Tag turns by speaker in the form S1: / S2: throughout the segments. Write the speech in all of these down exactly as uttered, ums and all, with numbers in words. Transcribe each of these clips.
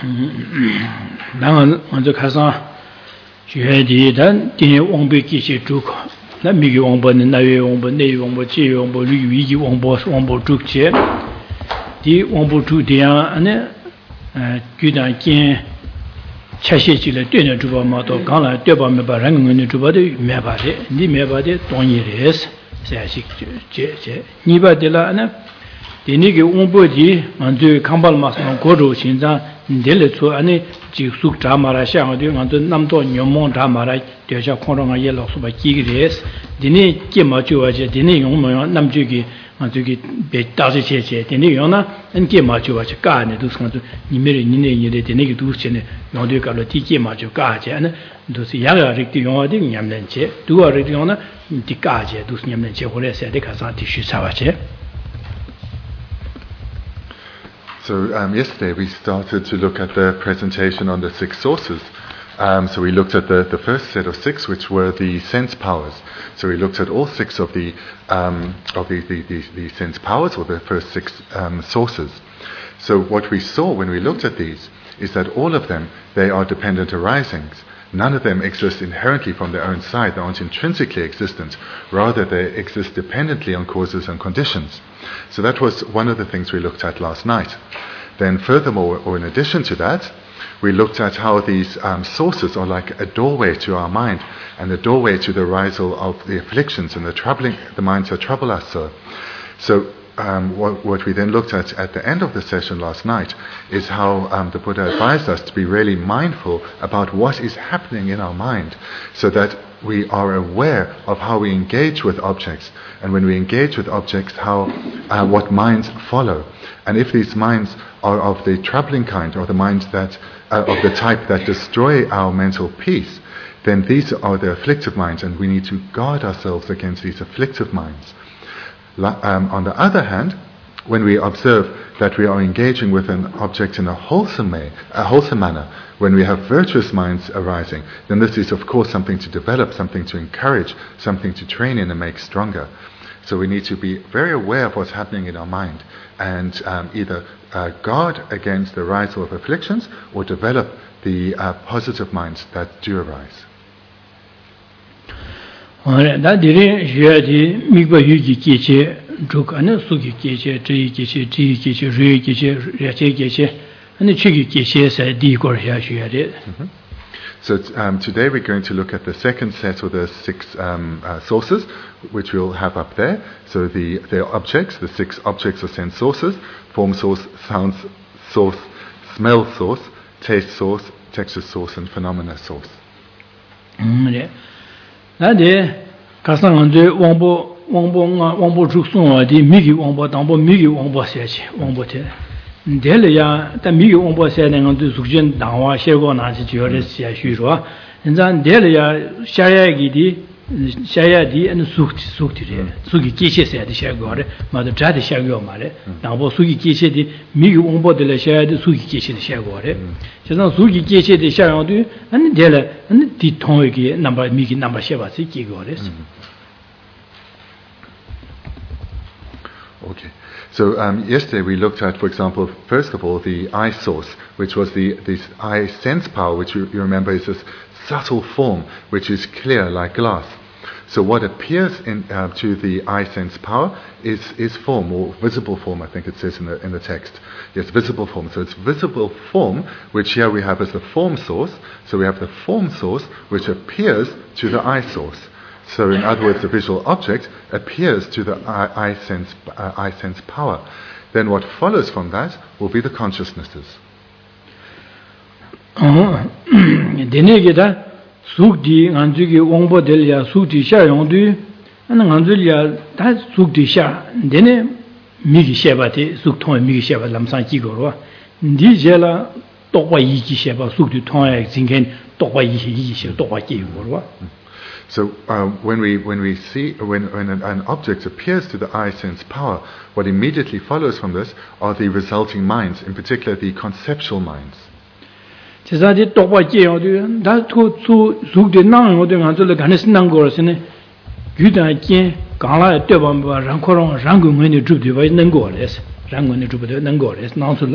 S1: 然后我就开始学的，但第王八这些主考，那每个王八呢，那月王八、那月王八、这月王八、绿鱼的王八、王八主些，第王八主这样呢，呃，就当见吃些起来对呢，主把嘛到刚来对把没把人工的主把的没把的，你没把的当然也是，是是这这，你把的了呢？第那个王八的，俺就看不了嘛，从广州现在。你来做安尼就苏查马来香港的，俺都那么多牛毛查马来，底下看到俺也老是把几个人，今年睫毛就而且今年用么样，那么就给俺这个别打这些些，今年用呢，俺睫毛就而且干的都是俺都你们人你那你的今年个都是现在用的搞了地睫毛就干些呢，都是样样这个用的年人节，都要这个用呢，的干些都是年人节，后来才得看上地区差些。
S2: So um, yesterday we started to look at the presentation on the six sources. Um, so we looked at the, the first set of six, which were the sense powers. So we looked at all six of the um, of the, the, the, the sense powers, or the first six um, sources. So what we saw when we looked at these is that all of them, they are dependent arisings. None of them exist inherently from their own side. They aren't intrinsically existent. Rather, they exist dependently on causes and conditions. So that was one of the things we looked at last night. Then furthermore, or in addition to that, we looked at how these um, sources are like a doorway to our mind, and a doorway to the arisal of the afflictions and the troubling, the minds that trouble us so. So Um, what, what we then looked at at the end of the session last night is how um, the Buddha advised us to be really mindful about what is happening in our mind, so that we are aware of how we engage with objects, and when we engage with objects, how uh, what minds follow. And if these minds are of the troubling kind, or the minds that uh, of the type that destroy our mental peace, then these are the afflictive minds, and we need to guard ourselves against these afflictive minds. Um, on the other hand, when we observe that we are engaging with an object in a wholesome, way, a wholesome manner, when we have virtuous minds arising, then this is of course something to develop, something to encourage, something to train in and make stronger. So we need to be very aware of what's happening in our mind, and um, either uh, guard against the rise of afflictions, or develop the uh, positive minds that do arise.
S1: 那这里学的美国语的这些，这个呢，苏的这些，这一这些，这一这些，瑞这些，这些这些，那这个这些是第一个下学的。
S2: So um, today we're going to look at the second set of the six um, uh, sources, which we'll have up there. So the the objects, the six objects or sense sources: form source, sound source, smell source, taste source, texture source, and phenomena source.
S1: 嗯，对。那的，加上俺这王八王八啊王八出送啊的，每个王八当把每个王八写起王八的，嗯，这了呀，但每个王八写那个都属于当话写过那些主要的写书说，人家这了呀，写下给的，写下的那属属的的，属于机械写的写过的，嘛都真的写过嘛的，当把属于机械的，每个王八的来写的属于机械的写过的。就像属于机械的下样的，那这了，那的同一个 number 每个 number 写法是几个的。
S2: Okay. So um, yesterday we looked at, for example, first of all, the eye source, which was the this eye sense power, which you, you remember is this subtle form, which is clear like glass. So what appears in, uh, to the eye sense power is, is form, or visible form, I think it says in the in the text. Yes, visible form. So it's visible form, which here we have as the form source. So we have the form source, which appears to the eye source. So in other words, the visual object appears to the eye, eye sense uh, eye sense power. Then what follows from that will be the consciousnesses.
S1: Oh, Sukti Anzuki Wongbo Delia Sukti Sha Yongdu, and Anzulia, that Sukti Sha, then Migi Shebati, Sukton Migi Sheba Lamsan Kigoro, Dijela, Tokwa Yiki Sheba, Sukti Ton, Zinken, Tokwa Yiki, Tokwa Kigoro.
S2: So uh, when we when we see when when an, an object appears to the eye sense power, what immediately follows from this are the resulting minds, in particular the conceptual minds.
S1: 其实的多把介绍的，他做做做的那样的，俺做了干的是难过是呢，有点见刚来对吧？把人可能人工人的住的吧能过来是，人工的住不得能过来是哪出了？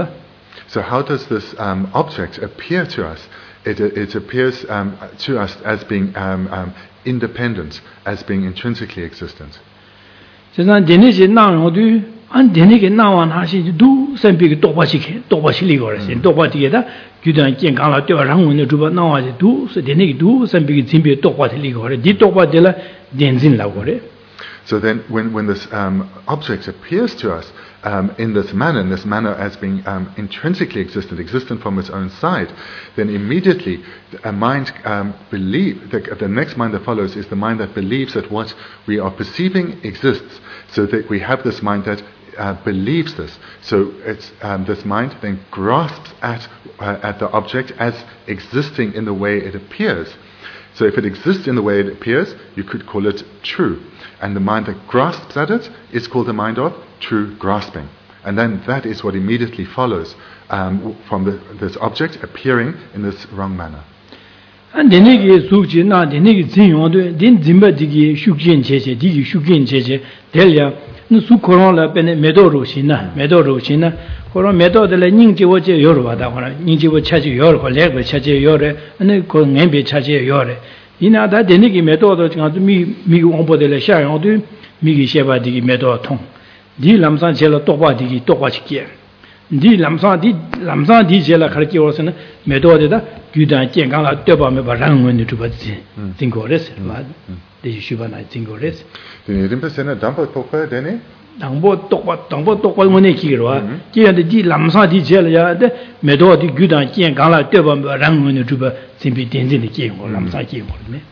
S2: So how does this um, object appear to us? It, it appears um, to us as being um, um, independent, as being intrinsically existent.
S1: So then, denige nawa do, and denige nawa na shi do some big toba shike, toba shili or sin, toba together. You don't get gala to around when you do nawa do, so denige do some big timbe toba ligo, di toba della denzin lavore.
S2: So then, when, when this um, object appears to us um, in this manner, in this manner as being um, intrinsically existent, existent from its own side, then immediately a mind um, believe the, the next mind that follows is the mind that believes that what we are perceiving exists. So that we have this mind that uh, believes this. So it's um, this mind then grasps at uh, at the object as existing in the way it appears. So if it exists in the way it appears, you could call it true. And the mind that grasps at it is called the mind of true grasping. And then that is what immediately follows um, from the, this object appearing in this wrong manner.
S1: And then you suji na then you zin on the then zimba digi shukjin cheche digi shukjin cheche delia no su koron la bene medoro shina medoro shina koron medo de la ningji wo je yor wa da koron ningji wo chaji yor ko le ko chaji yor ane ko ngembe chaji yor ina da then you medo do nga mi mi onbo de la sha yon de mi gi sheba digi medo tong di lamsan che la toba digi toba chike di lamsan di lamsan di che la khar ki wo sene medo de da gyudan jian gang la deba me ba rang wen tu ba ji jing go res ma de shu ba na jing go res
S2: Deni rimpa sena dampa tokpa deni
S1: dang bo tok ba dang bo tok ba mo ne ki ro ji ya de ji lam sa di che la ya de me do di gyudan jian gang la deba me rang wen tu ba jing bi dian jin de ji go lam sa ji go ne.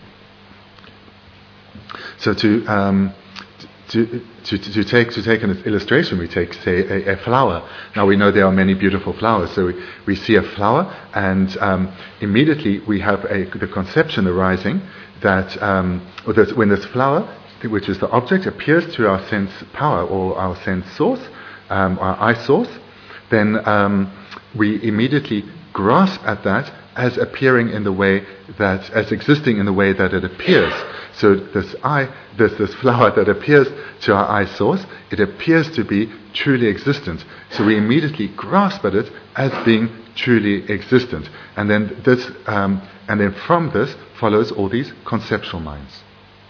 S2: So to um To, to, to, take, to take an illustration, we take, say, a, a flower. Now we know there are many beautiful flowers, so we, we see a flower, and um, immediately we have a, the conception arising that, um, or that when this flower, which is the object, appears to our sense power or our sense source, um, our eye source, then um, we immediately grasp at that as appearing in the way that, as existing in the way that it appears. So this eye, this this flower that appears to our eye source, it appears to be truly existent. So we immediately grasp at it as being truly existent, and then this, um, and then from this follows all these conceptual minds.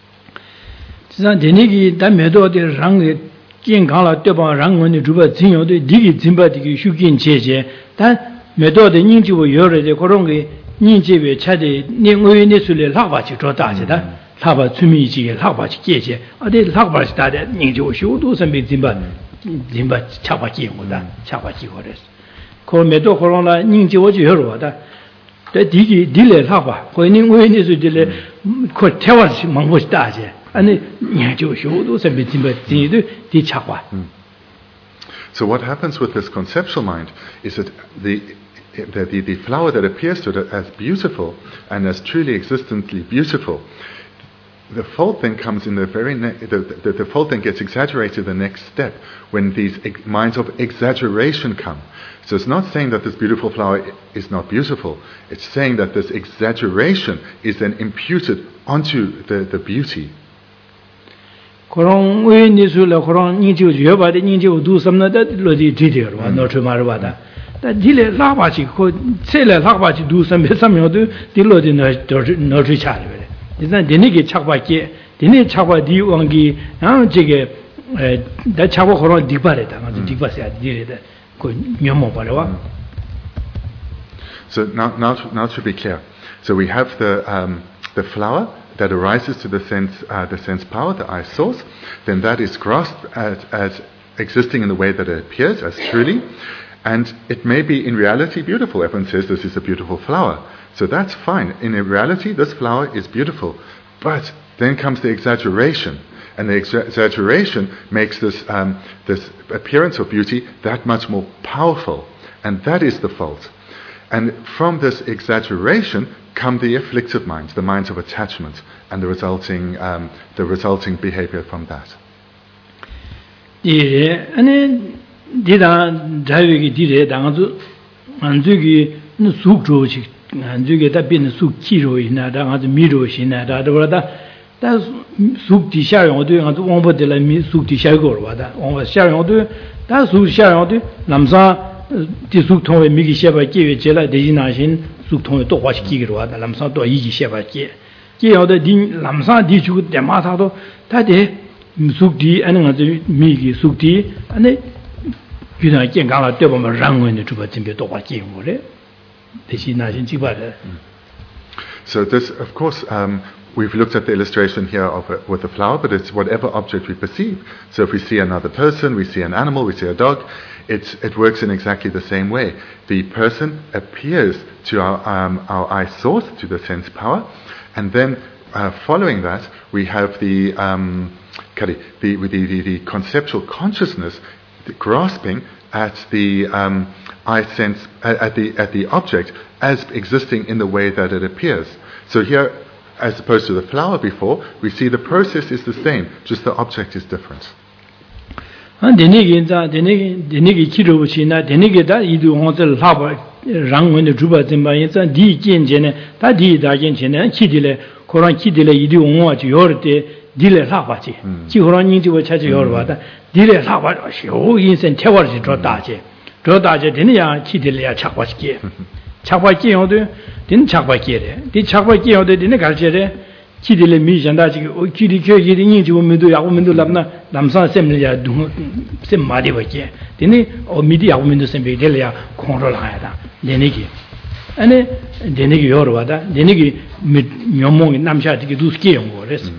S1: 메도 데 닝지고 여러데 그런게 닝지베 차데 닝외 네술레 라바치 조다지다 라바 주미지게 라바치 계제 어디 라바치 다데 닝지고 쇼도 선비 짐바 짐바 차바지 뭐다 차바지 거레스 그 메도 그런라 닝지고 여러다 데 디기 딜레 라바 그 닝외 네술레 그 태와시 망보시 다제 아니 닝지고 쇼도 선비 짐바 지도 디 차바.
S2: So what happens with this conceptual mind is that the The, the, the flower that appears to it as beautiful and as truly existently beautiful, the fault then comes in the very ne- the, the, the fault then gets exaggerated the next step when these ex- minds of exaggeration come. So it's not saying that this beautiful flower is not beautiful, it's saying that this exaggeration is then imputed onto the, the beauty.
S1: 그런 외니술라 그런 인지고 여바데 인지고 두 섬나다 로디 디디어 노트 마르바다 다 딜레 라바치 코 셀레 라바치 두 섬베 섬요도 딜로디 노트 차르베 이제 데니게 착바게 데니 착바 디왕기 아 저게 다 착바 그런 디바레다 맞아 디바세야 디레다 그 녀모 바라와.
S2: So now now to, now to be clear, so we have the um, the flower that arises to the sense, uh, the sense power, the eye source, then that is grasped as, as existing in the way that it appears, as truly, and it may be in reality beautiful. Everyone says this is a beautiful flower, so that's fine. In reality, this flower is beautiful, but then comes the exaggeration, and the exa- exaggeration makes this um, this appearance of beauty that much more powerful, and that is the fault. And from this exaggeration come the afflictive minds, the minds of attachment, and the resulting um, the resulting behavior from that.
S1: 예, 아니 디다 자유기 디레 당아주 안주기 수조지 안주기 답변은 수치로 이나다 아주 미로시나다 그러다 다 수디 샤용도 아주 원보들 미 수디 샤고로 와다 원 샤용도 다 수샤용도 남사 디 숙통의 미기 셰바 기회 제라 대진하신 숙통의 또 화시키기로 하다 남산 또 이기 셰바 기 기여의 디 남산 디 주고 대마사도 다데 숙디 아는 아주 미기 숙디 아니 그냥健康了 되보면 랑원의 주바 준비 또 화기 뭐래 대신하신 지바래.
S2: So this, of course, um, we've looked at the illustration here of a, with a flower, but it's whatever object we perceive. So if we see another person, we see an animal, we see a dog, it's, it works in exactly the same way. The person appears to our, um, our eye source, to the sense power, and then uh, following that, we have the, um, the, the, the, the conceptual consciousness grasping at the um, eye sense, at the, at the object as existing in the way that it appears. So here, as opposed to the flower before, we see the process is the same, just the object is different.
S1: 착바기 요도 딘 착바기래 디 착바기 요도 딘 갈제래 기딜레 미잔다지 기디 교기디 인지 오면도 야고면도 남나 남사 셈리야 셈 마디 버게 딘이 어 미디 야고면도 셈베델이야 콘롤하야다 내내기 아니 내내기 요르와다 내내기 명몽이 남샤지기 두스게 용거레스.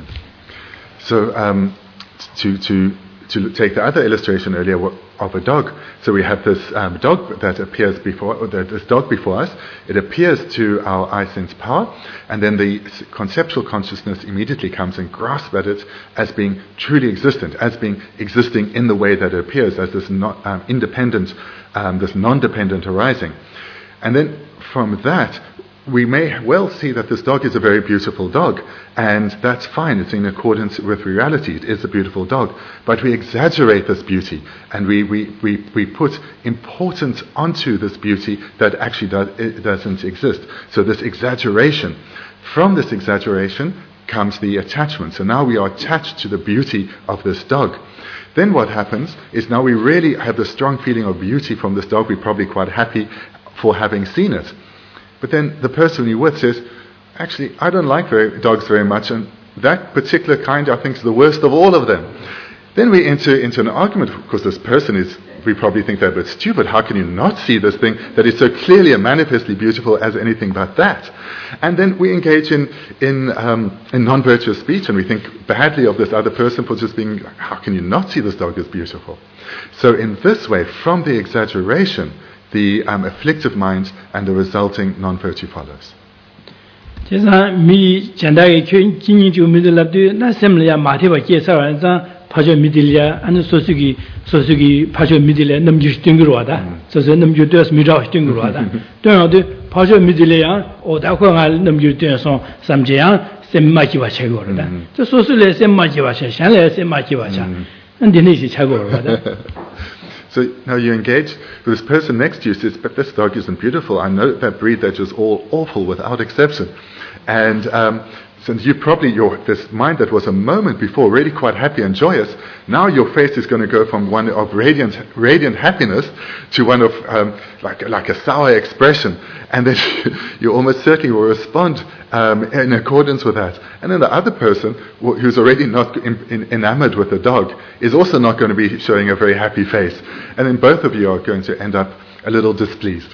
S2: So um to to to take the other illustration earlier of a dog, so we have this um, dog that appears before, or that this dog before us, it appears to our eye sense power, and then the conceptual consciousness immediately comes and grasps at it as being truly existent, as being existing in the way that it appears, as this not, um, independent, um, this non-dependent arising. And then from that, we may well see that this dog is a very beautiful dog, and that's fine, it's in accordance with reality, it is a beautiful dog, but we exaggerate this beauty, and we, we, we, we put importance onto this beauty that actually does, it doesn't exist. So this exaggeration, from this exaggeration comes the attachment. So now we are attached to the beauty of this dog. Then what happens is now we really have the strong feeling of beauty from this dog, we're probably quite happy for having seen it. But then the person you're with says, actually, I don't like very, dogs very much, and that particular kind I think is the worst of all of them. Then we enter into an argument, because this person is, we probably think they're a bit stupid. How can you not see this thing that is so clearly and manifestly beautiful as anything but that? And then we engage in, in, um, in non-virtuous speech, and we think badly of this other person for just being, how can you not see this dog as beautiful? So in this way, from the exaggeration, the um, afflictive mind and the resulting non-virtue follows.
S1: 제가 미 전다의 kinh 주 믿을랍도 나 셈리야 마티바 계사한자 파조 믿을야 아니 소수기 소수기 파조 믿을야 넘지 띵으로 와다. 그래서 넘지 되어서 미라 띵으로 와다. 또어도 파조 믿을야 오다고가 넘지 되어서 삼제야 셈마기와 최고로다. 저 소수래 셈마기와 샤래 셈마기와 샤. 근데네시 최고로 와다.
S2: So now you engage with this person next to you, says, but this dog isn't beautiful. I know that breed, they're just all awful without exception. And um, since you probably, your this mind that was a moment before really quite happy and joyous, now your face is going to go from one of radiant radiant happiness to one of um, like, like a sour expression. And then you almost certainly will respond um, in accordance with that. And then the other person, who's already not in, in, enamored with the dog, is also not going to be showing a very happy face. And then both of you are going to end up a little displeased.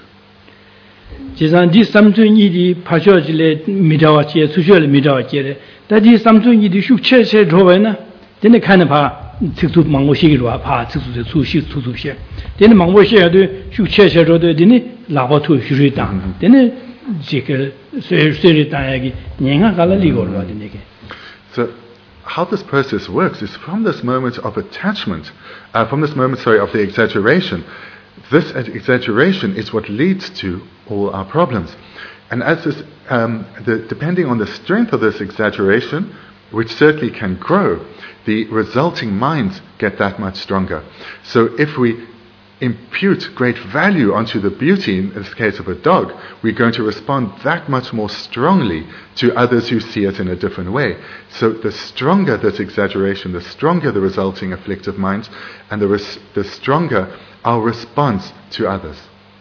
S1: 지산 디 삼촌이디 파쇼질레 미다와치에 수쇼를 미다와치에 다디 삼촌이디 슈체체 조베나 데네 칸에 봐 특수 망고시기로 봐 특수 수시 수수시 데네 망고시야도 슈체체 조도 데네 라바투 슈리다 데네 지게 세세리다야기 녀가 갈리고로 와데네게.
S2: So how this process works is from this moment of attachment, uh, from this moment, sorry, of the exaggeration. This exaggeration is what leads to all our problems. And as this, um, the, depending on the strength of this exaggeration, which certainly can grow, the resulting minds get that much stronger. So if we impute great value onto the beauty, in this case of a dog, we're going to respond that much more strongly to others who see it in a different way. So the stronger this exaggeration, the stronger the resulting afflictive minds, and the, res- the stronger our response to others.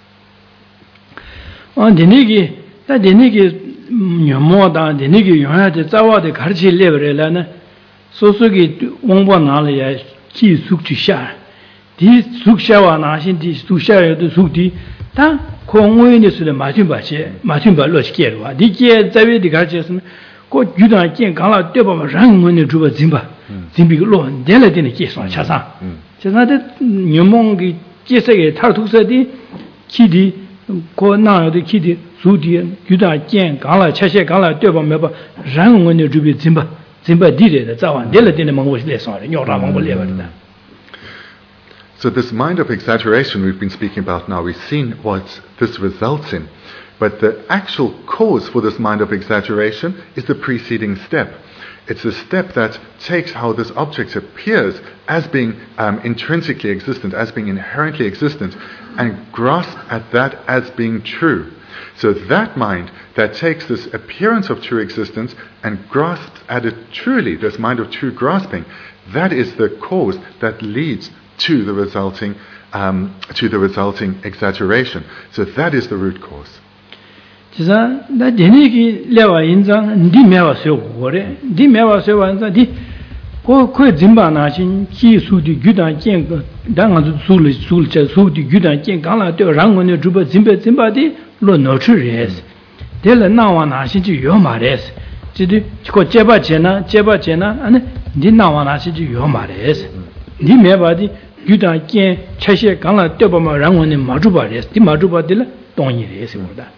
S1: On the Niki, that the Niki, your more than the Niki, you had the Tawa, the Karchi Leverelana, so Sugi, one one alia, Ki Suktisha. These Sukshawa Nashin, these Tushaya, the Sukti, Ta, Kongwin to the Matumba, Matumba Lochkerwa, the Kia, David, the Garchison, go Judan, King, Kala, Deba, Rang when you drew a Zimba, Zimbi Lo, Delet in the case on Chasa. Chasa, Numongi, Jesse, Tartusadi, Kidi. Ko na de kidi sudi juda jian gala chache gala deba meba ran wen de jubi zimba zimba di de zawan de le de mongbo le so de nyo ra mongbo le ba de.
S2: So this mind of exaggeration we've been speaking about now, we've seen what this results in. But the actual cause for this mind of exaggeration is the preceding step. It's a step that takes how this object appears as being um, intrinsically existent, as being inherently existent, and grasp at that as being true. So that mind that takes this appearance of true existence and grasps at it truly, this mind of true grasping, that is the cause that leads to the resulting um, to the resulting exaggeration. So that is the root cause.
S1: Chisa da deni ki lewa inzang di mewa se gore di mewa se wan za di ko ko jimba na shin ki su di gyudan jian ge dang an su le su le che su di gyudan jian gang la de rang wen de zhuba jimba jimba di lo no chu res de le na wa na shin ji yo ma res ji di ko je ba je na je ba je na an di na wa na shin ji yo ma res di mewa di gyudan jian che she gang la de ba ma rang wen de ma zhu ba res di ma zhu ba de le dong yi res wo da.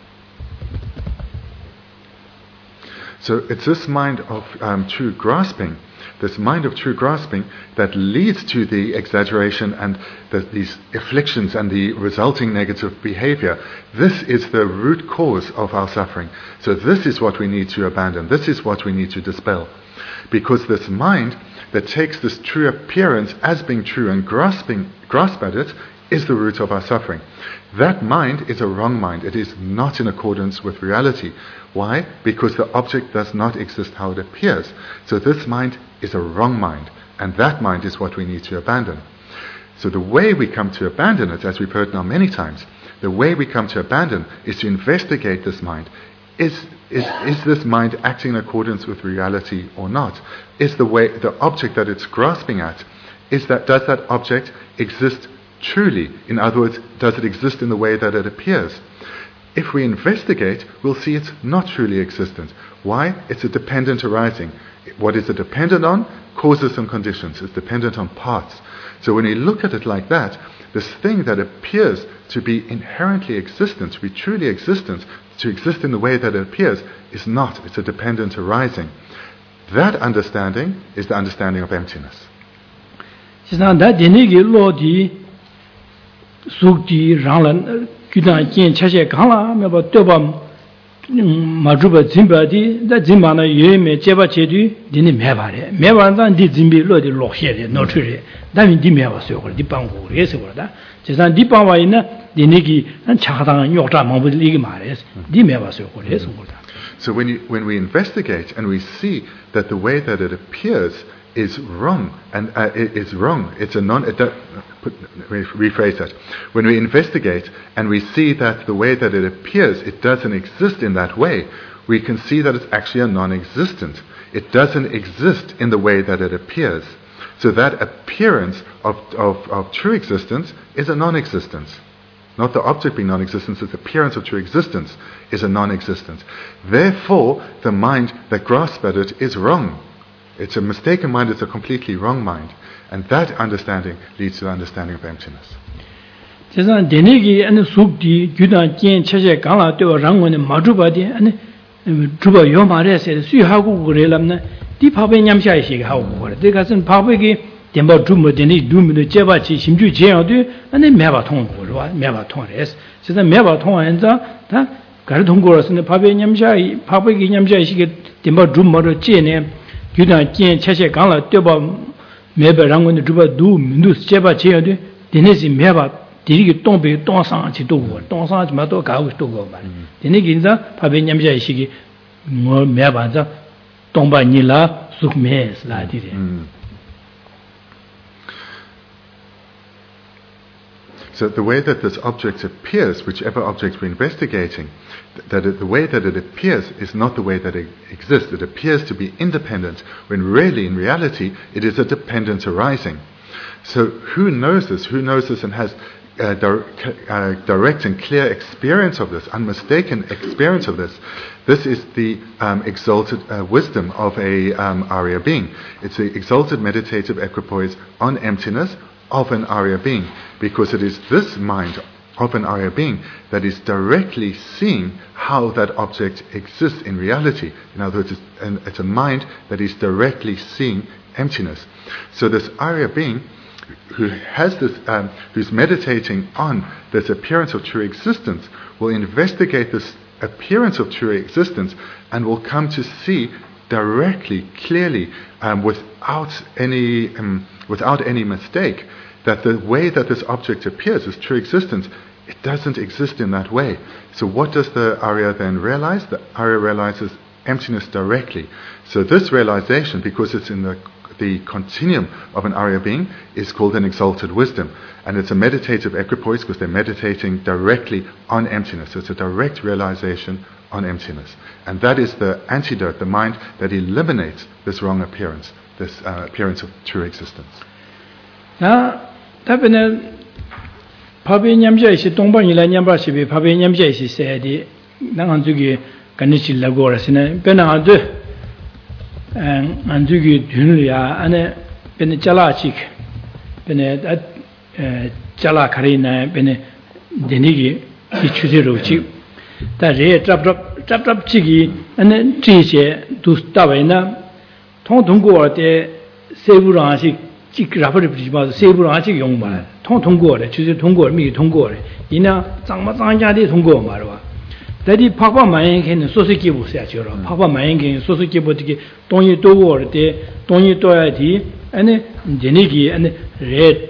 S2: So it's this mind of um, true grasping, this mind of true grasping that leads to the exaggeration and the, these afflictions and the resulting negative behavior. This is the root cause of our suffering. So this is what we need to abandon. This is what we need to dispel. Because this mind that takes this true appearance as being true and grasping, grasp at it is the root of our suffering. That mind is a wrong mind. It is not in accordance with reality. Why? Because the object does not exist how it appears. So this mind is a wrong mind, and that mind is what we need to abandon. So the way we come to abandon it, as we've heard now many times, the way we come to abandon is to investigate this mind. Is, is, is this mind acting in accordance with reality or not? Is the way, the object that it's grasping at, is that, does that object exist truly? In other words, does it exist in the way that it appears? If we investigate, we'll see it's not truly existent. Why? It's a dependent arising. What is it dependent on? Causes and conditions. It's dependent on parts. So when we look at it like that, this thing that appears to be inherently existent, to be truly existent, to exist in the way that it appears, is not. It's a dependent arising. That understanding is the understanding of emptiness.
S1: Gyudan jian chache gangla meba doba majuba zimba di da zimba na yue me jeba che du dini meba re meba zan di zimbi lo di lo xie re no chu re da min di meba so ko di bang gu re se ko da je san di bang wa yin na dini ki an cha dang yo zha mong bu li ge ma re di meba so ko re so ko da.
S2: So when you, when we investigate and we see that the way that it appears is wrong, and uh, it is wrong. It's a non. It, uh, put, rephrase that. When we investigate and we see that the way that it appears, it doesn't exist in that way, we can see that it's actually a non-existent. It doesn't exist in the way that it appears. So that appearance of, of, of true existence is a non-existence. Not the object being non-existence, it's the appearance of true existence is a non-existence. Therefore, the mind that grasps at it is wrong. It's a mistaken mind, it's a completely wrong mind. And that understanding leads to the understanding of emptiness.
S1: Gyudan jian chache gangla deba meba rangwan de zhuba du mindu jeba cheya de dine si meba diri ki tongpe tongsang chi dogo tongsang chi ma to gago chi dogo ma dine ki nza pape nyamsha ishi ki ngo meba nza tongpa nila suk me la dire.
S2: So the way that this object appears, whichever object we're investigating, th- that it, the way that it appears is not the way that it exists. It appears to be independent, when really, in reality, it is a dependent arising. So who knows this? Who knows this and has uh, di- uh, direct and clear experience of this, unmistaken experience of this? This is the um, exalted uh, wisdom of a um, Arya being. It's the exalted meditative equipoise on emptiness of an Arya being, because it is this mind of an Arya being that is directly seeing how that object exists in reality. In other words, it's, an, it's a mind that is directly seeing emptiness. So this Arya being, who has this, um, who's meditating on this appearance of true existence, will investigate this appearance of true existence and will come to see directly, clearly, um, without any, um, without any mistake, that the way that this object appears, this true existence, it doesn't exist in that way. So what does the Arya then realize? The Arya realizes emptiness directly. So this realization, because it's in the the continuum of an Arya being, is called an exalted wisdom. And it's a meditative equipoise because they're meditating directly on emptiness. So it's a direct realization on emptiness. And that is the antidote, the mind that eliminates this wrong appearance, this uh, appearance of true existence.
S1: Now, 답변은 밥이 냠자이시 동방이라 냠바시비 밥이 냠자이시 세디 나한 주기 간니실라고 그러시네. 배나한테 안 주기 뒤는야 안에 배는 잘라직 배는 잘라 가리나 배는 데니기 이 추세로 지 다제 잡잡 잡잡지기 안에 지제 두스다베나 통통고때 세부랑식 지그라버리 비지마 세부랑식 용말 통통고래 주제 통고 미 통고래 이나 장마장자리 통고 말와 다디 파파 마행케는 소스기 보세요죠. 파파 마행케는 소스기 보듯이 돈이 도고를 때 돈이 도야지 아니 제니기 아니 레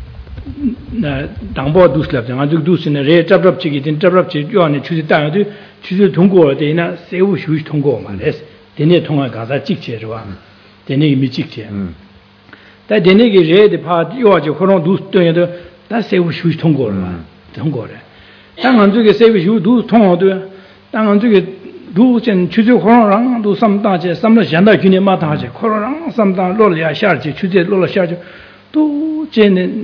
S1: 나 당보 두슬랍 아주 두스네 레 잡잡지기 된 잡잡지 요안에 주제 따야도 주제 통고를 때나 세우 휴시 통고 말레스 데네 통화 가사 찍제로와 데네 미 찍제 다 데네기 레데 파 요아죠 그런 두스도에도 다 세우 휴시 통고를 통고를 당한 쪽에 세비슈 두 통어도 당한 쪽에 두전 주제 호랑랑 두 삼다제 삼로 현다 균에 마다제 코로랑 삼다 로르야 샤르지 주제 로르 샤르지 또 제는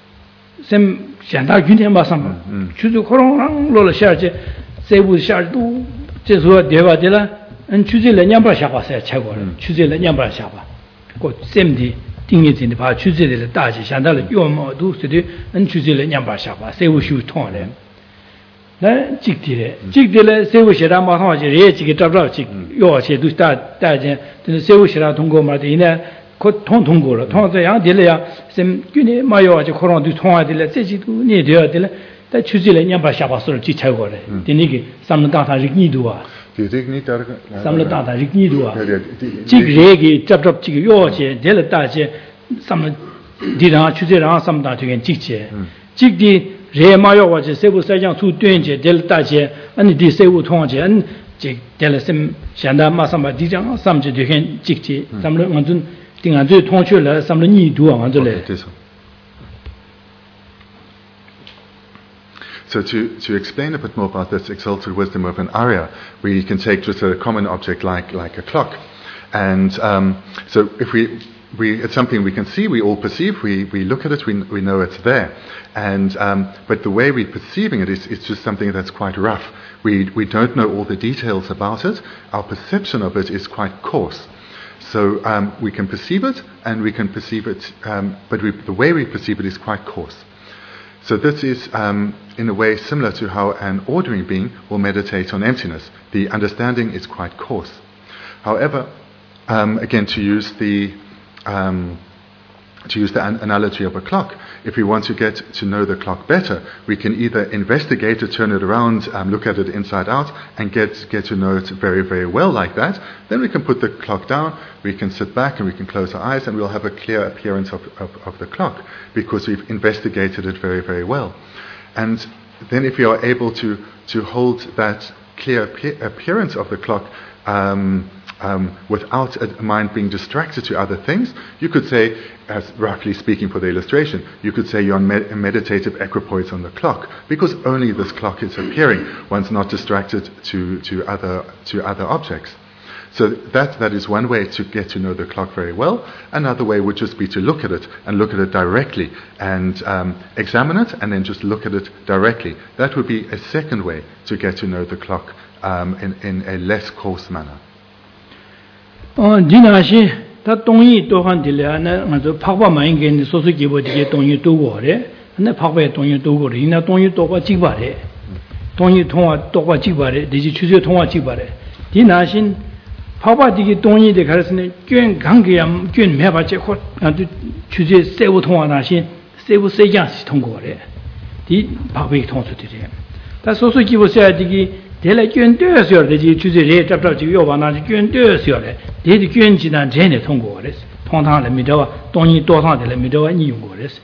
S1: 샘 현다 균에 마삼 주제 호랑랑 로르 샤르지 세부 샤르도 제소 대바데라 안 주제 레냠바 샤바세 최고를 주제 레냠바 샤바 그 샘디 띵이진데 봐 주제들 다지 현다를 요모도 쓰되 안 주제 레냠바 샤바 세부슈 통래 네, 직디래. 직디래 세우시라 마하지 레지기 잡잡 직 요시도 다 다제 세우시라 통고 말데 이내 곧 통통고로 통도 양딜이야 sem 균이 마요지 코로나도 통화딜래 제지도 니되어딜래 다 추지래 냠바 샤바스를 지차고래. 되니기 삼는다타 리니도와 삼는다타 리니도와 직레기 잡잡 직 요시 될 다제 삼는 디랑 추지랑 삼다 되게 직제. 직디 레마요와지 세부 사장 수 tuyinje 될 다제 아니 디 세부 통제 안 직 될셈 현다 마삼바 디장 삼제 되게 직지 삼로 완전 띵안주 통출을 삼로 니도 완전래.
S2: So to, to explain a bit more about this exalted wisdom of an Arya, we can take just a common object like, like a clock. And um, so if we, we, it's something we can see, we all perceive, we, we look at it, we, we know it's there. And um, but the way we're perceiving it is, is just something that's quite rough. We, we don't know all the details about it. Our perception of it is quite coarse. So um, we can perceive it, and we can perceive it, um, but we, the way we perceive it is quite coarse. So this is, um, in a way, similar to how an ordinary being will meditate on emptiness. The understanding is quite coarse. However, um, again, to use the um, to use the an- analogy of a clock, if we want to get to know the clock better, we can either investigate it, turn it around, um, look at it inside out, and get get to know it very, very well like that. Then we can put the clock down, we can sit back and we can close our eyes, and we'll have a clear appearance of, of, of the clock, because we've investigated it very, very well. And then if we are able to, to hold that clear appearance of the clock um, um, without a mind being distracted to other things, you could say, as roughly speaking for the illustration, you could say you're on med- meditative equipoise on the clock, because only this clock is appearing. One's not distracted to, to, other, to other objects. So that, that is one way to get to know the clock very well. Another way would just be to look at it, and look at it directly, and um, examine it, and then just look at it directly. That would be a second way to get to know the clock um, in, in a less coarse manner.
S1: 어, 지나시 다 동의 또한 들려나 아주 파파 많이 게 소소기 버디게 동의 도고래. 근데 파파에 동의 도고래. 이나 동의 도고 찍바래. 동의 통화 도고 찍바래. 대지 추세 통화 찍바래. 지나신 파파디게 동의데 가르스네 꽤 관계야 꽤 매바체 코 아주 추세 세부 통화 나신 세부 세장시 통고래. 디 파파에 통수들이. 다 소소기 버셔야지기 대래捐되어서 되지 주제에 잡잡지 요바나지捐되어서 대지捐지난 전에 통고래서 통상의 미도와 동의 도상의 미도와 이용고래서.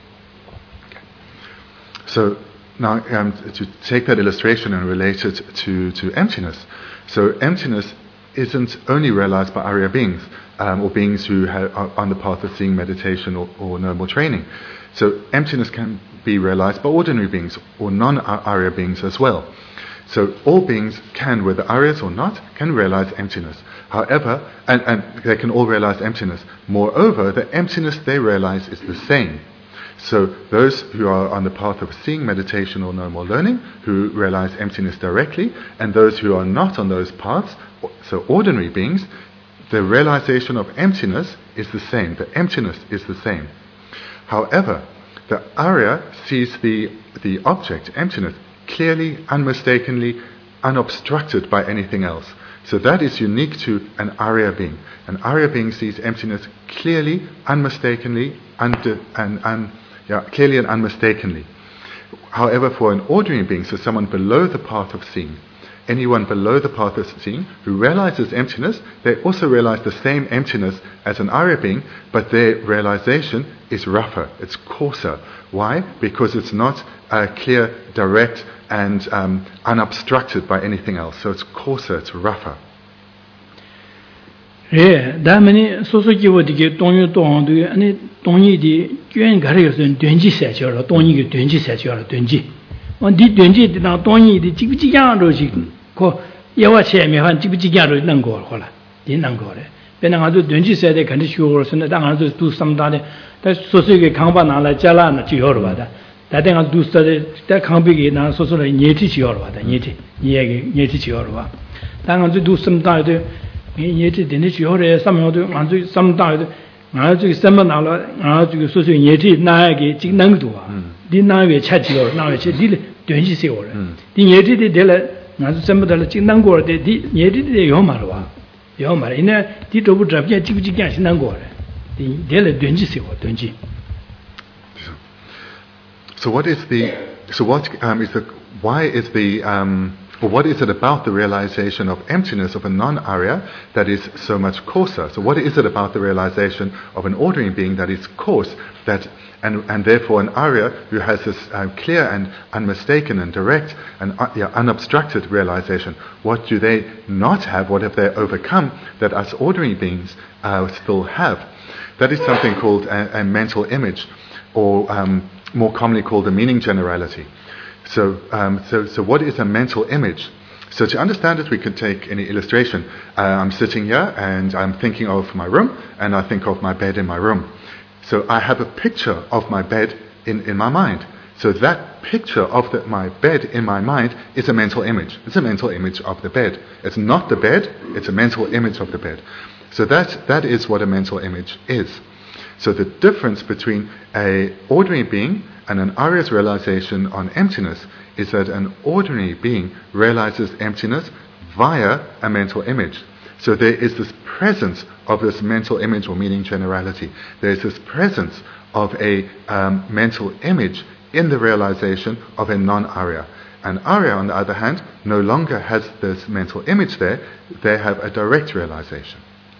S2: So now um, to take that illustration and relate it to, to emptiness. So emptiness isn't only realized by Arya beings um, or beings who have, are on the path of seeing meditation or, or normal training. So emptiness can be realized by ordinary beings or non-Arya beings as well. So all beings can, whether Aryas or not, can realize emptiness. However, and, and they can all realize emptiness. Moreover, the emptiness they realize is the same. So those who are on the path of seeing meditation or no more learning, who realize emptiness directly, and those who are not on those paths, so ordinary beings, the realization of emptiness is the same. The emptiness is the same. However, the Arya sees the, the object, emptiness, clearly, unmistakably, unobstructed by anything else. So that is unique to an Arya being. An Arya being sees emptiness clearly, unmistakably, und- and, and, yeah, clearly and unmistakably. However, for an ordinary being, so someone below the path of seeing, anyone below the path of seeing who realizes emptiness, they also realize the same emptiness as an Arya being, but their realization is rougher, it's coarser. Why? Because it's not uh, clear, direct, and um, unobstructed by anything else. So it's coarser, it's rougher.
S1: 예, 다음에 소소기워디게 동요 동도 아니 동이디捐가려서 된지 세셔로 동이게 된지 세셔로 된지. 어디 된지 나 동이디 지기지양으로지 그 예와 체면한 지기지양으로 넣은 거 होला. 된는 거래. 배나가도 된지 세대 간지 쉬어서는 당한도 두 삼다네. 다 소소게 강바 나라 잘라나 지어로 봐다. 다대가 두스데 다 강비게 나 소소로 예티 지어로 봐다. 예티. 예게 예티 지어로 봐. 당한도 두 삼다데 예티 되는 지어래 삼요도 안주 삼다도 아주 삼만나라 아주 소소 예티 나에게 직능도 와. 네 나에 찾지어 나에 찾지 된지 세워래. 네 예티데 될래 아주 삼만달 직능고래 네 예티데 요말로 와. 요말 이내 뒤도부 잡게 지기지게 하시는 거래. 네 될래 된지 세워 된지.
S2: So what is the so what um, is the why is the um, or what is it about the realization of emptiness of a non-Arya that is so much coarser? So what is it about the realization of an ordinary being that is coarse, that and and therefore an Arya who has this uh, clear and unmistaken and direct and uh, yeah, unobstructed realization? What do they not have? What have they overcome that us ordinary beings uh, still have? That is something called a, a mental image, or um, more commonly called a meaning generality. So, um, so, so what is a mental image? So to understand it, we could take any illustration. Uh, I'm sitting here and I'm thinking of my room, and I think of my bed in my room. So I have a picture of my bed in, in my mind. So that picture of the, my bed in my mind is a mental image. It's a mental image of the bed. It's not the bed, it's a mental image of the bed. So that, that is what a mental image is. So the difference between an ordinary being and an Arya's realization on emptiness is that an ordinary being realizes emptiness via a mental image. So there is this presence of this mental image or meaning generality. There is this presence of a um, mental image in the realization of a non-Arya. An Arya, on the other hand, no longer has this mental image there. They have a direct realization.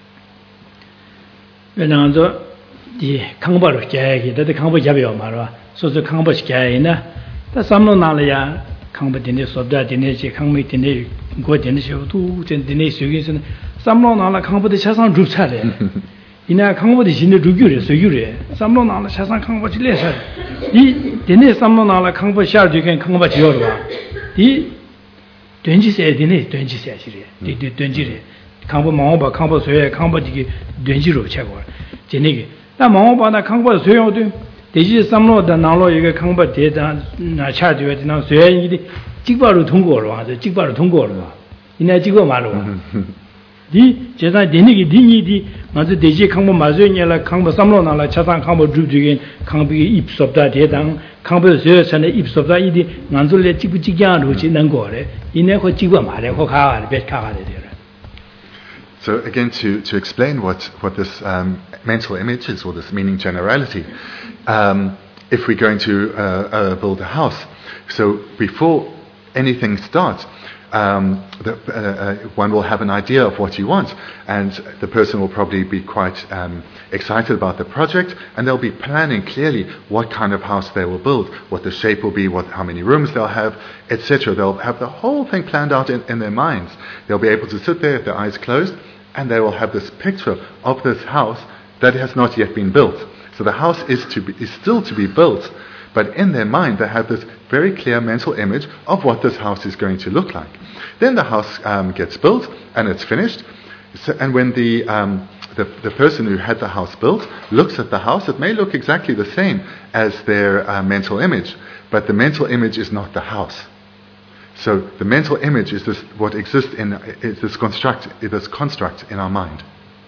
S1: 디 강바로 개기 데데 강바 잡여 말아 소소 강바 시켜이나 다 삼로 나려야 강바 되네 소다 되네 지 강미 되네 고 되네 쇼도 되네 쇼기선 삼로나라 강보대 차상 줍차래. 이나 강보대 신의 루규래 소유래. 삼로나라 차상 강보지 레서. 이 되네 삼로나라 강보 샤르디겐 강보 지어라. 이 된지세 되네 된지세 시래. 이 된지래. 강보 마오바 강보 소에 강보지기 된지로 채고. 제네게. 나 마오바나 강보 소요도 대지 삼로다 나로 이게 강보 대다 나 차디에 나 소에 직바로 통과로 와서 직바로 통과로 와. 이나 직거 말로 와. 디 제가 되니기 디니디 맞아 대지 강보 맞으냐라 강보 삼로나라 차상 강보 주주긴 강비기 입섭다 대당 강보 소에서는 입섭다 이디 난줄레 직부직야로 지는 거래. 이내 거 직거 말해 거 가가 배 가가 되더라.
S2: So again, to, to explain what, what this um, mental image is, or this meaning generality, um, if we're going to uh, uh, build a house, so before anything starts, um, the, uh, uh, one will have an idea of what you want, and the person will probably be quite um, excited about the project, and they'll be planning clearly what kind of house they will build, what the shape will be, what, how many rooms they'll have, et cetera. They'll have the whole thing planned out in, in their minds. They'll be able to sit there with their eyes closed, and they will have this picture of this house that has not yet been built. So the house is to be, is still to be built, but in their mind they have this very clear mental image of what this house is going to look like. Then the house um, gets built and it's finished. So, and when the, um, the the person who had the house built looks at the house, it may look exactly the same as their uh, mental image, but the mental image is not the house. So the mental image is this what exists in is this construct is this construct in our mind.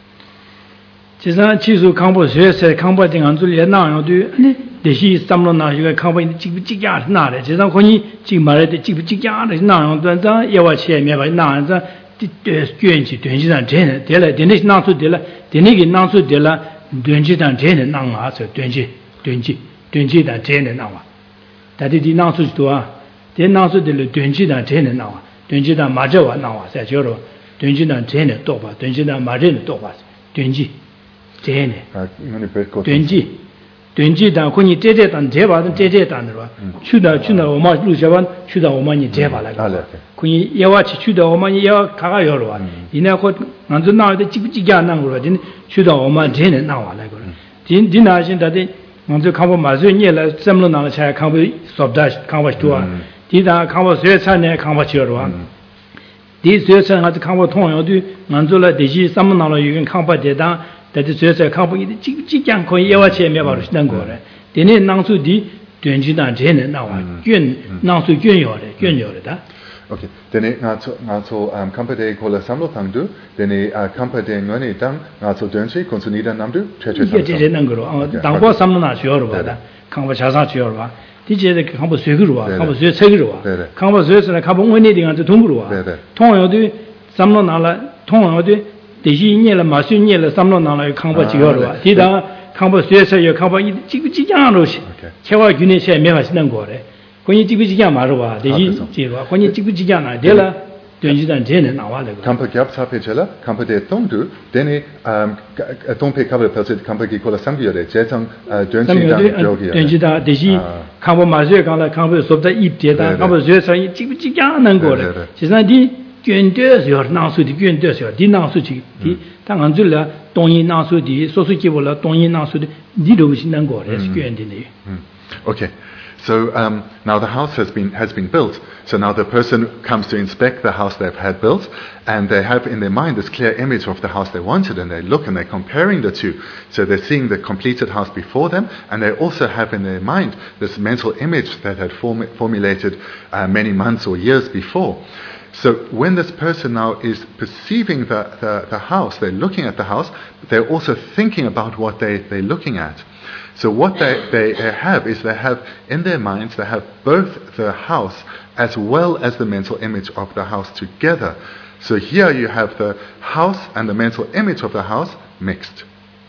S1: 지상 지수 강보 쇠세 강보 등안 줄에 나요도 아니 대시 삼로나 이거 강보 지지지야 나래 지상 권이 지금 말할 지지지야 나요 단다 예와 체에 봐 나자卷起短期上真得了点的拿出得了点那个拿出得了短期上真的拿啊是短期短期短期上真的拿啊但是你拿出多啊点拿出得了短期上真的拿啊短期上马这话拿啊才叫做短期上真的多吧短期上马这的多吧短期真的短期短期上可以这这单这把这这单的吧去到去到我们路下班去到我们你这把来个可以要我去去到我们要卡卡要了吧你那个俺这拿的几不几家那个了真去到我们真的拿完来个真真那现在的俺这看不马上你了怎么拿了才看不说不得看不多第三看不学产呢看不起了吧第学产还是看不同样的俺做了第几什么拿了有人看不得当但是学生看不一几几讲可以要我前面把能过来今天拿出的短期单真的拿完卷拿出卷要的卷要的的
S2: Okay. Dene ngato ngato um company kola samlo tangdu dene company ngone tang ngato donchi konsunida namdu cheche
S1: samlo. Cheche nangro. Dangbo samlo na chioro ba da. Kangbo chasa chioro ba. Di che de kangbo swegro ba. Kangbo swe chegro ba. Kangbo swe se kangbo ngone de ngato tongro ba. Tongyo de samlo na la tongyo de de ji nye la ma shu nye la samlo na la kangbo chioro ba. Di da kangbo swe se yo kangbo ji ji jang lo shi. Chewa gyune che me ba shi nang go de. 권이 지구지가 말어봐. 대지 제가 권이 지구지가 나 될라 된지단 되는 나와래.
S2: 캄파 겹사페젤라 캄파데 통두 데네 음 통페 카베 퍼세 캄파기 콜라 상기요데 제성 된지단 저기요.
S1: 된지다 대지 캄보 마스에 가라 캄보 소다 입제다 캄보 제성 지구지가 난 거래. 지산디卷的时候나수디卷的时候디 나수지 디 당한 줄라 동이 나수디 소수기보라 동이 나수디 니도 신난 거래.卷的네.
S2: Okay. So um, now the house has been has been built. So now the person comes to inspect the house they've had built, and they have in their mind this clear image of the house they wanted, and they look and they're comparing the two. So they're seeing the completed house before them, and they also have in their mind this mental image that had form- formulated uh, many months or years before. So when this person now is perceiving the, the, the house, they're looking at the house, but they're also thinking about what they, they're looking at. So what they, they have is they have in their minds, they have both the house as well as the mental image of the house together. So here you have the house and the mental image of the house mixed.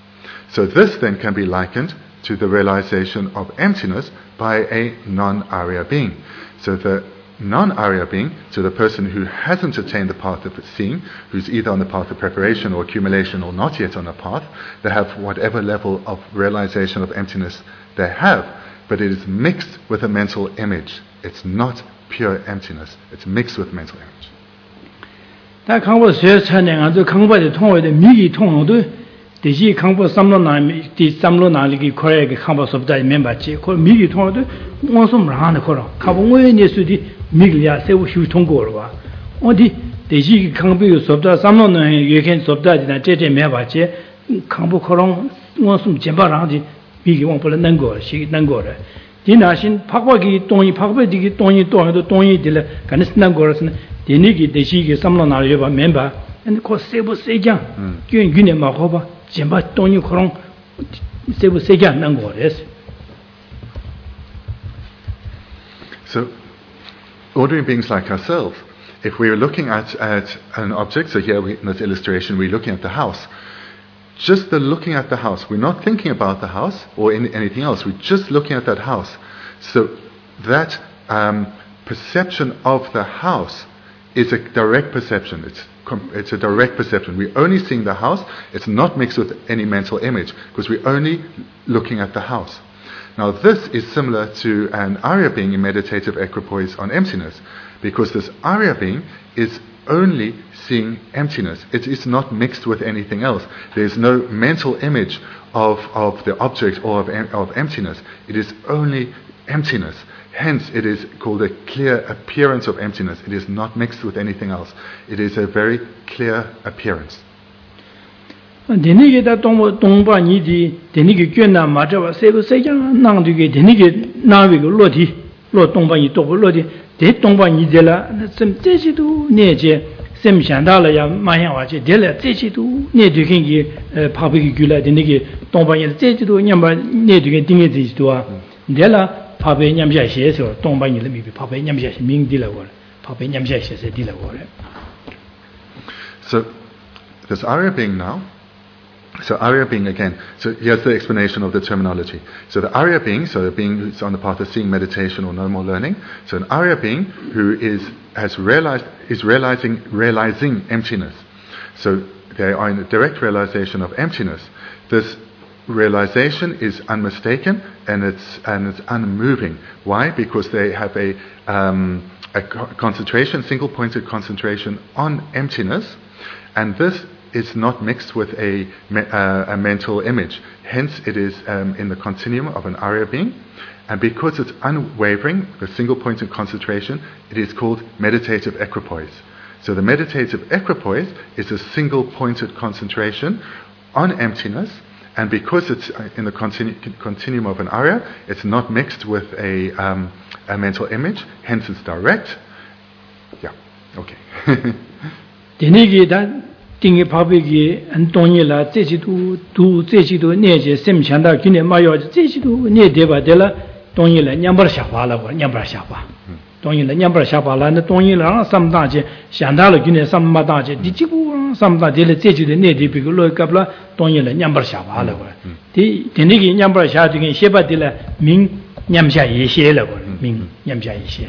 S2: So this then can be likened to the realization of emptiness by a non-Arya being. So the non-Arya being, so the person who hasn't attained the path of seeing, who's either on the path of preparation or accumulation or not yet on the path, they have whatever level of realization of emptiness they have, but it is mixed with a mental image. It's not pure emptiness. It's mixed with mental image.
S1: 다 강보 쇠 차량아 저 강보의 통화의 미기 통도 대시 강보 삼로 나미 디 삼로 나리기 코레게 강보 섭다 멤버지 그 미기 통도 원숨 라는 거로 가봉의 예수디 미리야 세우 휴 통고로 와 어디 대시 강보 섭다 삼로 나에 예견 섭다지나 제제 멤버지 강보 코롱 원숨 젠바랑디 미기 원불能过是能过的 디나신 박박이 동이 박박이 동이 동도 동이 딜 간스난 거라서 디니기 대시기 삼로 나려 봐 멤버 근데 그 세부 세장 균 균에 막어 봐 젬바 동이 그런 세부 세장 난 거래서
S2: So ordinary beings like ourselves, if we are looking at at an object, so here we, in this illustration we're looking at the house. Just the looking at the house, we're not thinking about the house or any, anything else, we're just looking at that house. So that um, perception of the house is a direct perception, it's, it's a direct perception. We're only seeing the house, it's not mixed with any mental image, because we're only looking at the house. Now this is similar to an Arya being in meditative equipoise on emptiness, because this Arya being is only seeing emptiness. It is not mixed with anything else. There is no mental image of, of the object or of, em- of emptiness. It is only emptiness. Hence, it is called a clear appearance of emptiness. It is not mixed with anything else. It is a very clear appearance.
S1: 데니게다 동보 동바니디 데니게 꽤나 맞아봐 세부 세장 나한테 데니게 나위고 로디 로 동바니 또 로디 데 동바니들라 좀 제지도 내제 셈想到了야 마야와지 데레 제지도 내되긴기 파비기 줄라 데니게 동바니 제지도 냠바 내되게 딩게지도아 데라 파베 냠샤시에서 동바니를 미비 파베 냠샤시 민디라고 파베 냠샤시에서 디라고
S2: So this Arya being now, so Arya being again, so here's the explanation of the terminology. So the Arya being, so the being who's on the path of seeing meditation or no more learning, so an Arya being who is has realized is realizing realizing emptiness. So they are in a direct realization of emptiness. This realization is unmistaken and it's and it's unmoving. Why? Because they have a um, a concentration, single pointed concentration on emptiness, and this is not mixed with a, uh, a mental image. Hence, it is um, in the continuum of an Arya being. And because it's unwavering, the single-pointed concentration, it is called meditative equipoise. So the meditative equipoise is a single-pointed concentration on emptiness, and because it's in the continu- continuum of an Arya, it's not mixed with a, um, a mental image. Hence, it's direct. Yeah. Okay.
S1: 딩이 파비기 안동이라 제지도 두 제지도 내제 셈찬다 기내 마요 제지도 내 대바들라 동이라 냠버 샤바라고 냠버 샤바 동이라 냠버 샤바라는 동이라 삼다제 샹다로 기내 삼마다제 디지고 삼다제를 제지도 내 대비고 로갑라 동이라 냠버 샤바라고 디 딩이 냠버 샤드긴 셰바들라 민 냠샤 예셰라고 민 냠샤 예셰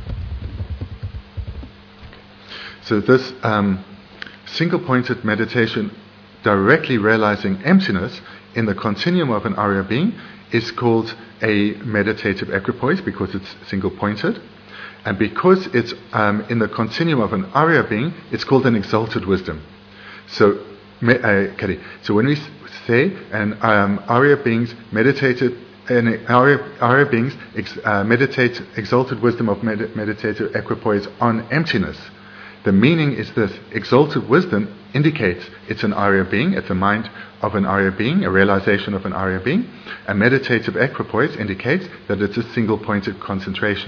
S2: So this um single-pointed meditation directly realizing emptiness in the continuum of an Arya being is called a meditative equipoise because it's single-pointed, and because it's um, in the continuum of an Arya being, it's called an exalted wisdom. So, uh, so when we say an um, Arya beings meditated, an Arya, Arya beings ex, uh, meditate exalted wisdom of med- meditative equipoise on emptiness. The meaning is this: exalted wisdom indicates it's an Arya being, it's a mind of an Arya being, a realization of an Arya being, and meditative equipoise indicates that it's a single-pointed concentration.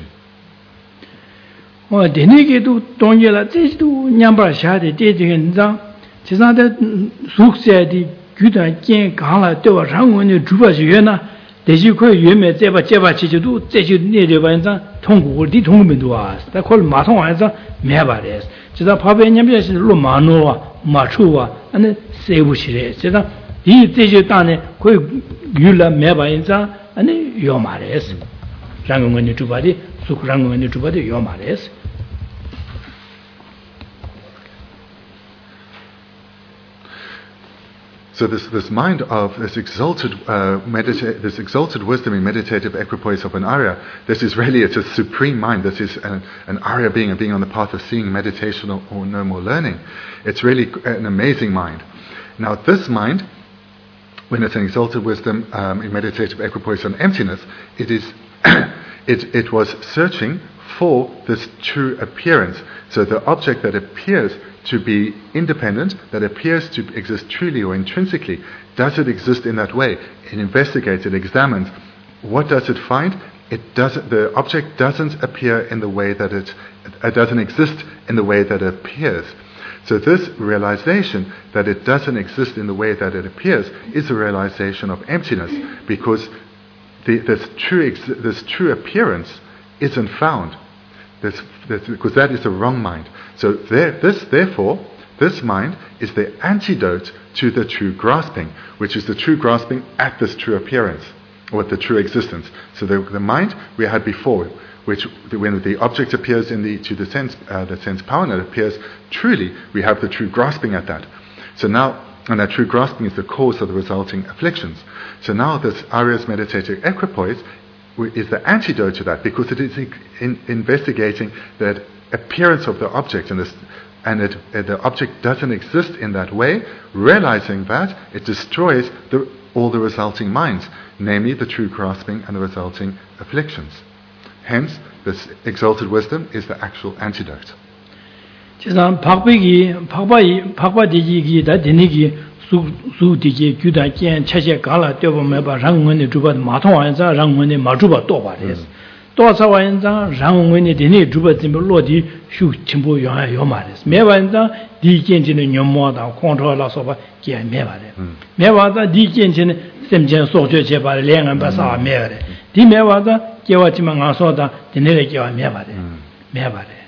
S1: 어, 데니게도 동일라 제도 냠바샤데 제지겐자 지사데 숙세디 규단 建 강라 되어 상원의 주바시에나 대시코 유메 제바 제바 지지도 제지 내려반자 통고디 통면도 와. 다콜 마통 안에서 매바레스. 지사 파베 냠비시 로마노와 마추와 아니 세부시레. 지사 이 제지 땅에 거의 유라 매바인자 아니 요마레스. 장군의 주바디 수크랑군의 주바디 요마레스.
S2: So this, this mind of this exalted, uh, medita- this exalted wisdom in meditative equipoise of an Arya, this is really, it's a supreme mind. This is an, an Arya being, a being on the path of seeing, meditation, or, or no more learning. It's really an amazing mind. Now this mind, when it's an exalted wisdom um, in meditative equipoise on emptiness, it is, it, it was searching for this true appearance. So the object that appears to be independent, that appears to exist truly or intrinsically, does it exist in that way? It investigates, it examines. What does it find? It doesn't. The object doesn't appear in the way that it, it doesn't exist in the way that it appears. So this realization that it doesn't exist in the way that it appears is a realization of emptiness, because the, this true ex- this true appearance isn't found. This, this, because that is a wrong mind. So there, this, therefore, this mind is the antidote to the true grasping, which is the true grasping at this true appearance, or at the true existence. So the, the mind we had before, which when the object appears in the to the sense uh, the sense power, and it appears truly, we have the true grasping at that. So now, and that true grasping is the cause of the resulting afflictions. So now this Arya's meditative equipoise is the antidote to that, because it is in investigating that appearance of the object, and, this, and it, uh, the object doesn't exist in that way, realizing that it destroys the, all the resulting minds, namely the true grasping and the resulting afflictions. Hence, this exalted wisdom is the actual antidote.
S1: su su di ge gyu da jian cha xie ga la de bo me ba rang wen de zhu ba ma tong wan za rang wen de ma zhu ba do ba de do sa wan za rang wen de de ne zhu ba zhen bo luo di shu qing bo yuan yo ma de me wan za di jian jin de nyong mo da kong zhuo la so ba jian me ba de me wa za di jian jin de sem jian so jue jie ba de lian an ba sa me de di me wa za jie wa ji ma nga so da de ne de jie wa me ba de me ba de.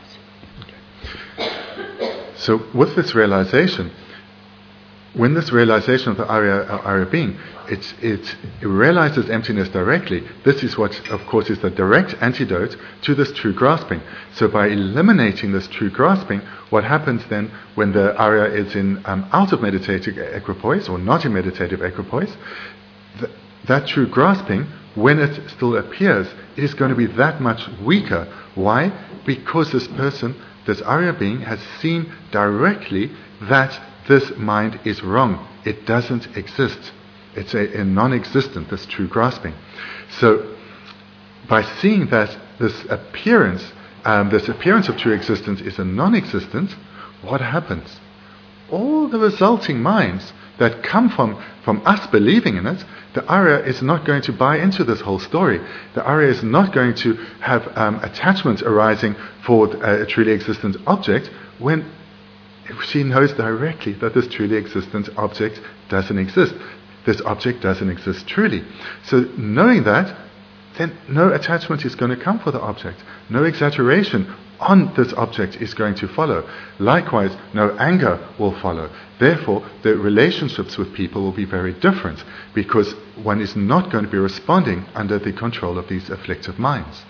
S2: So with this realization, when this realization of the Arya, uh, Arya being, it's, it's, it realizes emptiness directly. This is what, of course, is the direct antidote to this true grasping. So by eliminating this true grasping, what happens then when the Arya is in um, out of meditative equipoise, or not in meditative equipoise, th- that true grasping, when it still appears, it is going to be that much weaker. Why? Because this person, this Arya being, has seen directly that this mind is wrong. It doesn't exist. It's a, a non-existent, this true grasping. So, by seeing that this appearance, um, this appearance of true existence is a non-existent, what happens? All the resulting minds that come from, from us believing in it, the Arya is not going to buy into this whole story. The Arya is not going to have um, attachment arising for a truly existent object when she knows directly that this truly existent object doesn't exist. This object doesn't exist truly. So knowing that, then no attachment is going to come for the object. No exaggeration on this object is going to follow. Likewise, no anger will follow. Therefore, the relationships with people will be very different, because one is not going to be responding under the control of these afflictive minds.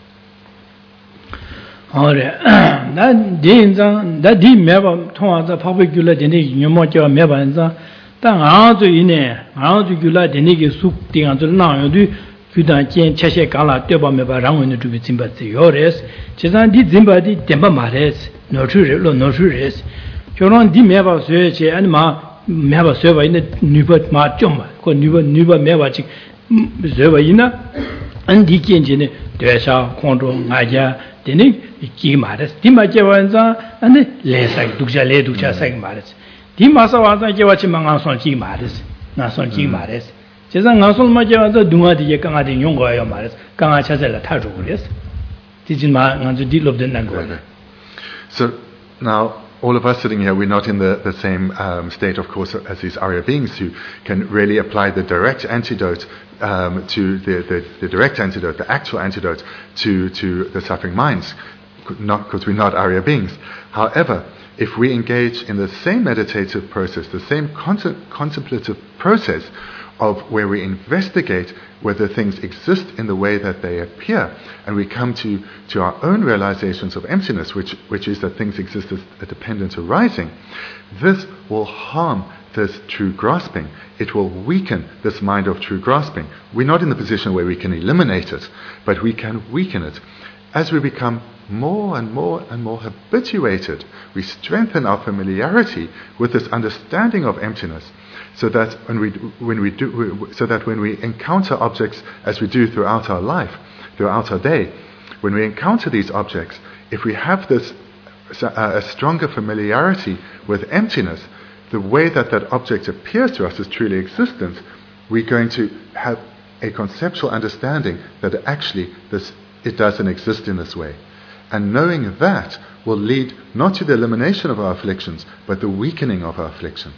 S1: Alright, that didn't that did never told the popular didn't you more your mebanza. Then how do you know? How do you like the nigger soup thing until now? You do you don't change Cheshire Gala, Deba Meba Rangun to be Zimbabwe. Yours, Chesan did Zimbabwe, Demba Mares, no true, no true race. Joron di Meva search and ma Meva server in the Nubert Ma Jumba, called Nuba Nuba Mevachi Zervaina, and the engine, Dresha, Condro, Naja, the Nick. Mares, Dimajawanza, and the less like Duja Le Duja Sang Mares. Dimasawaza Jawachimang son G Mares, Nason G Mares. Chesang Nason Majawaza Duma de Yakanga Yongo Mares, Kanga Chazella Tajuris. Tijima and the deal of the Nangola.
S2: So now, all of us sitting here, we're not in the, the same um, state, of course, as these Arya beings who can really apply the direct antidote um, to the, the, the direct antidote, the actual antidote to, to the suffering minds. Not because we're not Arya beings. However, if we engage in the same meditative process, the same contem- contemplative process of where we investigate whether things exist in the way that they appear, and we come to, to our own realizations of emptiness, which, which is that things exist as a dependent arising, this will harm this true grasping. It will weaken this mind of true grasping. We're not in the position where we can eliminate it, but we can weaken it. As we become more and more and more habituated, we strengthen our familiarity with this understanding of emptiness, so that when we when we do so that when we encounter objects as we do throughout our life, throughout our day, when we encounter these objects, if we have this uh, a stronger familiarity with emptiness, the way that that object appears to us as truly existent, we're going to have a conceptual understanding that actually this it doesn't exist in this way. And knowing that will lead not to the elimination of our afflictions, but the weakening of our afflictions.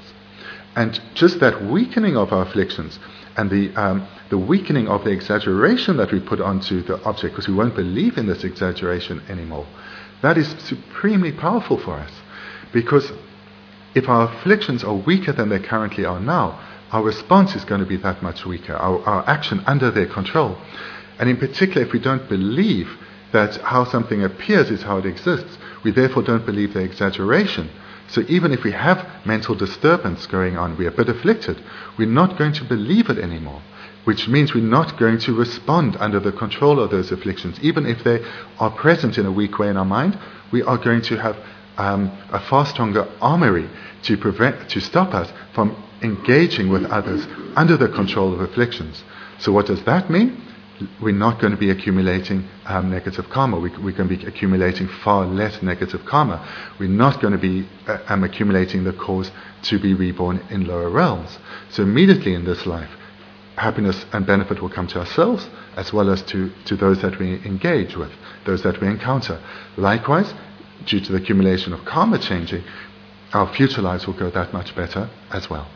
S2: And just that weakening of our afflictions and the um, the weakening of the exaggeration that we put onto the object, because we won't believe in this exaggeration anymore, that is supremely powerful for us. Because if our afflictions are weaker than they currently are now, our response is going to be that much weaker, our, our action under their control. And in particular, if we don't believe that how something appears is how it exists, we therefore don't believe the exaggeration. So even if we have mental disturbance going on, we're a bit afflicted, we're not going to believe it anymore, which means we're not going to respond under the control of those afflictions. Even if they are present in a weak way in our mind, we are going to have um, a far stronger armory to prevent, to stop us from engaging with others under the control of afflictions. So what does that mean? We're not going to be accumulating um, negative karma. We, we're going to be accumulating far less negative karma. We're not going to be uh, um, accumulating the cause to be reborn in lower realms. So immediately in this life, happiness and benefit will come to ourselves as well as to, to those that we engage with, those that we encounter. Likewise, due to the accumulation of karma changing, our future lives will go that much better as well.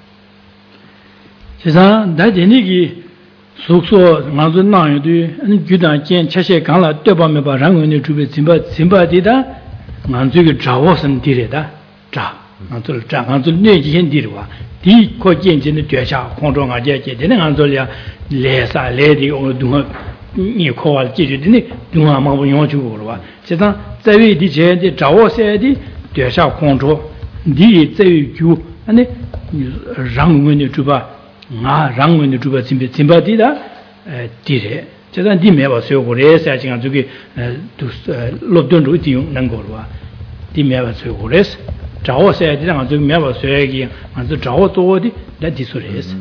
S1: 속소 나도 나요도 규단 建차세 강라 떼바메바 랑원의 주베 짐바 짐바디다 만주게 자워선 디레다 자 안들 자 안들 내지현 디르와 디 코建진의 되샤 공정아 제제 되는 안들이야 레사 레디 오늘 동안 이 코와 지지드니 동안 마부 용주고 봐 제가在位 디제의 자워세디 되샤 공정 디 제규 아니 랑원의 주바 nga rangwen de juba simbe simba dida dire 제가 니 매봐 소고래 사진가 저기 롭던 루티 는 거와 니 매봐 소고래 자워서야 되는 저기 매봐 소야기 먼저 자워 도어디 다디 소리스.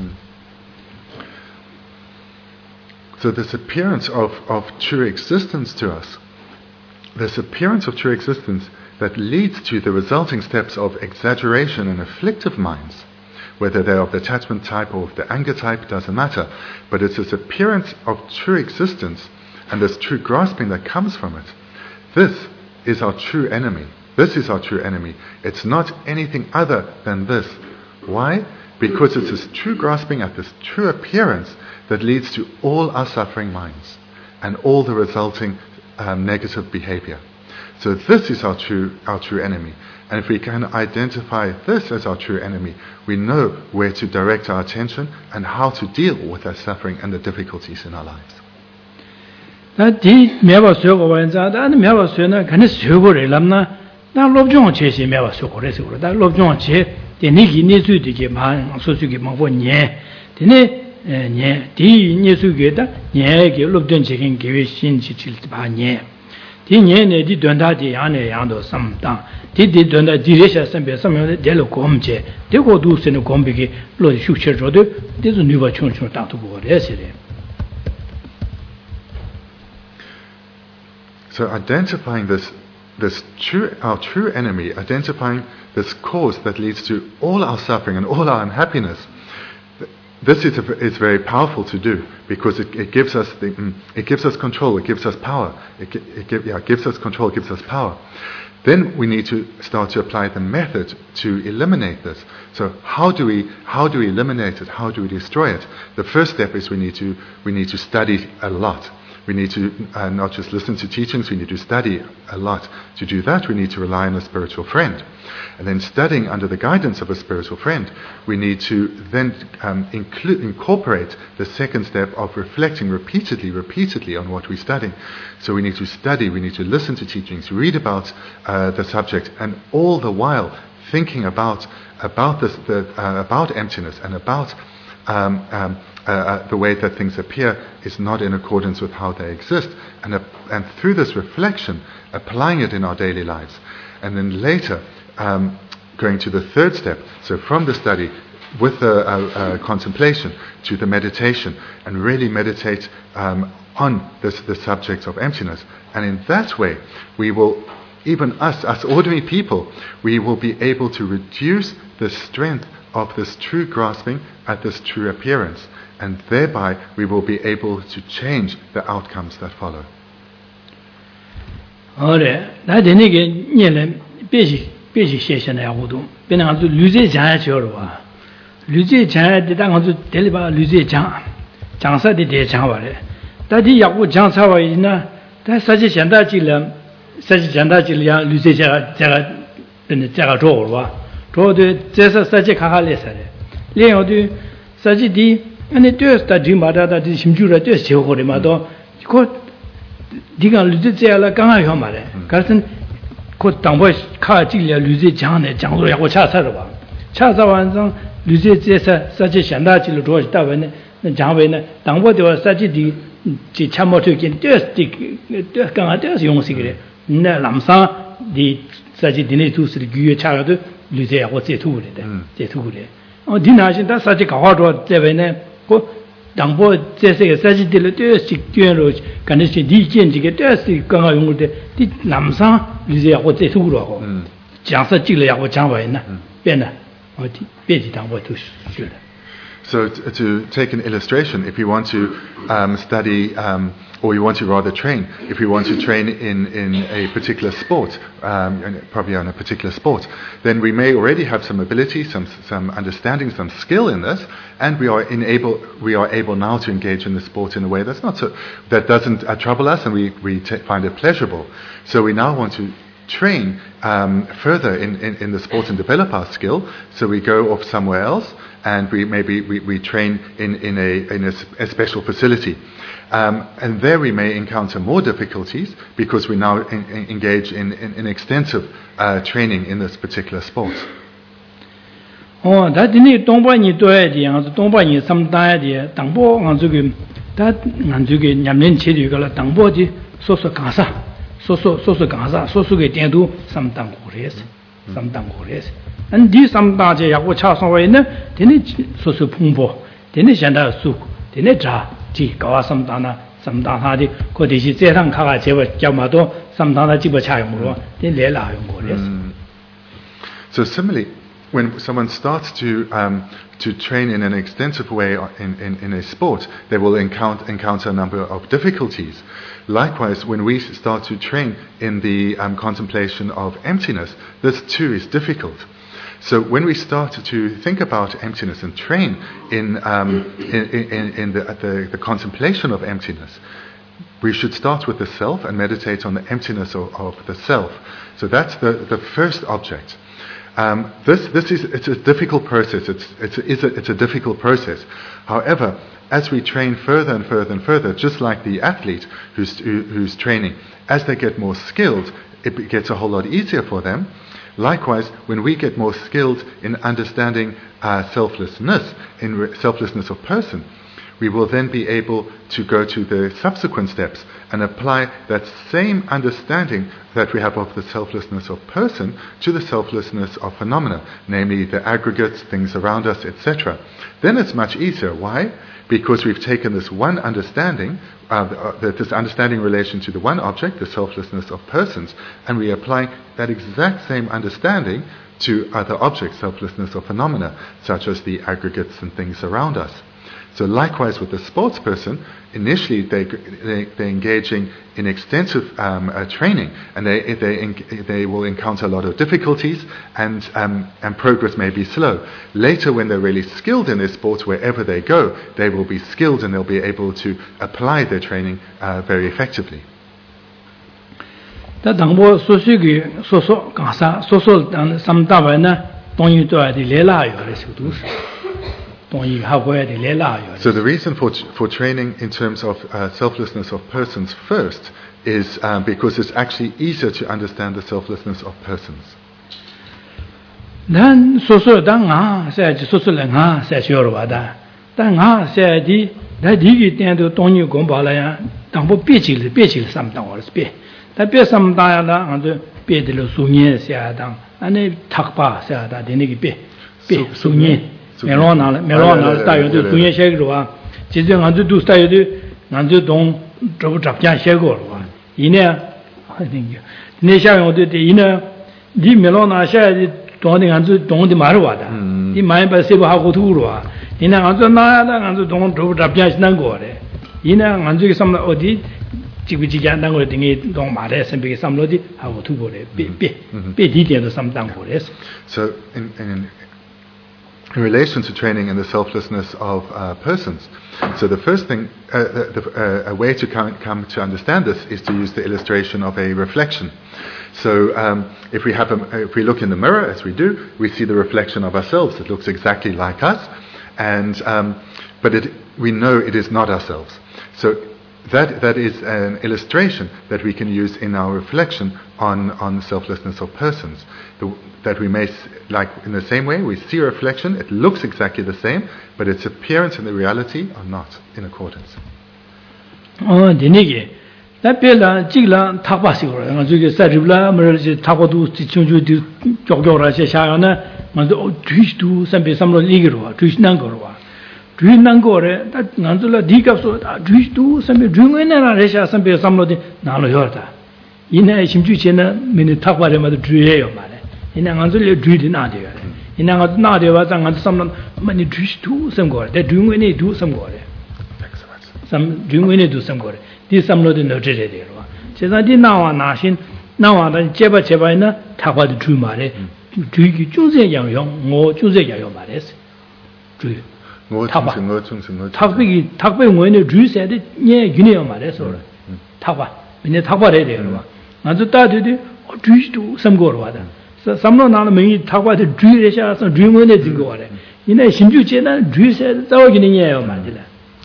S2: So this appearance of of true existence to us, this appearance of true existence that leads to the resulting steps of exaggeration and afflictive minds, whether they're of the attachment type or of the anger type, doesn't matter. But it's this appearance of true existence and this true grasping that comes from it. This is our true enemy. This is our true enemy. It's not anything other than this. Why? Because it's this true grasping at this true appearance that leads to all our suffering minds and all the resulting um, negative behavior. So this is our true, our true enemy. And if we can identify this as our true enemy, we know where to direct our attention and how to deal with that suffering and the difficulties in our lives.
S1: Di nye ne di donda di yane yando samdang di di donda diresha sambe samyo de lo gomje de go du se no gombe ki lo shu che ro de de zu nuba chung chung ta tu bo re se re.
S2: So identifying this this true our true enemy, identifying this cause that leads to all our suffering and all our unhappiness, this is, a, is very powerful to do because it, it gives us the, mm, it gives us control, it gives us power, it, it, give, yeah, it gives us control, it gives us power. Then we need to start to apply the method to eliminate this. So how do we how do we eliminate it? How do we destroy it? The first step is we need to we need to study a lot. We need to uh, not just listen to teachings, we need to study a lot. To do that, we need to rely on a spiritual friend. And then studying under the guidance of a spiritual friend, we need to then um, include, incorporate the second step of reflecting repeatedly, repeatedly on what we're studying. So we need to study, we need to listen to teachings, read about uh, the subject, and all the while thinking about about this, the, uh, about emptiness and about um, um, uh, uh, the way that things appear is not in accordance with how they exist, and uh, and through this reflection, applying it in our daily lives, and then later um, going to the third step. So from the study, with the uh, uh, contemplation to the meditation, and really meditate um, on this, the subject of emptiness, and in that way, we will. Even us, as ordinary people, we will be able to reduce the strength of this true grasping at this true appearance, and thereby we will be able to change the outcomes that follow.
S1: 好的，那的那个念人别去别去写现代活动，别那样子绿色讲下去了哇，绿色讲的当样子这里把绿色讲讲啥的得讲完了，但是要我讲啥玩意呢？但实际现在进了。实际现在就是讲绿色这个这个嗯这个做了吧，做的这是实际看看来说的，另外的实际的，那对是的嘛的的心主了对是好的嘛都，可你讲绿色这样了刚刚好嘛的，可是可当我看这个绿色讲的讲出来我查查了吧，查查完上绿色这是实际现在就是做大文的那讲为呢，当我的话实际的这参谋推荐对是的对刚刚对是用这个的。那南上的实际的那都是的预约差了都绿色或者土的的，这土的。哦，听那些他实际搞好多这边呢，我当我这些个实际的了都是捐了，可能是理解这个都是刚刚用的，的南上绿色或者土了哦。嗯。讲实际了呀，我讲完了，变了，我别的当我都学了。
S2: So t- to take an illustration, if you want to um, study, um, or you want to rather train, if you want to train in, in a particular sport, um, probably on a particular sport, then we may already have some ability, some some understanding, some skill in this, and we are enable we are able now to engage in the sport in a way that's not so that doesn't uh, trouble us, and we we t- find it pleasurable. So we now want to train um, further in, in, in the sport and develop our skill. So we go off somewhere else, and we maybe we, we train in, in, a, in a, a special facility. Um, and there we may encounter more difficulties because we now in, in engage in, in, in extensive uh, training in this particular sport.
S1: 哦，他今天东北人多一点，还是东北人上大一点，东北俺这个，他俺这个年龄轻的个了，东北的说说干啥？说说说说干啥？说说个点都上当过来是，上当过来是。嗯，你上当这呀，我查上位呢，天天说说蓬勃，天天现在说，天天查，这搞啊上当呢，上当他的，或者是这趟看看这个叫嘛多，上当他基本查用过，天来哪用过来是。
S2: So similarly, when someone starts to um, to train in an extensive way in, in, in a sport, they will encounter, encounter a number of difficulties. Likewise, when we start to train in the um, contemplation of emptiness, this too is difficult. So when we start to think about emptiness and train in um, in, in, in the, the, the contemplation of emptiness, we should start with the self and meditate on the emptiness of, of the self. So that's the, the first object. Um, this this is it's a difficult process. It's it's a, it's a, it's a difficult process. However, as we train further and further and further, just like the athlete who's who, who's training, as they get more skilled, it gets a whole lot easier for them. Likewise, when we get more skilled in understanding uh, selflessness, in re- selflessness of person, we will then be able to go to the subsequent steps and apply that same understanding that we have of the selflessness of person to the selflessness of phenomena, namely the aggregates, things around us, et cetera. Then it's much easier. Why? Because we've taken this one understanding, uh, this understanding in relation to the one object, the selflessness of persons, and we apply that exact same understanding to other objects, selflessness of phenomena, such as the aggregates and things around us. So likewise with the sports person, initially they, they, they're engaging in extensive um, uh, training, and they, they, they will encounter a lot of difficulties, and, um, and progress may be slow. Later, when they're really skilled in their sports, wherever they go, they will be skilled and they'll be able to apply their training uh, very effectively.
S1: 但当我说说个说说干啥？说说当什么大文呢？当然都係啲嚟拉药嚟做都是。
S2: So the reason for for training in terms of uh, selflessness of persons first is um, because it's actually easier to understand the selflessness of persons.
S1: 난 소소 당아 세지 소소를 가 세셔로 와다 당아 세지 나 디기 때도 돈이 공부하려야 당부 삐질 삐질 삼당 어스 삐 다삐 삼당야다 아주 삐들로 수년 세야당 아니 탁바 세야다 되니기 삐삐 수년 멜로나 멜로나 다요도 수년 셰그로와 지정 아주 두 스타요도 난주 동 저부 잡자 셰고로와 이내 하든요 내 샤용도 이내 이 멜로나 샤지 동네 간주 동네 말와다 이 많이 봐세고 하고 두로와 이내 간주 나야다 간주 동 저부 잡자 신난 거래 이내 간주기 삼나 어디 지구지기 한다는 걸 등이 동 말에 선비게 삼로지 하고 두고래 삐삐 삐디디도 삼당 거래서
S2: So in, in in relation to training in the selflessness of uh, persons. So the first thing, uh, the, uh, a way to come, come to understand this is to use the illustration of a reflection. So um, if we have, a, if we look in the mirror, as we do, we see the reflection of ourselves. It looks exactly like us, and um, but it, we know it is not ourselves. So that that is an illustration that we can use in our reflection on on the selflessness of persons. The, that we may, like in the same way, we see a reflection, it looks exactly the same, but its appearance and the reality are not in accordance.
S1: 어, 되니게. 나별라 찍라 타바시고라. 저기 사리블라 머르지 타고도 지청주디 쪽쪽라시 샤야나 먼저 뒤도 선배 삼로 리기로 뒤난 거로와. 뒤난 거래. 다 난들라 디갑소 뒤도 선배 중에나라 레샤 선배 삼로디 나로 요다. 이내 심주체는 미니 타바레마도 뒤에요 말에. 이나 간절히 뒤디 나대요. 이나 간절 나대와 장간 삼는 많이 뒤도 섬거래. 내 중원에 두 섬거래. 삼 중원에 두 섬거래. 디 삼로도 넣어줘야 돼요. 제가디 나와 나신 나와는 제바 제바이나 타바도 주 말에 뒤기 중세 양용 뭐 중세 양용 말했어. 주 타바 탁백이 탁백 원에 주세도 예 유네요 말해서 타바 근데 타바래 돼요. 아주 따뜻이 뒤도 섬거로 와다. 삼로 나는 명이 타바도 주에서 주문에 진 거래. 이내 신주제는 주세 싸우기는 예요 말이다.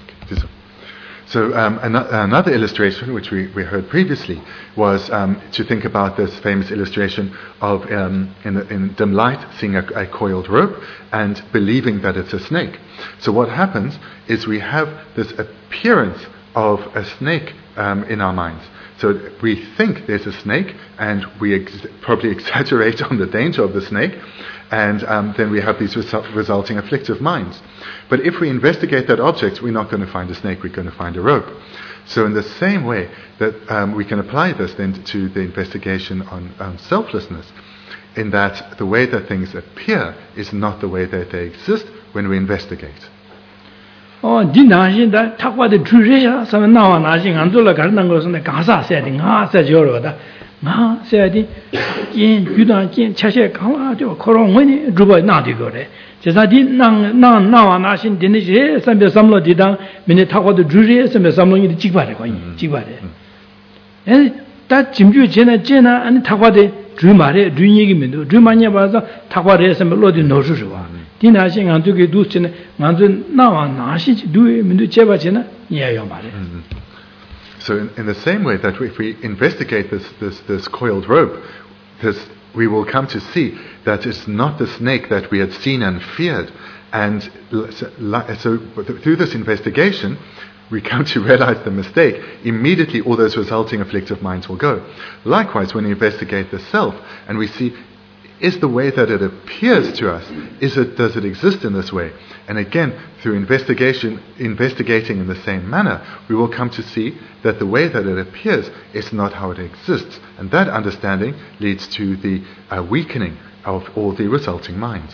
S2: So um, an- another illustration, which we, we heard previously, was um, to think about this famous illustration of um, in, the, in dim light seeing a, a coiled rope and believing that it's a snake. So what happens is we have this appearance of a snake um, in our minds. So we think there's a snake, and we ex- probably exaggerate on the danger of the snake, and um, then we have these resu- resulting afflictive minds. But if we investigate that object, we're not going to find a snake, we're going to find a rope. So in the same way that um, we can apply this then to the investigation on um, selflessness, in that the way that things appear is not the way that they exist when we investigate.
S1: 어, 디 나신다 탁과의 주제야 서면 나와 나신 안 돌아 가는 것은 가사 세팅 아 세죠로다. 나 세디 인 유단 진 차세 강화죠. 코로나니 주버 나디 거래. 제사디 나나 나와 나신 되는지 삼배 삼로 디당 미네 탁과의 주제에 삼배 삼로이 찍바래 거기 찍바래. 에, 다 짐주 전에 전에 아니 탁과의 주 말에 주 얘기면도 주 많이 봐서 탁과에 삼배 로디 넣어주죠. So in, in
S2: the same way that if we investigate this, this, this coiled rope, this, we will come to see that it's not the snake that we had seen and feared. And so through this investigation, we come to realize the mistake. Immediately all those resulting afflictive minds will go. Likewise, when we investigate the self and we see, is the way that it appears to us, is it, does it exist in this way? And again, through investigation, investigating in the same manner, we will come to see that the way that it appears is not how it exists. And that understanding leads to the uh, weakening of all the resulting minds.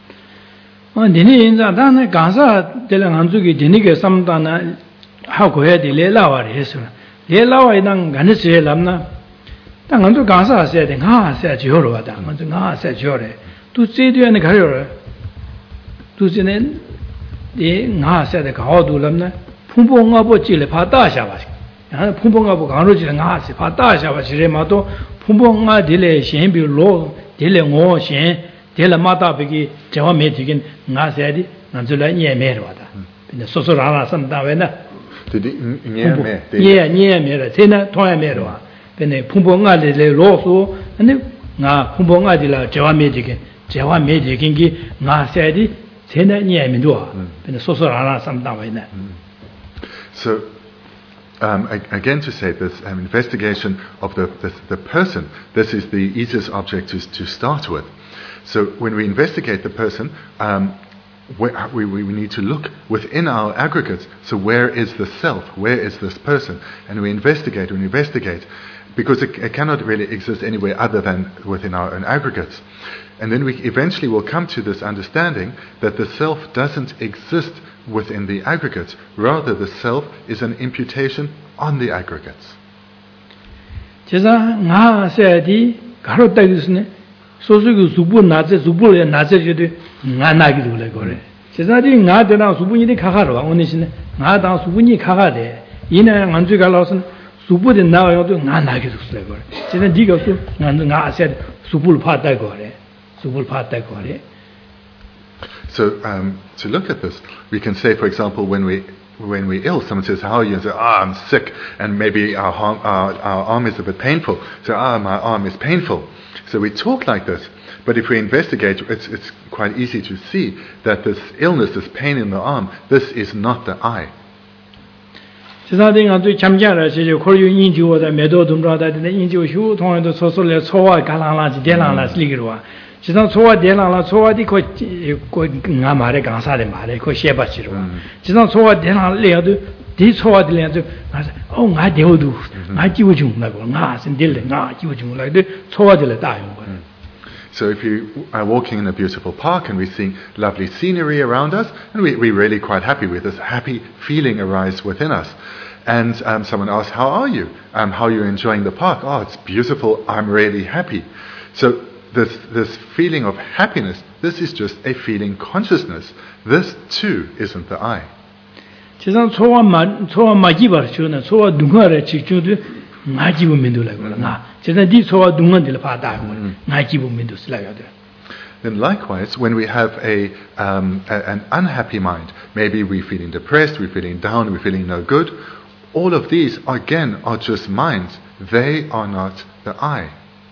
S1: 당한도 가사 세대 가 세지요로 와다. 먼저 가 세지요래. 또 제대로는 가려라. 두지는 이가 세대 가도 람나 풍봉하고 찔레 바다샤 봐. 아 풍봉하고 가로지는 가시 바다샤 봐. 지레마도 풍봉아 딜레 신비로 딜레 오신 딜레 마다비기 저와 메디긴 가 세디 난줄라 예메로 와다. 근데 소소라라 선다वे나.
S2: 되디 예메.
S1: 예 예메라. 세나 통야메로 와. 근데 풍봉아들의 로소 근데 나 풍봉아들라 저와메지게 제와 매제긴기 나세디 세나 니에민도 근데 소소라나 삼다와이네.
S2: So Um, again, to say this um, investigation of the, the the person, this is the easiest object to to start with. So when we investigate the person, um, we, we we need to look within our aggregates. So where is the self? Where is this person? And we investigate and investigate, because it, it cannot really exist anywhere other than within our own aggregates. And then we eventually will come to this understanding that the self doesn't exist within the aggregates. Rather, the self is an imputation on the aggregates.
S1: 제가 나 세디 가로 따기스네 소소기 수부 나제 수부에 나제지도 나 나기도 그래. 제가디 나 되나 수부니데 가가로 오늘시네 나다 수부니 가가데 이나 안주 갈라선 수부데 나와요도 나 나기도 그래. 제가 네가 수 나나 세디 수부를 파다 거래. 수부를 파다 거래.
S2: So um, to look at this, we can say, for example, when we when we're ill, someone says, "How are you?" and say, "Ah, I'm sick," and maybe our, arm, our our arm is a bit painful. So, "Ah, my arm is painful." So we talk like this. But if we investigate, it's it's quite easy to see that this illness, this pain in the arm, this is not the I.
S1: 지사대가 또 참자라 제저 코르유 인지오다 메도돔라다데 인지오슈 통에도 소소레 소와 갈랑라지 데랑라 슬리기로와 지상 소와 데랑라 소와디 코코가 말에 강사데 말에 코 셰바치로와 지상 소와 데랑 레도 디 소와들레도 어 나데오도 나 기우중나고 나 신딜레 나 기우중나데 소와들레 다용 거.
S2: So if you are walking in a beautiful park and we're seeing lovely scenery around us, and we, we're really quite happy with this happy feeling arise within us. And um, someone asks, "How are you? Um, how are you enjoying the park?" "Oh, it's beautiful. I'm really happy." So this this feeling of happiness, this is just a feeling consciousness. This too isn't the I.
S1: 지상 소와만 소와마기버쇼나 소와 누가를 직주도 나기부 민도라고 나 제가 디 소와 누가들 파다고 나기부 민도스라고 돼.
S2: Then likewise, when we have a, um, a an unhappy mind, maybe we're feeling depressed, we're feeling down, we're feeling no good, all of these again are just minds. They are not the I.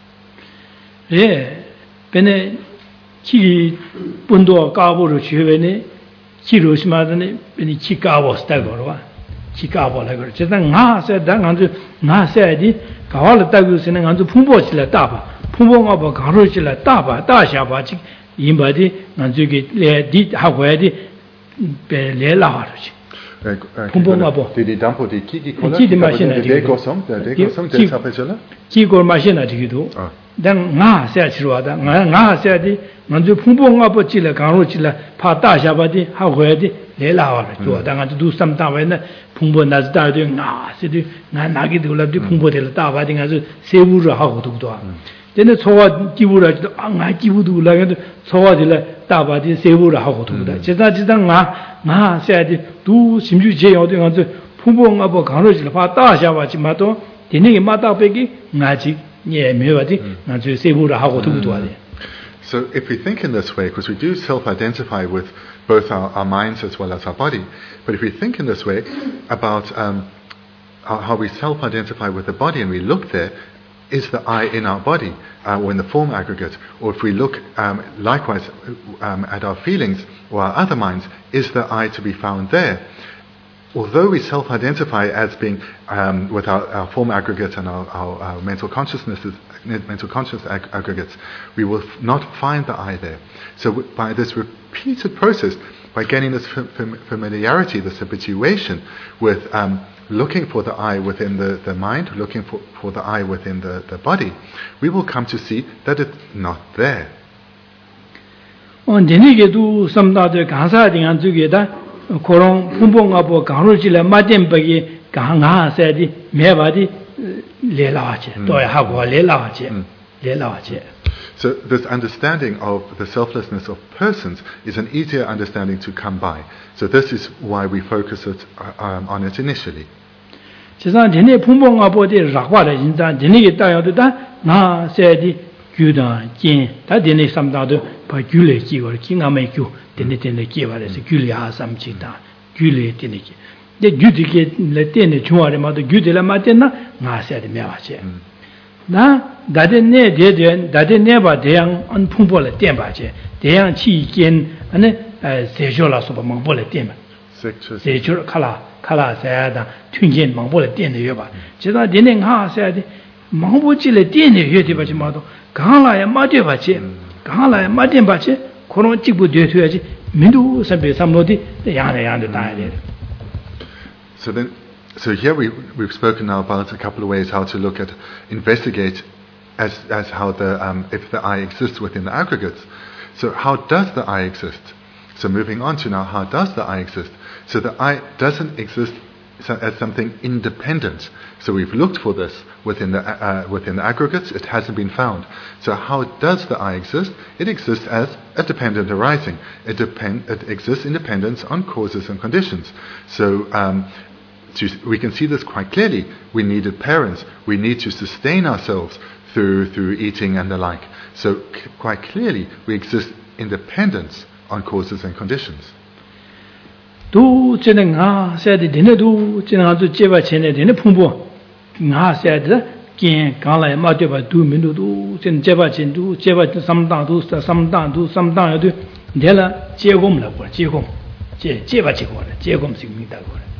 S1: 예, 근데 기 분도 까보로 주변에 기로시마드네 베니 기까보스다 거와 기까보라 그래. 제가 나세 당한테 나세디 가와를 따고서는 안주 풍보실라 따봐. 풍보가 뭐 가로실라 따봐. 따샤봐. 임바디 안주기 레디 하고야디 베레라하르지. 풍보가 뭐
S2: 디디 담포디 키기 콜라
S1: 키디 마시나
S2: 데고섬 데고섬 데사페절라
S1: 기고 마시나 디기도 당 나세치로다 나세디 먼저 풍보가 뭐 찔라 가로실라 파 따샤바디 하고야디 레라하르 줘 당한테 두 삼다베나 풍보 나즈다도 나세디 나 나기도 올라디 풍보들 따바디 가서 세부를 하고 두도 근데 소와 기부라지도 아 기부도 올라가도 소와들 따바디 세부를 하고 두다 제가 지당 나 나세디 두 심주 제어도 가서 풍보가 뭐 가로질 파 따샤바지 마도 되는 게 마다 빼기 나지 예 매바디 나저 세부를 하고 두도 하대.
S2: So if we think in this way, because we do self-identify with both our, our minds as well as our body, but if we think in this way about um, how we self-identify with the body and we look there, is the I in our body uh, or in the form aggregate? Or if we look um, likewise um, at our feelings or our other minds, is the I to be found there? Although we self-identify as being um, with our, our form aggregates and our, our, our mental consciousnesses, mental conscious ag- aggregates, we will f- not find the I there. So w- by this repeated process, by gaining this f- fam- familiarity, this habituation with um, looking for the I within the, the mind, looking for, for the I within the, the body, we will come to see that it's not there.
S1: 그런 풍봉하고 강로질에 맞은 버기 강하세디 매바디 레라하지 또 하고 레라하지 레라하지.
S2: So this understanding of the selflessness of persons is an easier understanding to come by. So this is why we focus it, um, on it initially.
S1: 지상 전에 풍봉하고의 라과를 인자 전에 따야도다 나세디 규다 진다 전에 삼다도 바 규례 기월 긴가메 규 되네 되네 기발에서 규례하 삼치다 규례 되네 근데 규디게 레테네 중화를 마도 규들라 맞잖아 나세디 매와지 那大的那点点，大的那把这样按碰破了电把去，这样期间，那呃，谁说了说把蒙破了电嘛？谁说了卡拉卡拉啥的，听见蒙破了电的月吧？知道点点哈啥的，蒙破起来电的月对吧？去嘛都，刚来也没对吧？去，刚来没电吧？去，可能几步对对去，民都上边上落的，这样的样的大一点。
S2: So then. So here we, we've spoken now about a couple of ways how to look at, investigate as, as how the, um, if the I exists within the aggregates. So how does the I exist? So moving on to now, how does the I exist? So the I doesn't exist as something independent. So we've looked for this within the, uh, within the aggregates, it hasn't been found. So how does the I exist? It exists as a dependent arising. It, depend, it exists in dependence on causes and conditions. So um, To, we can see this quite clearly. We needed parents. We need to sustain ourselves through through eating and the like. So c- quite clearly, we exist in dependence on causes and conditions.
S1: Do 这个啊，现在人家都这样都接把钱的，人家碰不，啊现在见刚来嘛对吧？都民都都这接把钱都接把什么当都什么当都什么当要对，你了结果了过结果，接接把结果了，结果是明白过了。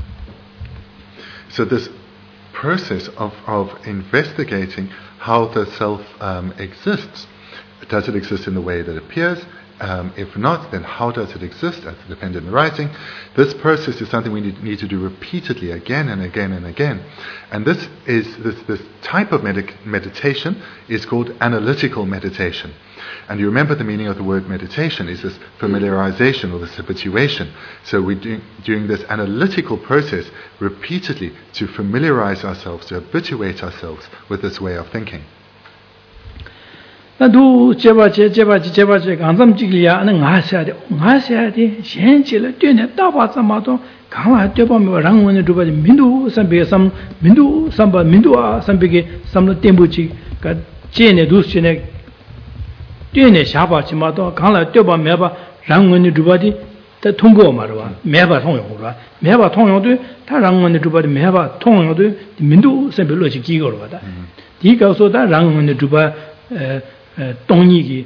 S2: So this process of, of investigating how the self um, exists, does it exist in the way that it appears? Um, if not, then how does it exist as a dependent arising? This process is something we need, need to do repeatedly again and again and again. And this is this, this type of med- meditation is called analytical meditation. And you remember the meaning of the word meditation is this familiarization or this habituation. So we're doing, doing this analytical process repeatedly to familiarize ourselves, to habituate ourselves with this way of thinking.
S1: 那都接吧接接吧接接吧接，刚咱们这个呀，那俺下的俺下的，现起来对呢，大把这么多，刚来对吧？没让我们这边民族三百三，民族三百民族啊，三百个三百点不起，个接呢都是呢，对呢下把起码多，刚来对吧？没把让我们这边的，他通过嘛是吧？没把通用是吧？没把通用对，他让我们这边的没把通用对，民族三百六十几个了吧的，第一个说他让我们这边呃。So,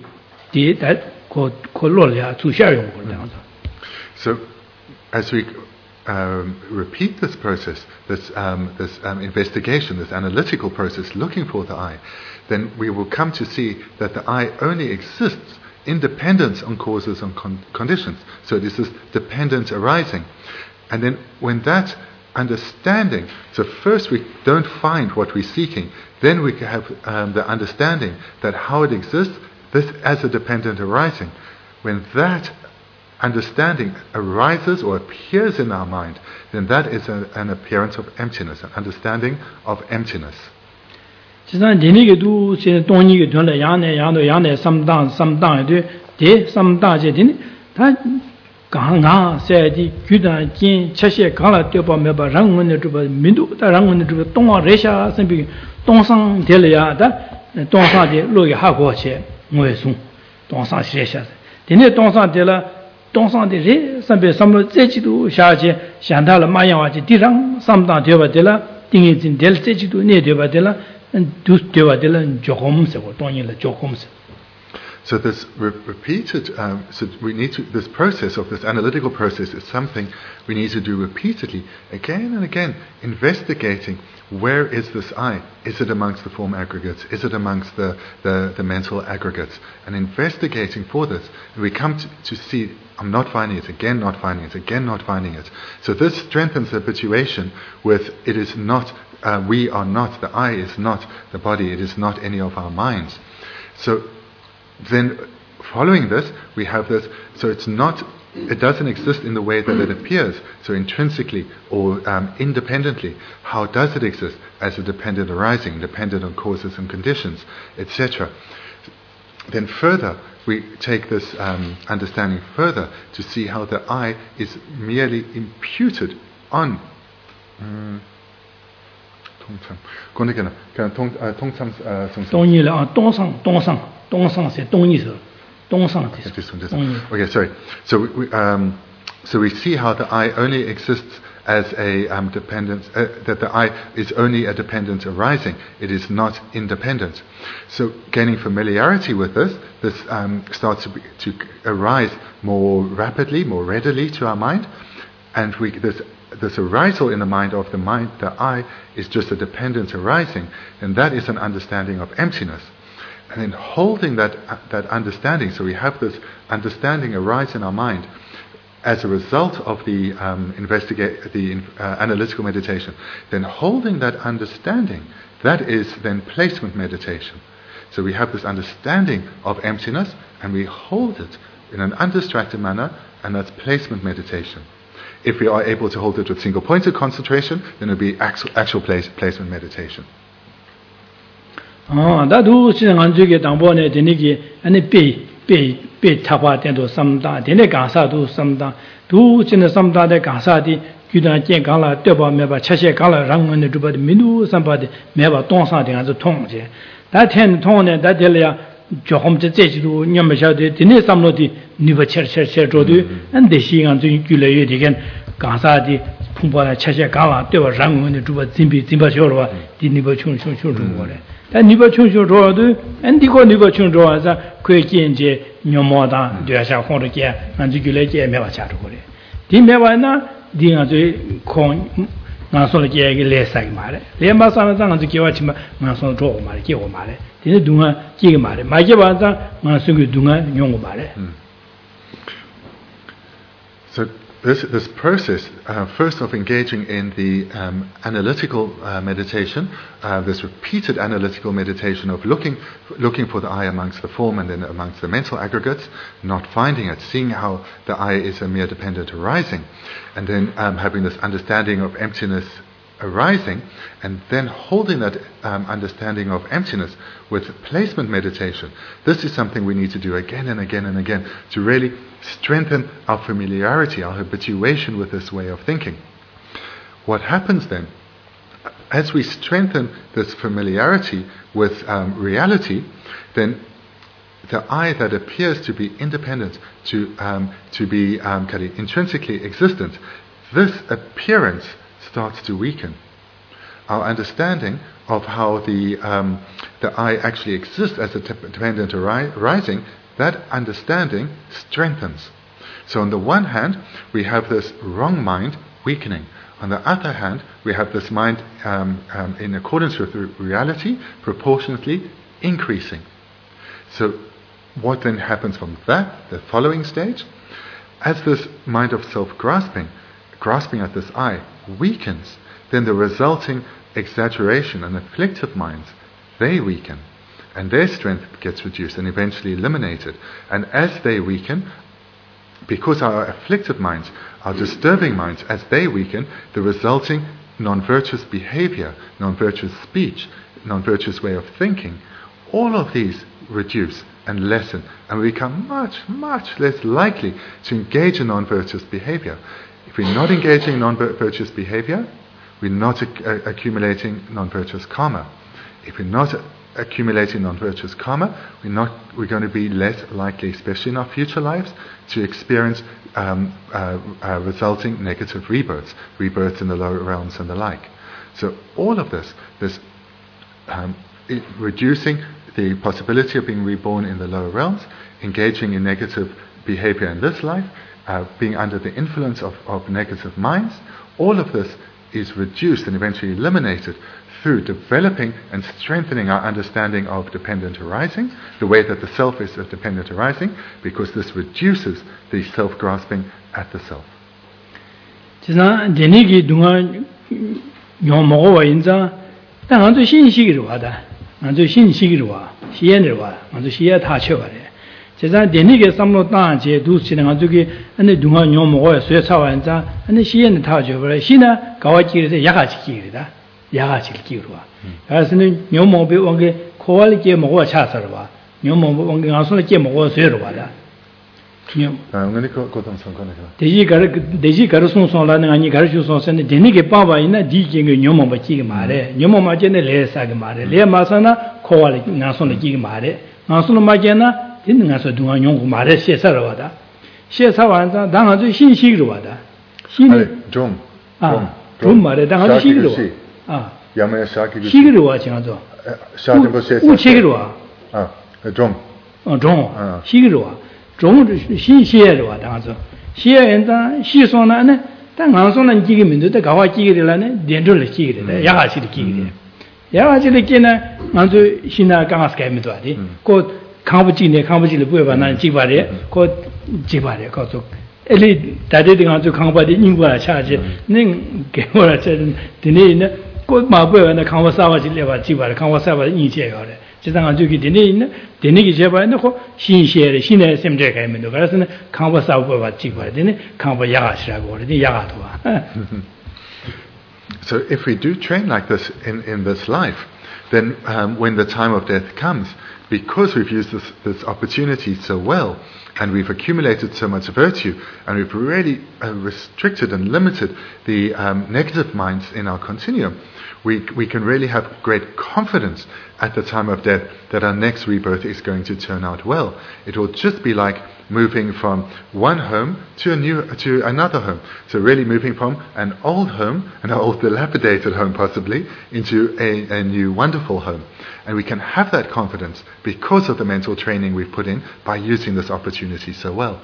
S2: as we um, repeat this process, this, um, this um, investigation, this analytical process, looking for the I, then we will come to see that the I only exists in dependence on causes and con- conditions. So it is this dependence arising. And then when that understanding, so first we don't find what we're seeking, then we have um, the understanding that how it exists, this as a dependent arising. When that understanding arises or appears in our mind, then that is a, an appearance of emptiness, an understanding of emptiness.
S1: 实际上，你那个都是东尼个团了，养呢养到养呢，什么当什么当的，对什么当些的，他。刚刚在的举段见切些刚了对吧？没把让我们的这个民族，但让我们的这个东啊热下身边东上的了呀的，东上的落一下过去，我也送东上热下的，今天东上的了，东上的热身边什么这几度下去，想到了马阳话去地上上当对吧？对了，定义真对了这几度那对吧？对了，嗯，都对吧？对了，叫我们说，当然了，叫我们说。
S2: So this re- repeated, um, so we need to, this process of this analytical process is something we need to do repeatedly, again and again, investigating where is this I? Is it amongst the form aggregates? Is it amongst the, the, the mental aggregates? And investigating for this, and we come to, to see, I'm not finding it, again not finding it, again not finding it. So this strengthens the habituation with it is not, uh, we are not, the I is not the body, it is not any of our minds. So then following this, we have this, so it's not, it doesn't exist in the way that it appears, so intrinsically or um, independently. How does it exist? As a dependent arising, dependent on causes and conditions, et cetera. Then further, we take this um, understanding further to see how the I is merely imputed on. Um, 东
S1: 尼了啊，东上东上东上是东尼是东上的。
S2: Okay, sorry. So we, we um, so we see how the I only exists as a um, dependent, uh, that the I is only a dependent arising. It is not independent. So gaining familiarity with this, this um, starts to, be, to arise more rapidly, more readily to our mind, and we, this, this arisal in the mind of the mind, the I, is just a dependent arising, and that is an understanding of emptiness. And then holding that uh, that understanding, so we have this understanding arise in our mind as a result of the um, investigate the uh, analytical meditation. Then holding that understanding, that is then placement meditation. So we have this understanding of emptiness, and we hold it in an undistracted manner, and that's placement meditation. If we are able to hold it with single-pointed concentration, then it will be actual, actual place, placement meditation.
S1: 아, 나도 지금 안쪽에 당번에 되니기 아니 빼빼빼 타파 된도 삼다 되네 가사도 삼다 두 진의 삼다의 가사디 규단健康了 对吧 매바 차세 강了 랑은의 주바디 민두 삼바디 매바 동사된 아주 통제 다텐 통네 다들이야 조금 제제지도 냠마샤데 되네 삼로디 니버 쳇쳇쳇조도 안데 시간 좀 규례에 되겐 가사디 풍부한 차세 강了 对吧 랑은의 주바 진비 진바쇼로와 디니버 충충충충 거래 단 니버 충충조도 안디고 니버 충조와서 그에 견제 녀모다 되샤 홍르게 안지 규례에 매바 차도 거래 디매바나 디가저 콩 나서를 계획이 레사기 말해 레마사는 장한테 기와치마 나서 줘 말해 기고 말해 디네 동안 기게 말해 마게 봐서 나서기 동안 용고 말해.
S2: So this this process, uh, first of engaging in the um, analytical uh, meditation, uh, this repeated analytical meditation of looking looking for the I amongst the form and then amongst the mental aggregates, not finding it, seeing how the I is a mere dependent arising, and then um, having this understanding of emptiness arising, and then holding that um, understanding of emptiness with placement meditation. This is something we need to do again and again and again to really strengthen our familiarity, our habituation with this way of thinking. What happens then, as we strengthen this familiarity with um, reality, then the I that appears to be independent, to um, to be um, intrinsically existent, this appearance starts to weaken. Our understanding of how the um, the I actually exists as a dependent arising, that understanding strengthens. So on the one hand, we have this wrong mind weakening. On the other hand, we have this mind um, um, in accordance with reality proportionately increasing. So what then happens from that, the following stage? As this mind of self-grasping, grasping at this I, weakens, then the resulting exaggeration and afflictive minds, they weaken, and their strength gets reduced and eventually eliminated. And as they weaken, because our afflictive minds, our disturbing minds, as they weaken, the resulting non-virtuous behavior, non-virtuous speech, non-virtuous way of thinking, all of these reduce and lessen, and we become much, much less likely to engage in non-virtuous behavior. If we're not engaging in non-virtuous behavior, we're not ac- accumulating non-virtuous karma. If we're not a- accumulating non-virtuous karma, we're not. We're going to be less likely, especially in our future lives, to experience um, uh, uh, resulting negative rebirths, rebirths in the lower realms and the like. So all of this, this um, it, reducing the possibility of being reborn in the lower realms, engaging in negative behavior in this life, Uh, being under the influence of, of negative minds, all of this is reduced and eventually eliminated through developing and strengthening our understanding of dependent arising, the way that the self is a dependent arising, because this reduces the self-grasping at the self.
S1: 지나 데니기 동안 요모가 인자 당한도 신식이로 하다. 아주 신식이로 와. 시엔으로 와. 아주 시에 다 쳐버려. 제가 데니게 삼로 땅제 두시는 아주기 안에 동안 요모가 쇠차완자 안에 시엔을 다 줘버려. 시나 가와지르데 야가지 기르다. 야가지 기르와. 그래서는 요모비 원게 코알게 먹어 차서로 와. 요모 원게 가서게 먹어 쇠로 와다.
S2: 아, 오늘 그 고통 상관에서.
S1: 대지 가르 대지 가르 송송라는 아니 가르 송송선데 데니게 빠바 있나 디징게 요모 받지게 말해. 요모 맞제네 레사게 말해. 레 마사나 코알 나선을 지게 말해. 나선을 맞제나 있는 가서 동안 용고 말에 시사로 와다. 시사 완자 당아주 신식으로 와다. 신이
S2: 좀.
S1: 아, 좀 말해. 당한 시기로. 아.
S2: 야마야 샤기로.
S1: 시기로 와 지나죠.
S2: 샤든 버세.
S1: 우체기로 와.
S2: 아, 좀.
S1: 어, 좀. 시기로 와. 좀 시시에로 와 당하죠. 시에엔다 시소나네. 당한소는 지기면도 가와 지기들라네. 된줄을 지기들. 야가시를 지기들. 야가시를 지나 먼저 신나 강아스케미도 하디. 곧 강부지네 강부지를 보여 난 지바래. 곧 지바래. 거기서 엘리 다데딩 아주 강바디 인구라 차지. 능 개월아 저는 드네네 곧 마보여나 강화사와지 레바 지바래. 강화사와 인제요래. 지상아 저기 드네네 드네기 제바네 고 신시에 신의 셈제 가면도 그래서는 강화사와 지바래. 드네 강바 야가시라고 그러더니 야가도 와.
S2: So if we do train like this in, in this life, then um, when the time of death comes, because we've used this, this opportunity so well, and we've accumulated so much virtue, and we've really uh, restricted and limited the um, negative minds in our continuum, we we can really have great confidence at the time of death that our next rebirth is going to turn out well. It will just be like moving from one home to a new to another home. So really moving from an old home, an old dilapidated home possibly, into a, a new wonderful home. And we can have that confidence because of the mental training we've put in by using this opportunity so well.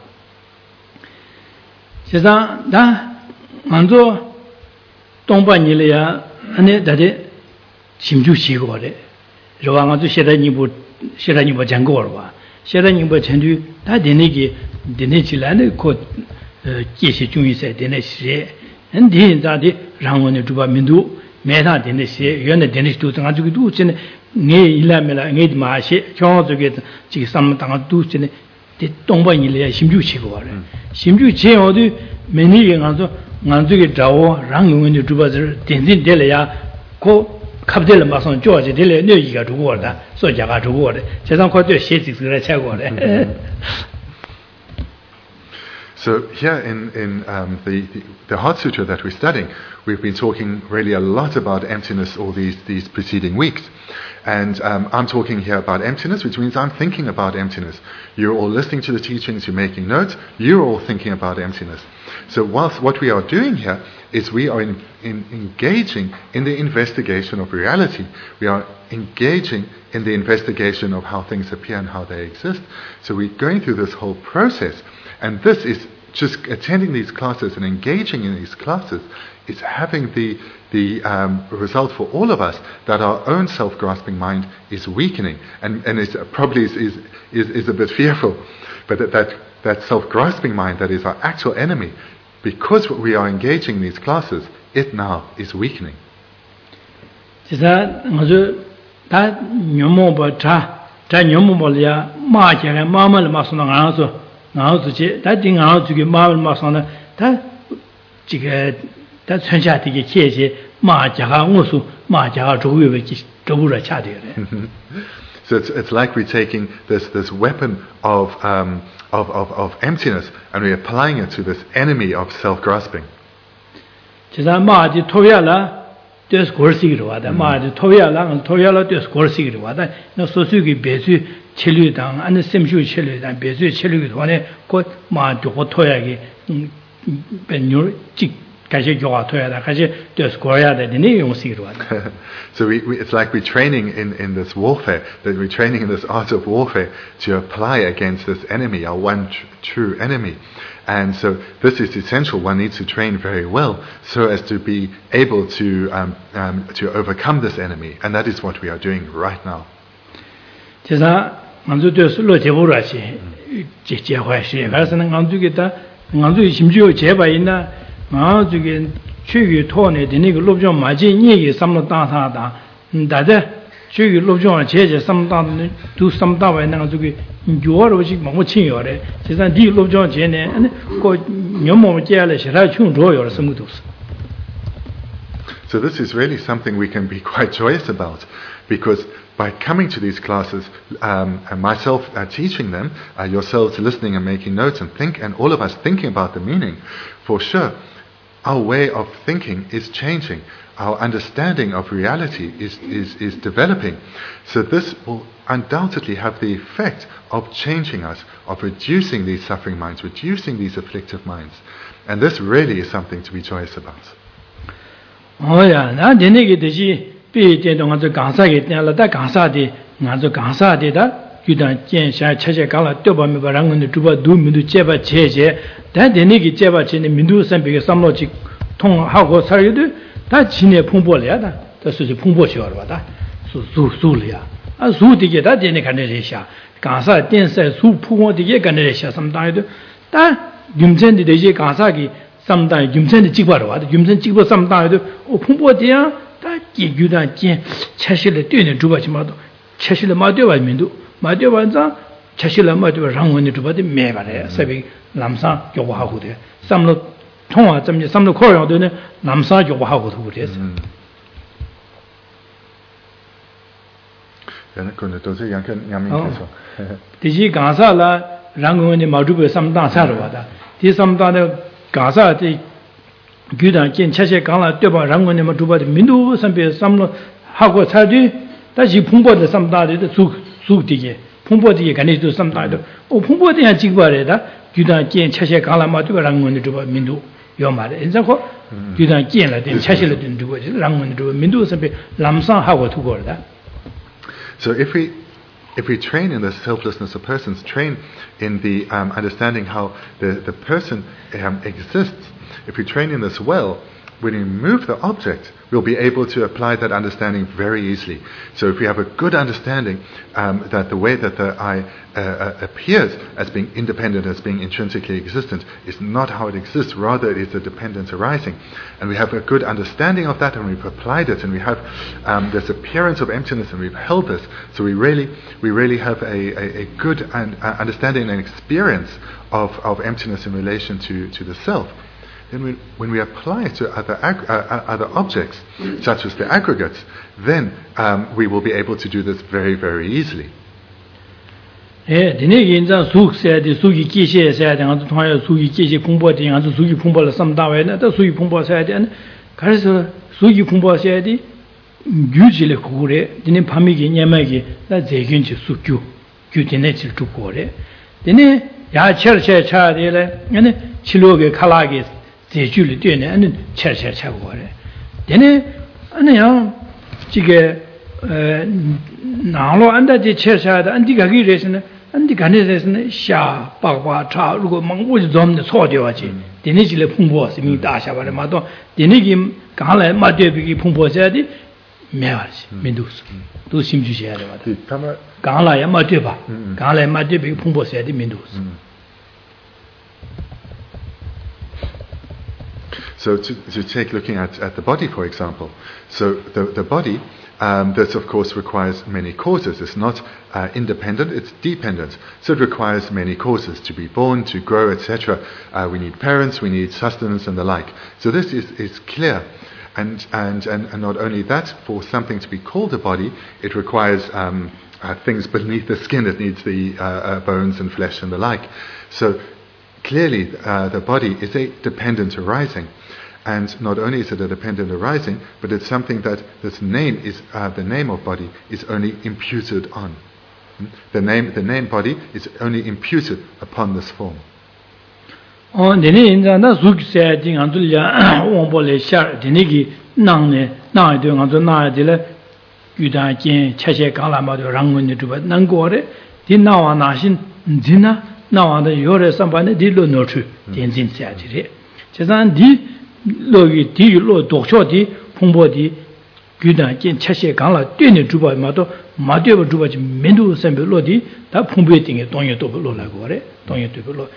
S1: 세상 나 먼저 동반일이야 안에 다들 심주시고 그래. 로왕아도 세다니부 세다니부 장고로 와. 세다니부 전주 다 되네기 되네지라는 곧 계시 중이세 되네시. 근데 다들 랑원의 주바 민도 매다 되네시 연의 되네시도 가지고도 전에 네 일라메라 네 마시 경어적에 지금 삼당아 두전에 동반일이야 심주시고 그래. 심주제 어디 매니게 가서 만족이 자오 랑용의 주바들 된진 될래야 고 갑들 마선 조지 될래 뇌기가 두고다 소자가 두고다 세상 거대 시식을 차고래.
S2: So here in, in um, the, the, the Heart Sutra that we're studying, we've been talking really a lot about emptiness all these, these preceding weeks. And um, I'm talking here about emptiness, which means I'm thinking about emptiness. You're all listening to the teachings, you're making notes, you're all thinking about emptiness. So whilst what we are doing here is we are in, in engaging in the investigation of reality. We are engaging in the investigation of how things appear and how they exist. So we're going through this whole process. And this is just attending these classes and engaging in these classes is having the the um, result for all of us that our own self-grasping mind is weakening and and is probably is is, is, is a bit fearful, but that, that that self-grasping mind that is our actual enemy, because we are engaging in these classes, it now is weakening.
S1: 진짜 아주 다 녀모버 다 녀모벌이야 마제가 마음을 마서는 알아서 나오지 다 딩아 주게 마음을 마서는 다 지게 다 천下되게 계제 마자가 무수 마자가 조위에 조부를 차대요.
S2: So it's it's like we're taking this this weapon of um of of of emptiness and we're applying it to this enemy of self-grasping.
S1: 진짜 마지 토야라 there's gorsi기로 와다 마지 토야라 토야라 there's gor시기로 와다 너 소수기 배수 첼류당 안에 셈슈 첼류당 배수 첼류기 원에 곧 마주고 토야기 benyo 직 가시 교화 토야다 가시 there's 고야다 되네 용시기로 와다.
S2: So we, we it's like we're training in in this warfare, that we're training in this art of warfare to apply against this enemy, our one tr- true enemy. And so this is essential. One needs to train very well so as to be able to um, um, to overcome this enemy, and that is what we are doing right now.
S1: 제가 먼저 되어서 제보라시 제제화시 가서는 감주겠다. 감주 심지어 제바 있나 마주게 최기 토네 되는 거 롭좀 맞지 니기 삼로 따사다. 다데 최기 롭좀 제제 삼다는 두 삼다에 나가 저기 요로지 뭐 친요래. 제가 니 롭좀 제네 그 녀모 제야래 시라 충조요 섬도.
S2: So this is really something we can be quite joyous about, because by coming to these classes, um, and myself uh, teaching them, uh, yourselves listening and making notes and think, and all of us thinking about the meaning, for sure, our way of thinking is changing. Our understanding of reality is, is, is developing. So this will undoubtedly have the effect of changing us, of reducing these suffering minds, reducing these afflictive minds. And this really is something to be joyous about.
S1: Oh yeah, na dene ge de ji bi de dong zo gang sa ge de la da gang sa de nga zo gang sa de da yu dan jian sha che che gang la de ba me ba rang ne zhu ba du min du jie ba che che da dene ge jie ba che ne min du san bi ge sam lo ji tong ha go sa yu de da ji ne pong bo le ya da da su ji pong bo xiao ba da su su su le ya a su de ge da dene kan de le xia gang sa dian sai su pu wo de ge kan de le xia sam da yu de da yum chen de de ji gang sa ge samdang yumchen de jigba ro wa de yumchen jigba samdang de o phungpo de ya da ji yu dan jian chashi le de ne zhuba chi ma do chashi le ma de wa min du ma de wa zang chashi le ma de rang wen de zhuba de me ba de sa bi lam sa gyo wa ha hu de sam lo thong wa zam ji sam lo kho yao de ne lam sa gyo wa ha hu de de
S2: ya ne kun de zhe yang kan yang min ke so
S1: de ji gang sa la rang wen de ma zhu be samdang sa ro wa da di samdang de 가사 때 규단 진 차세 강라 되바 랑원에 뭐 두바 민두 선배 삼로 하고 차디 다시 풍보의 삼다리도 수 수디게 풍보디게 간이도 삼다리도 오 풍보디야 지바래다 규단 진 차세 강라 뭐 두바 랑원에 두바 민두 요 말에 인자고 규단 진라 된 차세를 된 두고 랑원에 두바 민두 선배 람상 하고 두고다.
S2: So if we If we train in the selflessness of persons, train in the um, understanding how the, the person um, exists, if we train in this well, when we move the object, we'll be able to apply that understanding very easily. So if we have a good understanding um, that the way that the I uh, uh, appears as being independent, as being intrinsically existent, is not how it exists, rather it is a dependence arising. And we have a good understanding of that, and we've applied it, and we have um, this appearance of emptiness, and we've held this. So we really, we really have a, a, a good and, uh, understanding and experience of, of emptiness in relation to, to the self. Then we, when we apply it to other ag- uh, other objects, such as the aggregates, then um, we will be able to do this very, very easily.
S1: Eh, dine yin zang su se de su yi ji xie se de, ang tuan ya su yi ji xie pong bo de, ang su yi pong bo le sam da wei na, da su yi pong bo se de, ka shi su yi pong bo se de, yu ji le ku re, dine pa mi ge nian mai ge, na zhe gyun ji su gyu, gyu dine ji zhu ko re. Dine ya che che cha de le, ne chi lo ge ka la ge 这句里对呢，俺切切切过来，但呢，俺样这个呃，哪路俺的这切切的，俺这个给人是呢，俺这干的是呢，下八卦茶，如果蒙古就咱们的错掉去，但呢，就来碰破是命大下巴的嘛，到但呢个刚来嘛对比碰破下的，没关系，没都是，都心去写的嘛，
S2: 对，他们
S1: 刚来也嘛对吧？刚来嘛对比碰破下的没都是。
S2: So to, to take looking at, at the body, for example. So the, the body, um, this of course requires many causes. It's not uh, independent, it's dependent. So it requires many causes to be born, to grow, et cetera. Uh, we need parents, we need sustenance and the like. So this is, is clear. And, and, and, and not only that, for something to be called a body, it requires um, uh, things beneath the skin. It needs the uh, uh, bones and flesh and the like. So clearly uh, the body is a dependent arising. And not only is it a dependent arising, but it's something that this name is uh, the name of body is only imputed on. Hmm? The name, the name body is only imputed upon this form.
S1: Oh, dene inza na zuk se ding an dul ya wong bo le xia dene gi nang ne na de ang zo na de le yu dan jian che che gang la ma de rang wen de zhu ba nang go re di na wa na xin jin na na wa de yo re sam ba ne di lo no chu dian jin xia ji re che san di lo yi di lo do chuo di pong bo di yu dan jian che che gang la de ne zhu ba ma do ma de ba zhu ba ji men du san be lo di da pong be ding ge dong ye do bu lo la go re dong ye do bu lo.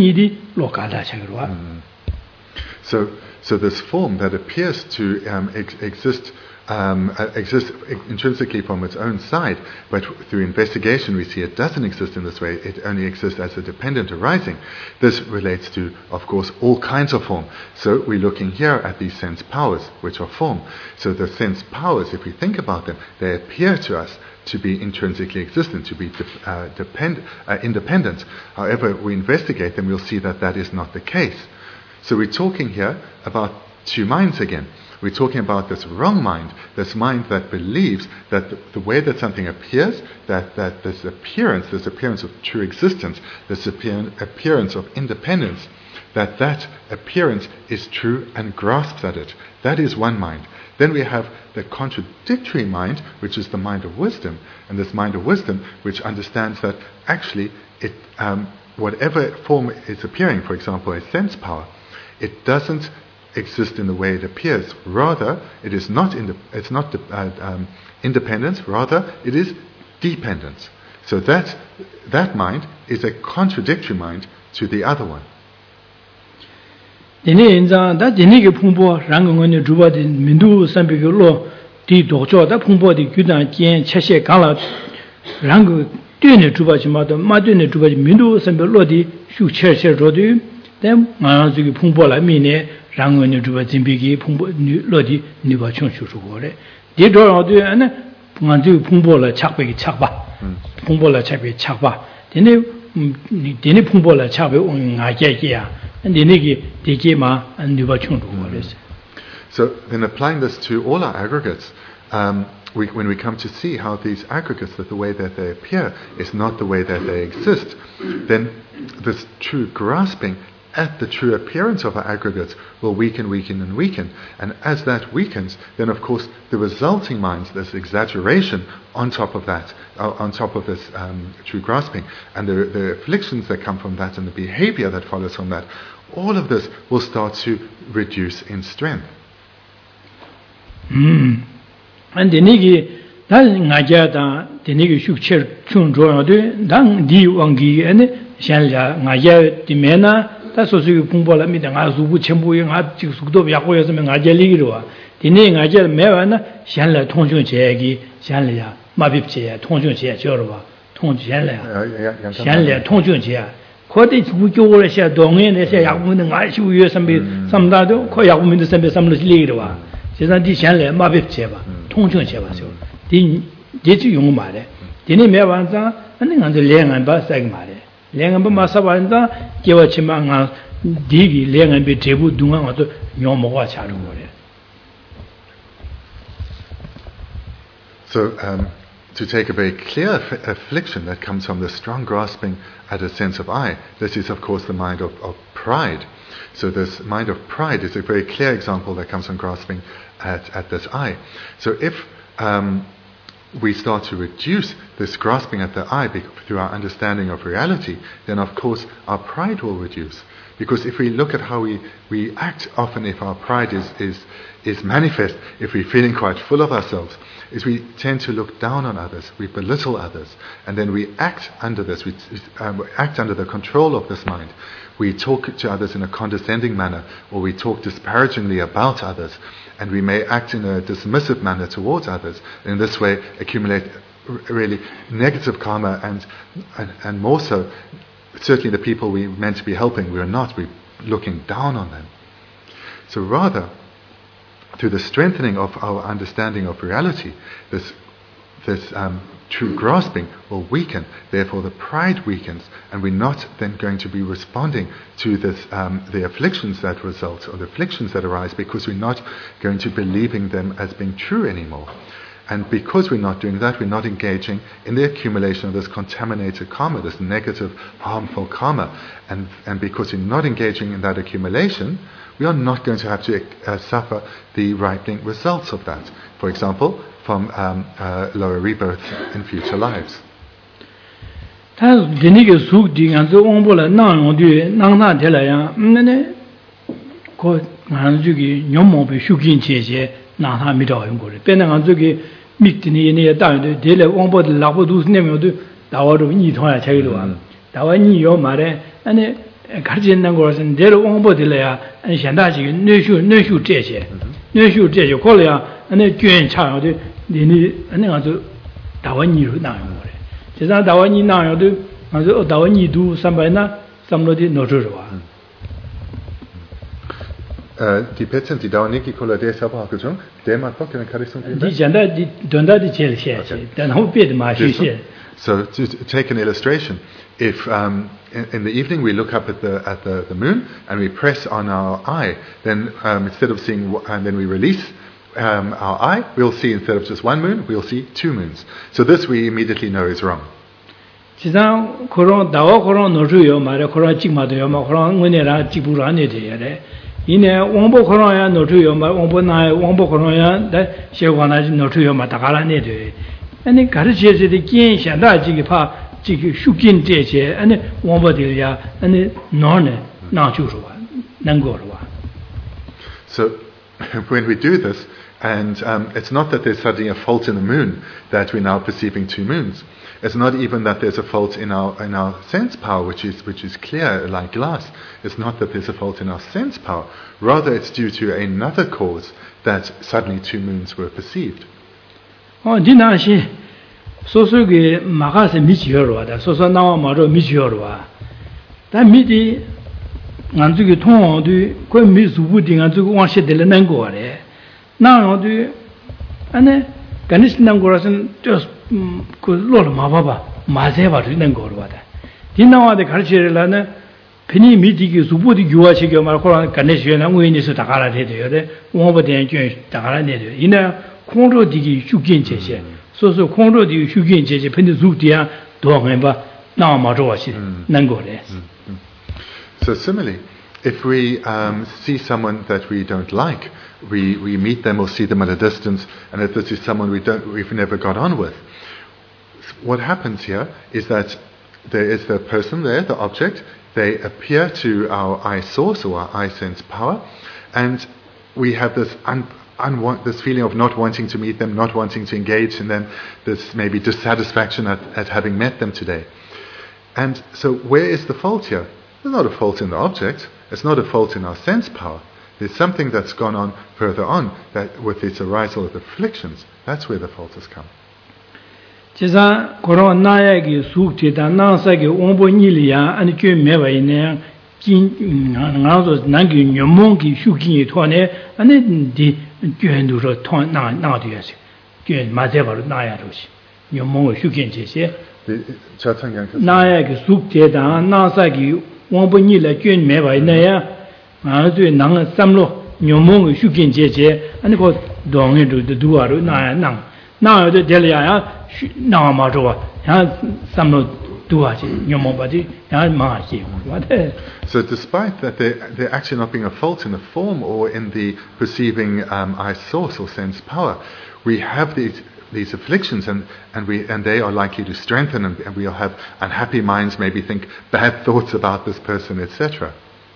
S2: Mm. So, so this form that appears to um, ex- exist um, uh, exists intrinsically from its own side, but through investigation we see it doesn't exist in this way. It only exists as a dependent arising. This relates to, of course, all kinds of form. So we're looking here at these sense powers, which are form. So the sense powers, if we think about them, they appear to us to be intrinsically existent, to be de- uh, depend- uh, independent. However, we investigate them, we'll see that that is not the case. So we're talking here about two minds again. We're talking about this wrong mind, this mind that believes that the, the way that something appears, that, that this appearance, this appearance of true existence, this appear- appearance of independence, that that appearance is true and grasps at it. That is one mind. Then we have the contradictory mind, which is the mind of wisdom, and this mind of wisdom which understands that actually it, um, whatever form is appearing, for example, a sense power, it doesn't exist in the way it appears. Rather, it is not in the, it's not de- uh, um, independence. Rather, it is dependence. So that that mind is a contradictory mind to the other one.
S1: Dene inza da dene ge phungbo ranggong juba de mindu sambe ge lo di dojo da phungbo de gyudan jian cheshe gala rang dune juba ji ma de ma dune juba ji mindu sambe lo di shu che che ro de den ma ji ge phungbo la mi ne ranggong juba jinbi ge phungbo lo di ni ba chung shu shu go le de do ro de ane ma ji phungbo la chak be ge chak ba phungbo la chak be chak ba dene dene phungbo la chak be ong nga je je ya.
S2: So then applying this to all our aggregates, um, we, when we come to see how these aggregates, that the way that they appear is not the way that they exist, then this true grasping at the true appearance of our aggregates will weaken, weaken and weaken. And as that weakens, then of course the resulting minds, this exaggeration on top of that, uh, on top of this um, true grasping, and the, the afflictions that come from that and the behavior that follows from that, all of this will start to reduce in strength.
S1: Mm. And the nigi that ngajata the nigi shuk cher chung jo de dang di wangi and shanla ngaja di mena ta so su phungbo la mi da nga su bu chen bu nga ji su do ya ko ya me ngaja li ro wa di ne ngaja me wa na shanla thong chung che gi shanla ya ma bi che thong chung che jo ro wa thong shanla ya shanla thong chung che ko de su jo le sha dong yin de sha ya bu de nga shu yue sam bi sam da do ko ya bu min de sam bi sam lo li ro wa je san di shanla ma bi che ba thong chung che ba so di de ji yong ma de di ne me wa za ne nga de le nga ba sa ma de lengan ba masa ba nda kewa chima nga digi lengan be tebu dunga nga to nyomo wa cha ro le.
S2: So um, to take a very clear aff- affliction that comes from the strong grasping at a sense of I, this is of course the mind of, of pride. So this mind of pride is a very clear example that comes from grasping at, at this I. So if um, we start to reduce this grasping at the I through our understanding of reality, then of course our pride will reduce. Because if we look at how we, we act often, if our pride is, is, is manifest, if we're feeling quite full of ourselves, is we tend to look down on others, we belittle others, and then we act under this, we um, act under the control of this mind. We talk to others in a condescending manner, or we talk disparagingly about others, and we may act in a dismissive manner towards others, and in this way accumulate r- really negative karma, and, and and more so, certainly the people we meant to be helping, we are not, we're looking down on them. So rather, through the strengthening of our understanding of reality, this this um, true grasping will weaken, therefore the pride weakens, and we're not then going to be responding to this, um, the afflictions that result, or the afflictions that arise, because we're not going to be believing them as being true anymore. And because we're not doing that, we're not engaging in the accumulation of this contaminated karma, this negative, harmful karma. And, and because we're not engaging in that accumulation, we are not going to have to uh, suffer the ripening results of that. For example, from um, uh, lower rebirth in future lives.
S1: 가르치는 것은 대로 홍보들이야 아니 현다지 뇌슈 뇌슈 제제 뇌슈 제제 콜이야 아니捐차요데 니니 아니 가서 다원이로 나요 그래 제가 다원이 나요도 가서 다원이도 삼바나 삼로디 노저와
S2: 어 디페션 디 다원이기 콜라데 사바하고죠 데마 토케는 카리송
S1: 디 잔다 디 돈다디 제일 셰시 단 호비드 마시시.
S2: So to, to take an illustration, if um, in, in the evening we look up at the at the, the moon and we press on our eye, then um, instead of seeing and then we release um, our eye, we'll see instead of just one moon, we'll see two moons. So this we immediately know is wrong.
S1: 지상 그런 다와 그런 노주요 말에 그런 찍마도요 뭐 그런 은혜라 찍부로 안 돼야 이내 원보 그런야 노주요 말 원보나 원보 그런야 내 시관하지 노주요 말 다가라네 돼 아니 가르치에서도 긴샤다 지기 파 지기 슈긴 제제 아니 원보들이야 아니 너네 나주로 와 난거로 와
S2: So when we do this, and um, it's not that there's suddenly a fault in the moon that we're now perceiving two moons. It's not even that there's a fault in our in our sense power, which is which is clear like glass. It's not that there's a fault in our sense power. Rather, it's due to another cause that suddenly two moons were perceived.
S1: 어, 지나시 소소게 마가세 미치여로다. 소소 나와 말로 미치여로와. 다 미디 안주기 통어도 그 미수부딩 안주고 와시들 난거래. 나어도 안에 간이스난 거라선 저그 로를 마봐봐. 마세바도 있는 거로 와다. 디나와데 가르치려는 편이 미디기 수부디 교화시켜 말고 간이스나 우인에서 다 가라 돼요. 원버된 卷 다가라 돼요. 이나 콩로디기 휴긴 제제. 소소 콩로디 휴긴 제제 편이 수디야 도하면 나와 맞아 와시 난 거래.
S2: So similarly, if we um, see someone that we don't like, we, we meet them or see them at a distance, and if this is someone we don't, we've never got on with, what happens here is that there is the person there, the object, they appear to our eye source or our eye sense power, and we have this un, unwa- this feeling of not wanting to meet them, not wanting to engage in them, this maybe dissatisfaction at, at having met them today. And so where is the fault here? There's not a fault in the object. It's not a fault in our sense power. There's something that's gone on further on that with its arisal of afflictions. That's where the fault has come.
S1: 제가 그런 나에게 숙제다 나사게 온보니리야 아니 그 매바이네 긴 나도 난기 녀몽기 슈기에 토네 아니 디 교현도로 토나 나도야지 그 맞아버려 나야로시 녀몽을 슈긴 제세 나에게 숙제다 나사게 원본이래 균 매바이네야 아주 낭 삼로 녀몽의 휴긴 제제 아니 그 동에도 두아로 나야 낭 나야도 될이야 나마 좋아 야 삼로 두아지 녀몽바지 야 마시 맞대.
S2: So despite that there there actually not being a fault in the form or in the perceiving um, eye source or sense power, we have these these afflictions, and, and we and they are likely to strengthen, and, and we'll have unhappy minds, maybe think bad thoughts about this person, et cetera.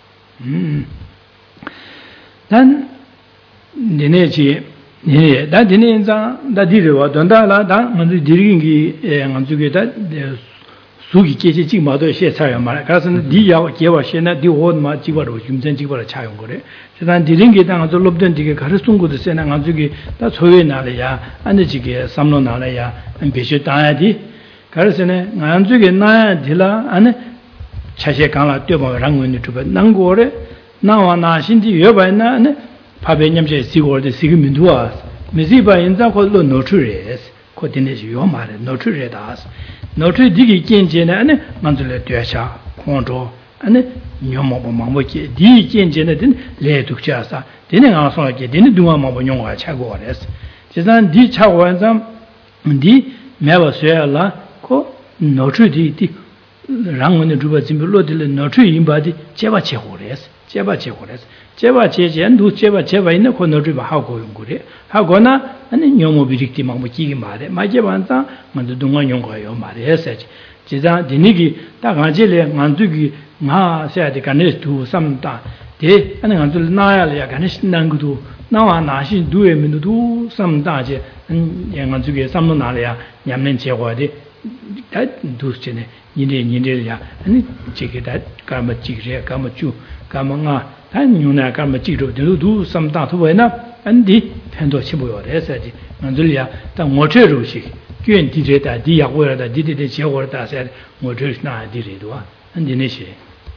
S1: Then, dineji, ne, that dinenza, that diriwa, dondala, that mandu diringi, anzuge that sugi kechi chigmado she chayo mara, kasan di yawa kewa she na di hod ma chigwaro, jumsen chigwaro chayo gore. Chetan diringi ta anzu lobden dige karisungu de se na anzuge ta choye nale ya, ane chige samlo nale ya, beshe tanya di, karisene anzuge naya dila, ane chashe kangla tyoba rangu ni chupa, nangore, nawa na shinti yoba na, ane pabe nyamche sigore de sigi minduwa, miziba inza ko lo nochu res, ko dineji yo mare, nochu re das. 노트 디기 겐제네 아니 만들레 되샤 콘조 아니 녀모보 마모게 디 겐제네 된 레둑자사 되는 가서게 되는 동안 뭐 용과 차고 그랬어. 지난 디 차고 완전 디 매버셔라 코 노트 디디 랑원의 주바 짐블로들 노트 임바디 제바 제고 그랬어. 제바 제고 그랬어. 제바 제젠도 제바 제바 있는 코 노트 하고 용 그래. 하거나 아니 녀모 비릭티 막 뭐기기 말해. 맞게 반다 먼저 동안 용과요 말해서 지자 디니기 딱 가지래 만두기 나 세야데 간에 두 삼다 데 아니 간들 나야래 간에 신난 것도 나와 나신 두에 민도 삼다제 양간주게 삼로 나래야 냠는 제거데 다 두스네 니네 니네야 아니 제게다 까마 찍래 까마 주 까마가 단 유나 까마 찍도 두 삼다 두에나 안디 편도 치보여 해서지 만들이야 딱 모체로시 괜 디제다 디야고라다 디디데 제고라다 세 모체스나 디리도와 안디네시.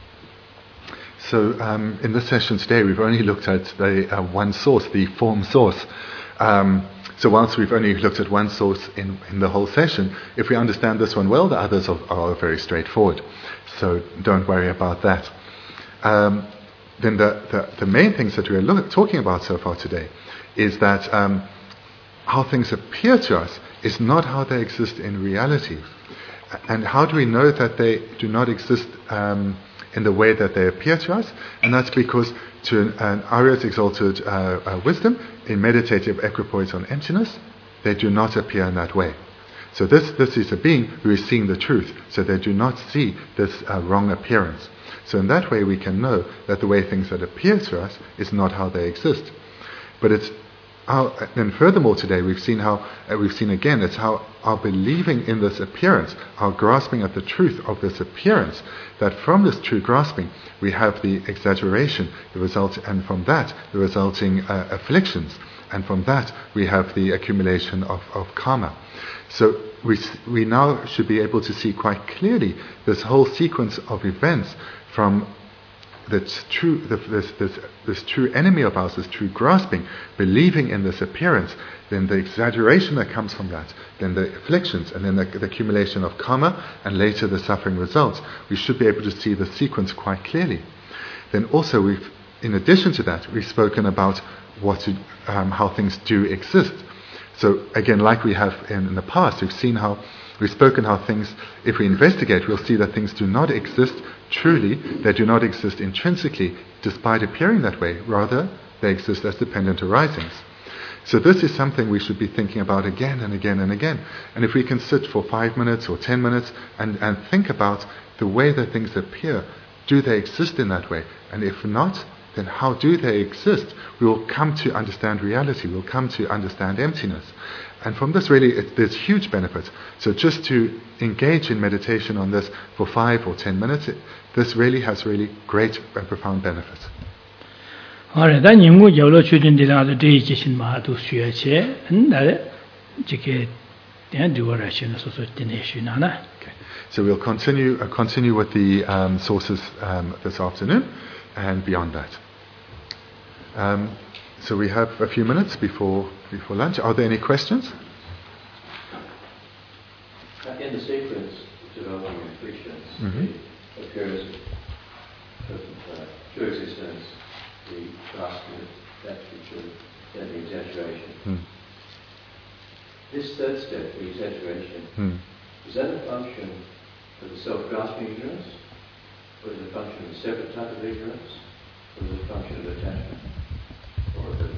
S2: So um, in this session today we've only looked at the uh, one source, the form source. Um, so whilst we've only looked at one source in, in the whole session, if we understand this one well, the others are, are very straightforward. So don't worry about that. Um, then the, the, the main things that we are look, talking about so far today is that um, how things appear to us is not how they exist in reality. And how do we know that they do not exist um, in the way that they appear to us? And that's because to an, an Arya's exalted uh, uh, wisdom, in meditative equipoise on emptiness, they do not appear in that way. So this, this is a being who is seeing the truth, so they do not see this uh, wrong appearance. So in that way we can know that the way things that appear to us is not how they exist. But it's how, and furthermore today we've seen how, uh, we've seen again, it's how our believing in this appearance, our grasping at the truth of this appearance, that from this true grasping we have the exaggeration, the result, and from that the resulting uh, afflictions, and from that we have the accumulation of, of karma. So we we now should be able to see quite clearly this whole sequence of events from this true this this this true enemy of ours, this true grasping, believing in this appearance, then the exaggeration that comes from that, then the afflictions, and then the, the accumulation of karma, and later the suffering results. We should be able to see the sequence quite clearly. Then also we've, in addition to that, we've spoken about what um, how things do exist. So again, like we have in, in the past, we've seen how, we've spoken how things, if we investigate, we'll see that things do not exist truly, they do not exist intrinsically, despite appearing that way. Rather, they exist as dependent arisings. So this is something we should be thinking about again and again and again. And if we can sit for five minutes or ten minutes and, and think about the way that things appear, do they exist in that way? And if not, then how do they exist? We will come to understand reality. We'll come to understand emptiness. And from this really, it, there's huge benefits. So just to engage in meditation on this for five or ten minutes, it, this really has really great and profound benefits.
S1: Okay.
S2: So we'll continue uh, continue with the um, sources um, this afternoon and beyond that. Um, so we have a few minutes before before lunch. Are there any questions?
S3: In the sequence of developing afflictions,
S2: mm-hmm.
S3: the appearance of uh, true existence, the grasping of that which is then the exaggeration.
S2: Mm.
S3: This third step, the exaggeration, mm. is that a function of the self-grasping ignorance, or is it a function of a separate type of ignorance, or is it a function of attachment, or of it?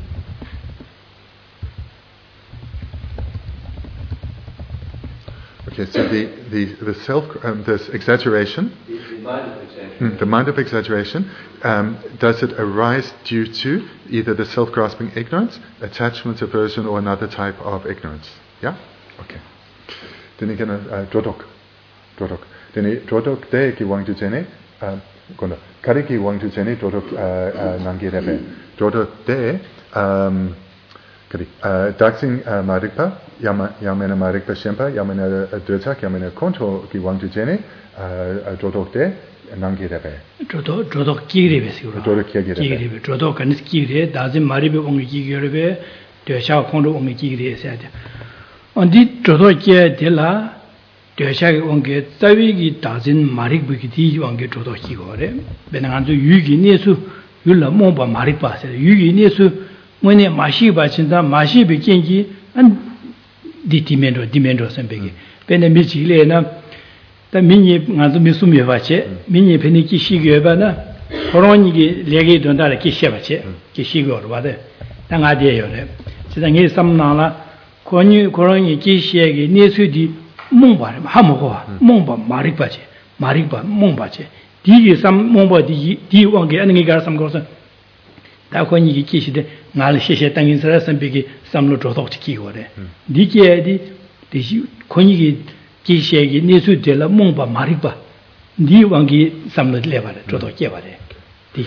S2: Okay, so the the the self um, this exaggeration,
S3: the, the mind of exaggeration,
S2: the mind of exaggeration, um, does it arise due to either the self-grasping ignorance, attachment, aversion, or another type of ignorance? Yeah. Okay. Then again, drodok, drodok. Then drodok de ki wang tu chene, kono kari ki wang tu chene drodok nangi rebe. Drodok de um. Daxing Marikpa, Yamena Marikpa Shempa, Yamena Durtak, Yamena Konto, Kiwang Jene, Drodok de, Nangi Rebe.
S1: Drodok Kiribe,
S2: Drodok Kiribe.
S1: Drodok and Skiri, doesn't Maribe only Kiribe, the Shao Kondo only Kiri said. On the Drodok de la, the Shag on get Tavigi doesn't Marik Bukiti on get Drodok Higore, Benanzo Yugi Nesu, Yula Momba Maripa, Yugi Nesu. When Mashiba Chinda, Mashibi Kingi, and Ditimendo, Dimendo Sambegi. Penamichi Lena, the Mini Nazumi Vache, Mini Peniki Shigabana, Horoni Legi Dondala Kishabache, Kishigo, rather, Tangadia. Sitting some Nala, Koni, Koroni Kishagi, Nesudi, Mumba, Hamoa, Mumba, Maripache, Maripa, Mumbache. Di some Mumba, di one get any got some goes. That when you kiss it, Nala Shisha Tangin Sarasan Bigi, some little talk to Kiware. Diki, the Konigi Kishagi, Nisu de la Mumba Maripa, Di Wangi, some little level, Toto Kiware. The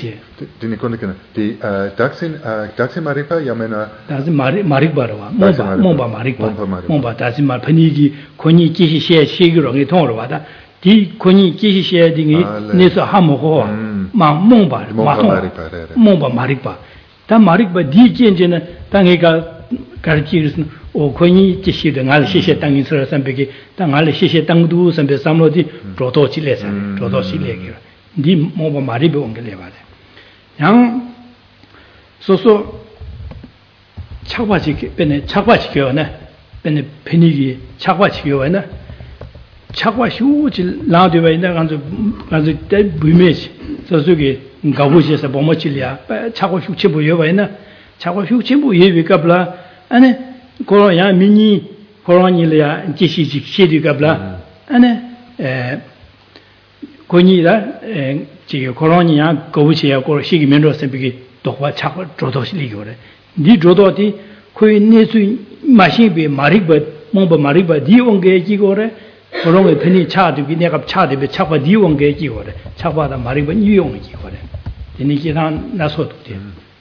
S2: Daxin Daxin Maripa, Yamena,
S1: that's Maribara, Mumba Maripa, Mumba, that's my Panigi, Koni Kishi Shigro, and Torvada. Di Koni Kishi sharing Nisa Hamoho, Ma Mumba, Mumba Maripa. Tan Maripa Di Genjana, Tangega Garchiris, or Koni Kishi, the Nalisha Tangin Sambegi, Tangalisha Tangu, and the Samodi, Protochi lesson, Protochi Legger. Di Mumba Maribo on the Levade. Young so so Chawachik, Bene Chawachkiona, Bene Penigi, Chawachkiona. 착과 휴지 라디오에 나간서 가서 때 부메시 저쪽에 가보시에서 뭐뭐질이야 착과 휴지 보여봐이나 착과 휴지 보여비까블라 아니 고로야 미니 고로니리아 지시지 시디까블라 아니 에 고니라 에 지금 고로니아 고부시야 고로 시기면로 선비기 도와 착과 조도실이 그래 니 조도디 거의 내수 마시비 마리바 몽바 마리바 디온게 지고래 그런 편이 차도기 내가 차도비 차과 디온게 지고래 차과다 마리바 이용게 지고래 이니기란 나서도 돼.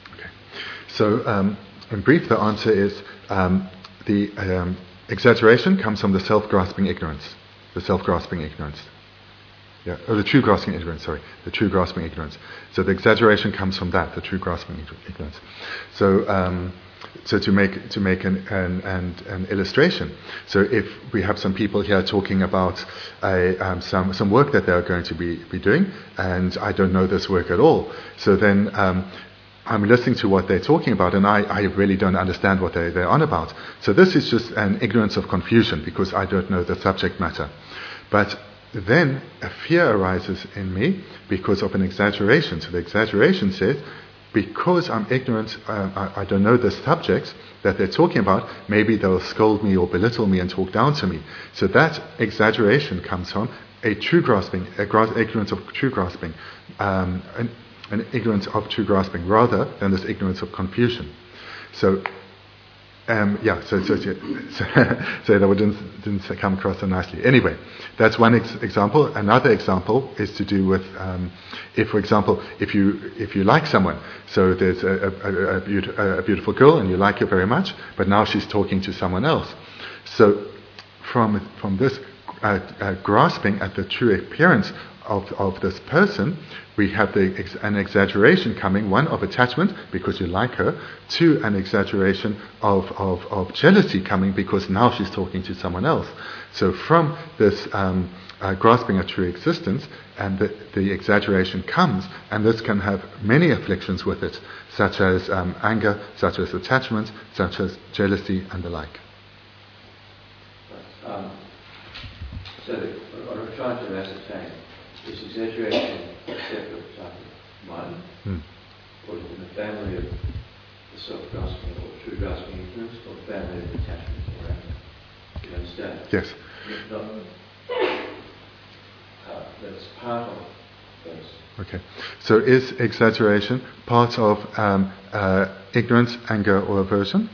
S2: So um, in brief the answer is um, the um, exaggeration comes from the self-grasping ignorance the self-grasping ignorance yeah or the true grasping ignorance sorry the true grasping ignorance so the exaggeration comes from that the true grasping ignorance so um, So to make to make an, an an an illustration, so if we have some people here talking about a, um, some some work that they are going to be, be doing, and I don't know this work at all, so then um, I'm listening to what they're talking about, and I, I really don't understand what they they're on about. So this is just an ignorance of confusion because I don't know the subject matter, but then a fear arises in me because of an exaggeration. So the exaggeration says, because I'm ignorant, uh, I, I don't know the subjects that they're talking about, maybe they'll scold me or belittle me and talk down to me. So that exaggeration comes from a true grasping, a gra- ignorance of true grasping, um, an, an ignorance of true grasping rather than this ignorance of confusion. So, um, yeah, so so, so, so that didn't, didn't come across so nicely. Anyway, that's one ex- example. Another example is to do with um, if, for example, if you if you like someone, so there's a, a, a, beaut- a beautiful girl and you like her very much, but now she's talking to someone else. So from from this uh, uh, grasping at the true appearance of of this person, we have the ex- an exaggeration coming, one of attachment because you like her, to an exaggeration of, of, of jealousy coming because now she's talking to someone else. So from this um, uh, grasping a true existence, and the, the exaggeration comes, and this can have many afflictions with it, such as um, anger, such as attachment, such as jealousy, and the like.
S3: Um, so the, what I'm trying to ascertain is exaggeration a separate type of mind,
S2: mm.
S3: or is it in the family of the self-grasping or true grasping ignorance, or the family of attachment or anger? Do you understand?
S2: Yes.
S3: Not, uh, that's part of those.
S2: Okay. So is exaggeration part of um, uh, ignorance, anger, or aversion?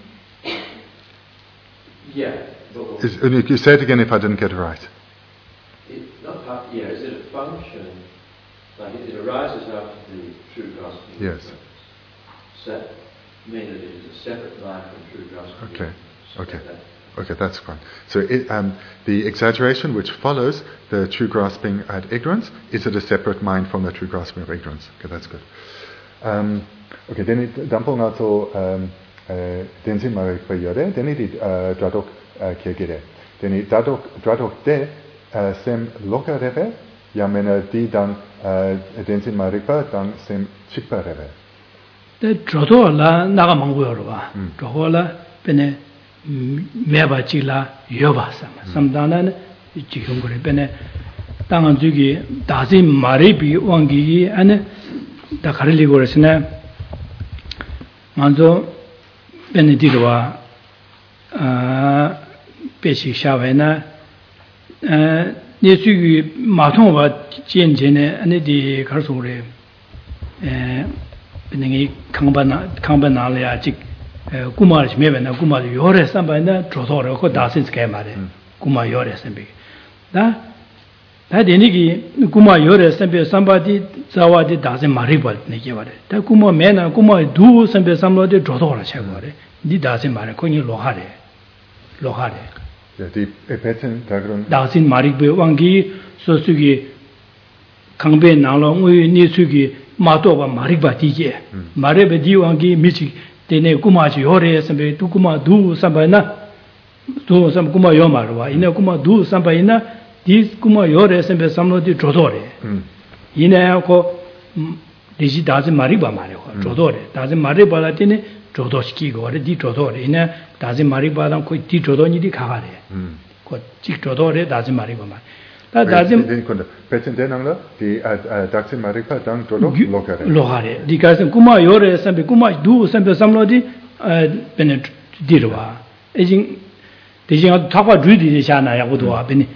S3: Yeah. But
S2: Is, you say it again if I didn't get it right.
S3: It, not part, yeah, is it a function, like it, it arises out of the true grasping?
S2: Yes.
S3: Does that mean that it is a separate mind from true grasping?
S2: Okay,
S3: So
S2: okay,
S3: that,
S2: okay, that's fine. So it, um, the exaggeration which follows the true grasping at ignorance, is it a separate mind from the true grasping of ignorance? Okay, that's good. Um, okay, then it dampong also denzin mari payore, then it dradok kegire. Then it dradok dradok de sem loka reve, yamena di dan denzin maripa dan sem chikpa reve.
S1: 때 저도라 나가 먹고요 봐. 저거라 변에 매바 지라 여봐서 삼단은 지금 그래 변에 땅은 주기 다시 마리비 왕기 안에 다 가르리고 그랬으나 먼저 변에 뒤로와 아 배시 샤베나 에 예수기 마통과 전전에 안에디 가서 그래 에 이 강반나 강반나래 아직 구마르지 매변나 구마르 요래 삼바나 조도로 그 다신스게 말해 구마 요래 삼비 다 다데니기 구마 요래 삼비 삼바디 자와디 다신 말이 벌네 게와래 다 구마 매나 구마 두 삼비 삼로디 조도로 채고래 니 다신 말해 거기 로하래 로하래
S2: Ja, die Epetzen dagrun
S1: 다신 말이 그 왕기 소수기 강배 나로 우리 니수기 마도가 마리바 디제 마레베 디왕기 미치 데네 구마지 요레 선배 두 구마 두 삼바나 두 삼 구마 요마르와 이네 구마 두 삼바이나 디 구마 요레 선배 삼로디 조도레 이네고 디지 다지 마리바 마레고 조도레 다지 마리바라 디네 조도시키고 디 조도레 이네 다지 마리바랑 거의 디 조도니디 가가레 그 직조도래 다지 말이 봐 말. 다 다지
S2: 근데 배천대낭라 디 닥신 마리파 당 조도 로카레.
S1: 로카레. 디가선 구마 요래 선배 구마 두 선배 삼로디 베네 디르와. 에징 대신 타과 주디 샤나야고도 와 베네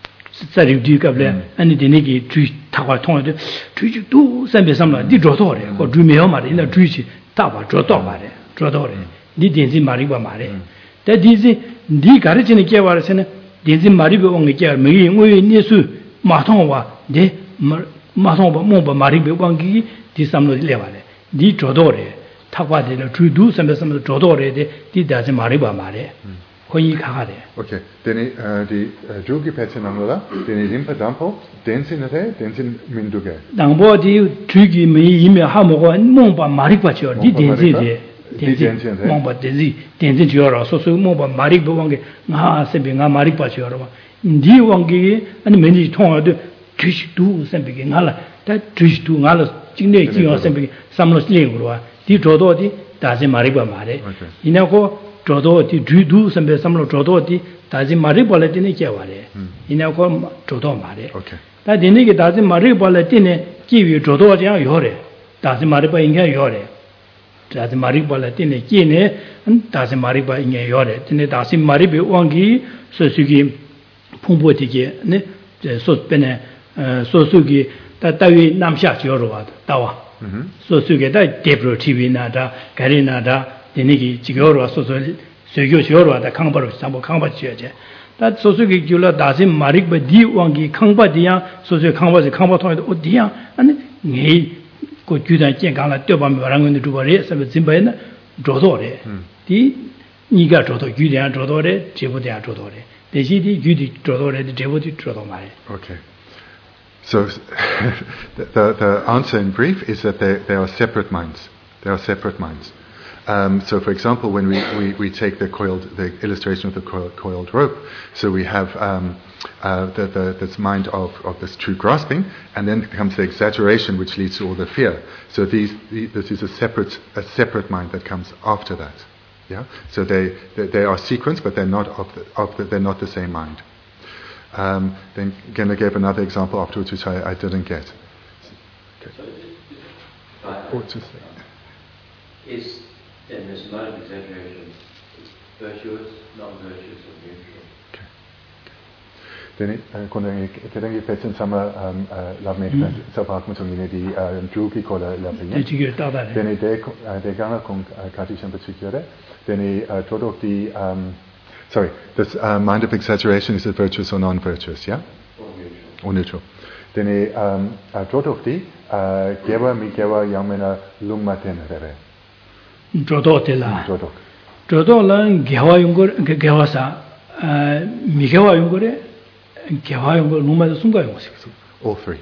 S1: 사리 디가블레 아니 데네기 주 타과 통하데 주지도 선배 삼로 디 조도래. 그 주메요 말이 나 주지 타과 조도 말에. 조도래. 니 딘지 마리 봐 말에. 데 디지 니 가르치는 깨와르세는 딘지 마리 봐 옹게 깨 메이 옹이 니수 마통와 네 마통바 몽바 마리 봐 옹기 디 삼로 레와래. 니 조도래. 타과데는 주도 선배 삼로 조도래데 디 다지 마리 봐 말에. 거기 가가래.
S2: 오케이. 데니 디 조기 패치나노라 데니 림파 담포 댄신에 댄신 민두게.
S1: 당보디 주기 메이 이메 하모고 몽바 마리 봐죠. 니 딘지데 댄진 몽바 댄지 댄진 지어라 소소 몽바 마리 보왕게 나 세비 나 마리 빠지어라 니 왕게 아니 메니 통하데 주시도 선비게 나라 다 주시도 나라 진내 지어 선비게 삼로 실링으로와 디 조도디 다지 마리 봐 말에 이나고 조도디 주도 선비 삼로 조도디 다지 마리 벌레티네 깨와래 이나고 조도 말에 다 디네게 다지 마리 벌레티네 끼위 조도지 요래 다지 마리 봐 인게 요래 다시 마리발라 때네 끼네 다시 마리바 인게 요래 때네 다시 마리비 왕기 소수기 풍부되게 네 소스베네 소수기 다다위 남샤 지어로와 다와 소수게 다 데브로 티비나다 가리나다 데네기 지겨로와 소소 세교 지어로와 강바로 삼보 강바 지어제 다 소수기 줄라 다시 마리바 디 왕기 강바디야 소수 강바지 강바 통에 어디야 아니 네 그 주단健康了 떼바면 말하는 두바래 서버 진바에나 조도래 디 니가 조도 유대한 조도래 제보대한 조도래 대시디 유디 조도래 제보디 조도 말해.
S2: Okay. So the, the the answer in brief is that they they are separate minds. They are separate minds. Um, so, for example, when we, we, we take the coiled the illustration of the coiled, coiled rope, so we have um, uh, the, the, this mind of, of this true grasping, and then comes the exaggeration, which leads to all the fear. So these, the, this is a separate a separate mind that comes after that. Yeah. So they they, they are sequenced, but they're not of the, of the, they're not the same mind. Um, then again, I gave another example afterwards, which I, I didn't get. Okay.
S3: So,
S2: Oh, just
S3: is in this mode of exaggeration virtuous, non-virtuous, or neutral?
S2: Den kunde kedengi petsen sama lavmet sapat mutumine di druki kola lavine. Den de de gana kon kati sempe tsikere. Den todok di sorry, this uh, mind of exaggeration, is it virtuous or non-virtuous? Yeah.
S3: Or neutral.
S2: Or neutral. Den todok di gewa mi gewa yamena lungmaten rebe.
S1: 조도텔라.
S2: 조도.
S1: 조도는 개화 용거 개화사 미개화 용거래 개화 용거 누마도 순가 용거.
S2: All three.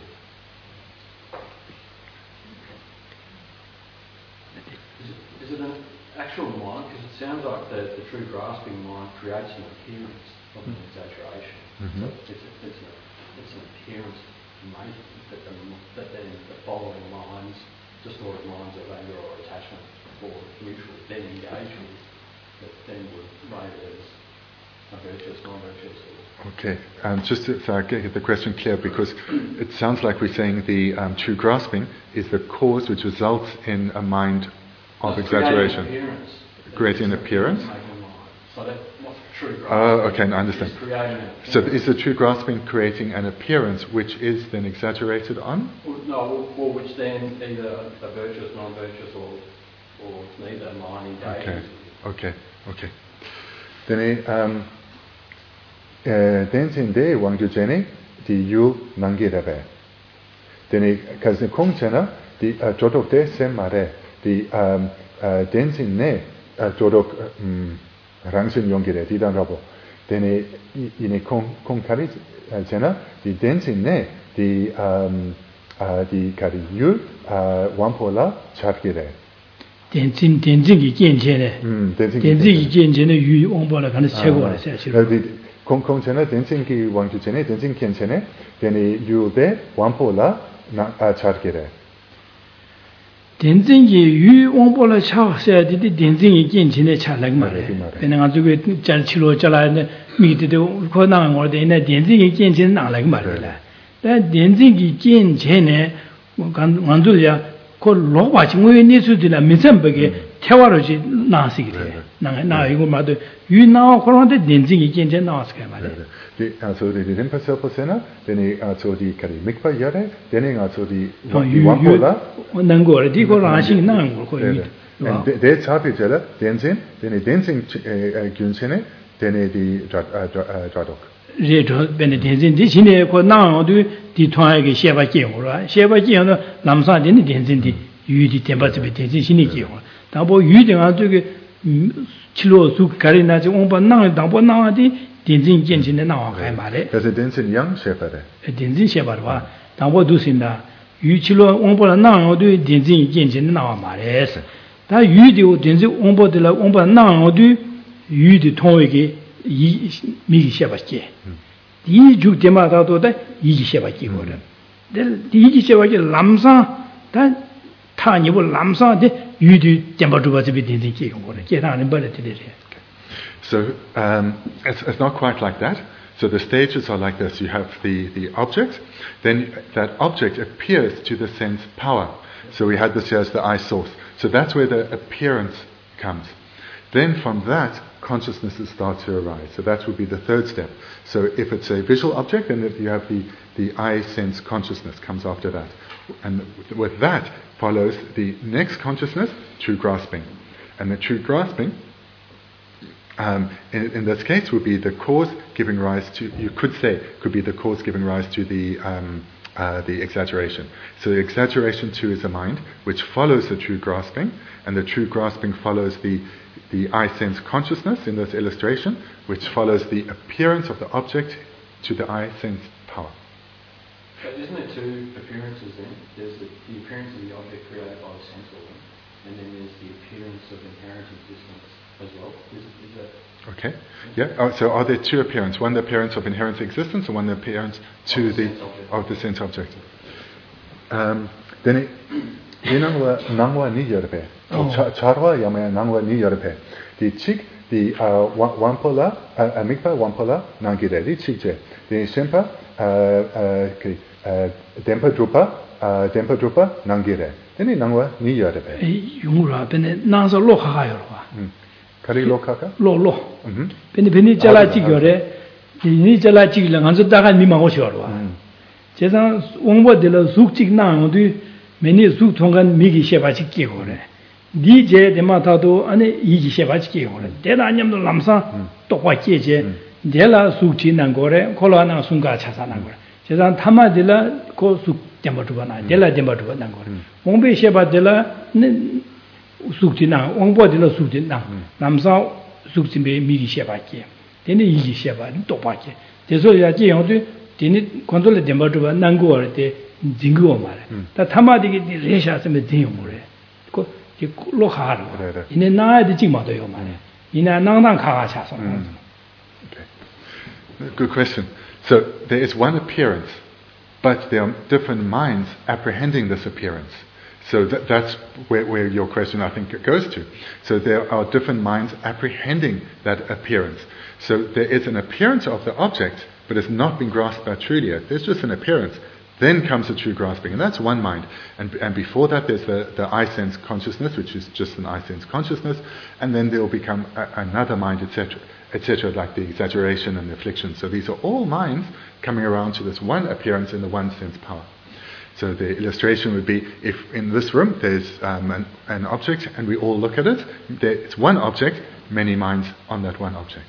S4: Is it an actual mind? Because it sounds like the, the true grasping mind creates an appearance of an exaggeration.
S2: Mm-hmm.
S4: So it's, a, it's, a, it's an appearance made that, the, that then the following minds, distorted minds of anger or attachment or neutral, then engage with, that then would rate it as a virtuous, non-virtuous.
S2: Okay, um, just to, so I get the question clear, because it sounds like we're saying the um, true grasping is the cause which results in a mind of
S4: no,
S2: exaggeration.
S4: Creating an appearance.
S2: Creating an appearance?
S4: So that, what's true grasping?
S2: Oh, okay, I understand.
S4: Is
S2: so is the true grasping creating an appearance which is then exaggerated on?
S4: Well, no, or which then either a virtuous, non-virtuous, or or it's neither mind engages.
S2: Okay, okay, okay. Then um densin de wangju jene di yu nangi rebe. Then kazen kongchena di jodok de semare di um densin ne jodok rangsin yongire di dan rabo. Then ine kong kongkari jena di densin ne di um di kari yu wampola chatgire.
S1: 点进点进给见钱的，嗯，点进给见钱的鱼王宝了，可能是切过来下去了。
S2: 呃，空空前呢，点进给王就前呢，点进见钱呢， then you be one pola na charge
S1: 된증이 유 원보라 차셔야 돼 된증이 괜찮네 차라고 말해. 근데 아주 그 잘치로 잘라네 미드도 코나는 거데 내 된증이 괜찮은 나라고 말이야. แต่된증이 괜찮네 간간도야 그 로바 지금 니수들라 미선벽에 태화로지 나시게 돼. 나 나 이거 말도 유 나와 그런데 된증이 괜찮 나왔을 거야 말이야.
S2: Also die Rinpoche Posena, then also die Kari Mikpa Yare, then also die Wampola.
S1: Und gore die gore asing nang go ko.
S2: And de chapi jela, Denzin, then Denzin Gyunsene, then die Dradok.
S1: Je to ben Denzin di sine ko nang du di twang ge xeba jie wo la. Xeba jie no lam sa de Denzin di yu di tenpa zhe Denzin sine jie wo. Da bo yu de a zhe ge qilo su kari na zhe wong ba nang da bo nang di 된진 괜찮네 나와 가야 말해.
S2: 그래서 된진 양 셰퍼래.
S1: 된진 셰퍼와 당보도 신다. 유치로 원보라 나오도 된진 괜찮네 나와 말해. 다 유디오 된진 원보들라 원보라 나오도 유디 통에게 이 미기 셰퍼지. 이 주대마다도 다 이기 셰퍼지 거든. 될 이기 셰퍼지 람사 다 타니고 람사데 유디 잼바주바지 된진 기고 거든. 계산은 벌레 되래.
S2: So um, it's, it's not quite like that. So the stages are like this. You have the, the object, then that object appears to the sense power. So we had this here as the eye source. So that's where the appearance comes. Then from that, consciousnesses start to arise. So that would be the third step. So if it's a visual object, then you have the, the eye sense consciousness comes after that. And with that follows the next consciousness, true grasping. And the true grasping, Um, in, in this case, would be the cause giving rise to, you could say, could be the cause giving rise to the um, uh, the exaggeration. So the exaggeration too is a mind which follows the true grasping, and the true grasping follows the the eye sense consciousness in this illustration, which follows the appearance of the object to the eye sense power.
S4: But isn't there two appearances then? There's the, the appearance of the object created by the sense organ, and then there's the appearance of inherent existence as well. Is, is that
S2: okay? Yeah. Oh, so are there two appearances? One the appearance of inherent existence, and one the appearance to
S4: of
S2: the,
S4: the
S2: of the sense object. Um, then nangwa nangwa ni yorbe. Charwa yamaya nangwa ni yorbe. The chick the wampola amikpa wampola nangire the chickje. The sempa dempa drupa dempa drupa nangire. Then nangwa ni yorbe.
S1: Yungura bene nangso lo ha yo ba.
S2: Kari lo kaka?
S1: Lo lo. Bene bene jala jigore. Ni jala jigla nganzo daga mi ma go shoro ba. 제상 원보들 숙직 나오도 매니 숙 통간 미기 셰바지 끼고래 니제 데마타도 안에 이지 셰바지 끼고래 대다 냠도 남사 똑과 끼제 내라 숙지 난 거래 콜라나 순가 차사난 거래 제상 타마들라 고숙 데마두바나 내라 데마두바 난 거래 원베 셰바들라 숙지나 원보들 숙지나 남사 숙지메 미기 셰바지 되네 이지 셰바 똑바지 제소야 지용도 Dini control the Dematuba Nango or the Zingo Mare. That Tamadi Resha Semizimure. Lohar. In a night the Jimato Mare. In a Nana Kacha.
S2: Good question. So there is one appearance, but there are different minds apprehending this appearance. So that, that's where, where your question, I think, goes to. So there are different minds apprehending that appearance. So there is an appearance of the object, but it's not been grasped by truly yet. There's just an appearance. Then comes the true grasping, and that's one mind. And and before that, there's the, the eye sense consciousness, which is just an eye sense consciousness, and then there will become a, another mind, et cetera, et cetera, like the exaggeration and the affliction. So these are all minds coming around to this one appearance in the one sense power. So the illustration would be, if in this room there's um, an, an object, and we all look at it, there, it's one object, many minds on that one object.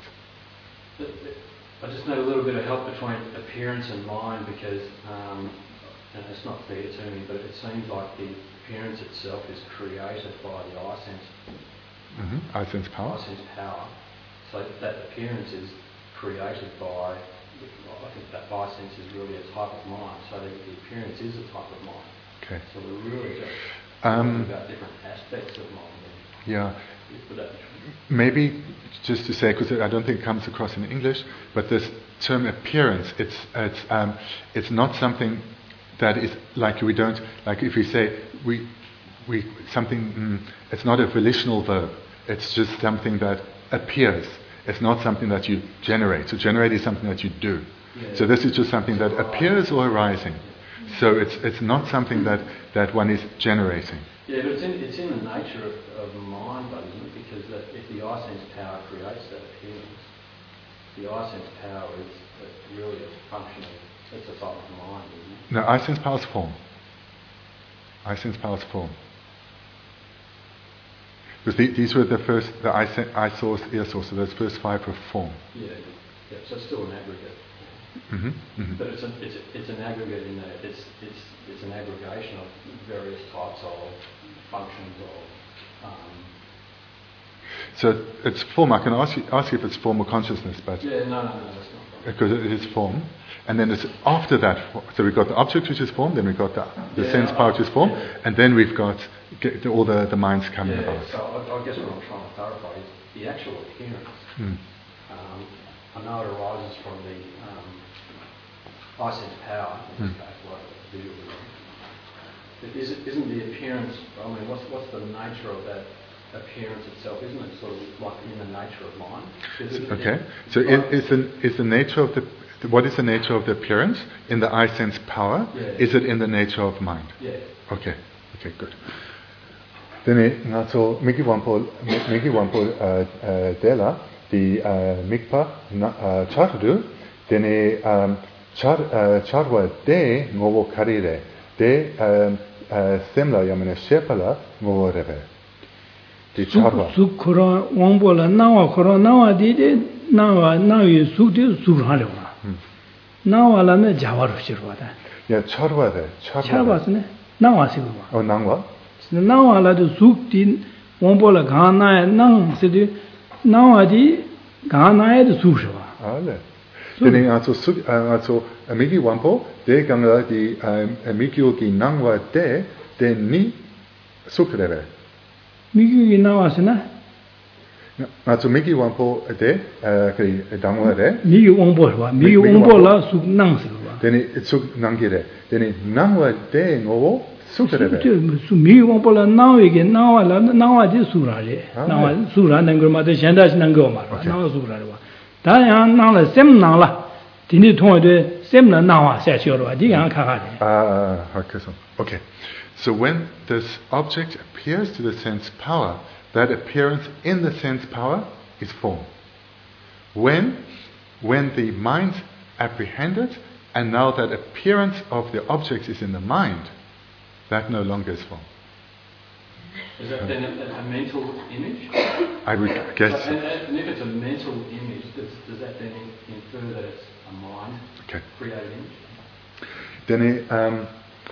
S4: I just need a little bit of help between appearance and mind, because um, and it's not clear to me, but it seems like the appearance itself is created by the eye sense.
S2: Mm-hmm. Eye sense power.
S4: Eye sense power. So that appearance is created by, I think that eye sense is really a type of mind. So the, the appearance is a type of mind.
S2: Okay.
S4: So we're really just
S2: um,
S4: talking about different aspects of mind.
S2: Yeah.
S4: Would that be
S2: Maybe just to say, because I don't think it comes across in English, but this term appearance, it's it's um, it's not something that is like we don't like if we say we we something. Mm, it's not a volitional verb. It's just something that appears. It's not something that you generate. So generate is something that you do.
S4: Yeah.
S2: So this is just something that appears or arising. So it's it's not something that, that one is generating.
S4: Yeah, but it's in, it's in the nature of, of mind, though, isn't it? Because that if the I sense power creates that appearance, the I sense power is uh, really a function of, it's a type of mind, isn't it?
S2: No, I sense power is form. I sense power is form. Because the, these were the first, the I, sen, I source, ear source, so those first five were form.
S4: Yeah, yeah, so it's still an aggregate.
S2: Mm-hmm, mm-hmm.
S4: But it's, a, it's, a, it's an aggregate in that it's, it's, it's an aggregation of various types of functions of. Um,
S2: so it's form. I can ask you, ask you if it's form or consciousness, but
S4: yeah, no, no, no, that's not.
S2: Because it is form, and then it's after that. So we've got the object which is form, then we've got the, the
S4: yeah,
S2: sense power which is form,
S4: yeah.
S2: and then we've got get the, all the, the minds coming
S4: yeah,
S2: about.
S4: So I, I guess what I'm trying to clarify is the actual appearance.
S2: Mm.
S4: Um, I know it arises from the um, I sense power, in this
S2: Mm.
S4: case, like visual. But is it, isn't the appearance, I mean, what's, what's the nature of that appearance itself? Isn't it sort of like in the nature of mind? Is it,
S2: Okay,
S4: it,
S2: so
S4: like,
S2: it, is, the, is the nature of the, what is the nature of the appearance in the I sense power?
S4: Yeah.
S2: Is it in the nature of mind?
S4: Yeah.
S2: Okay, okay, good. Then nga so miki wampo miki wampo dela the mikpa chardu then char charwa de ngovo karire de semla yamene shepala ngovo rebe the charwa
S1: su khora wangbola nawa khora nawa di de nawa nawi su de su ha le wa nawa la ne jawa ro shirwa da
S2: yeah charwa de
S1: charwa ne nawa se wa
S2: oh nangwa
S1: nawa la de su di wangbola ga na nang se de nawa di ga na de su shwa
S2: ale then also also miki wampo de ganga di mikyo ki nangwa de de ni sukrere
S1: miki nawa se na
S2: also miki wampo de kri dangwa de
S1: miki wangbo wa miki wangbo la su nang se wa
S2: then it suk nangire then nangwa de ngowo sukrere
S1: su miki wangbo la nawa ge nawa la nawa di su ra le nawa su ra nang ma de shan da nang go ma nawa su ra wa da yang nang la sem nang la din de tong de sem la nang wa sa xiao de di yang ka ka de
S2: ah okay so okay so when this object appears to the sense power, that appearance in the sense power is form. When when the mind apprehend it, and now that appearance of the object is in the mind, that no longer is form.
S4: Is that then a, a mental image?
S2: I would guess.
S4: And, and if it's a mental image, does, does that then infer that it's a mind
S2: Okay.
S4: created image?
S2: Then um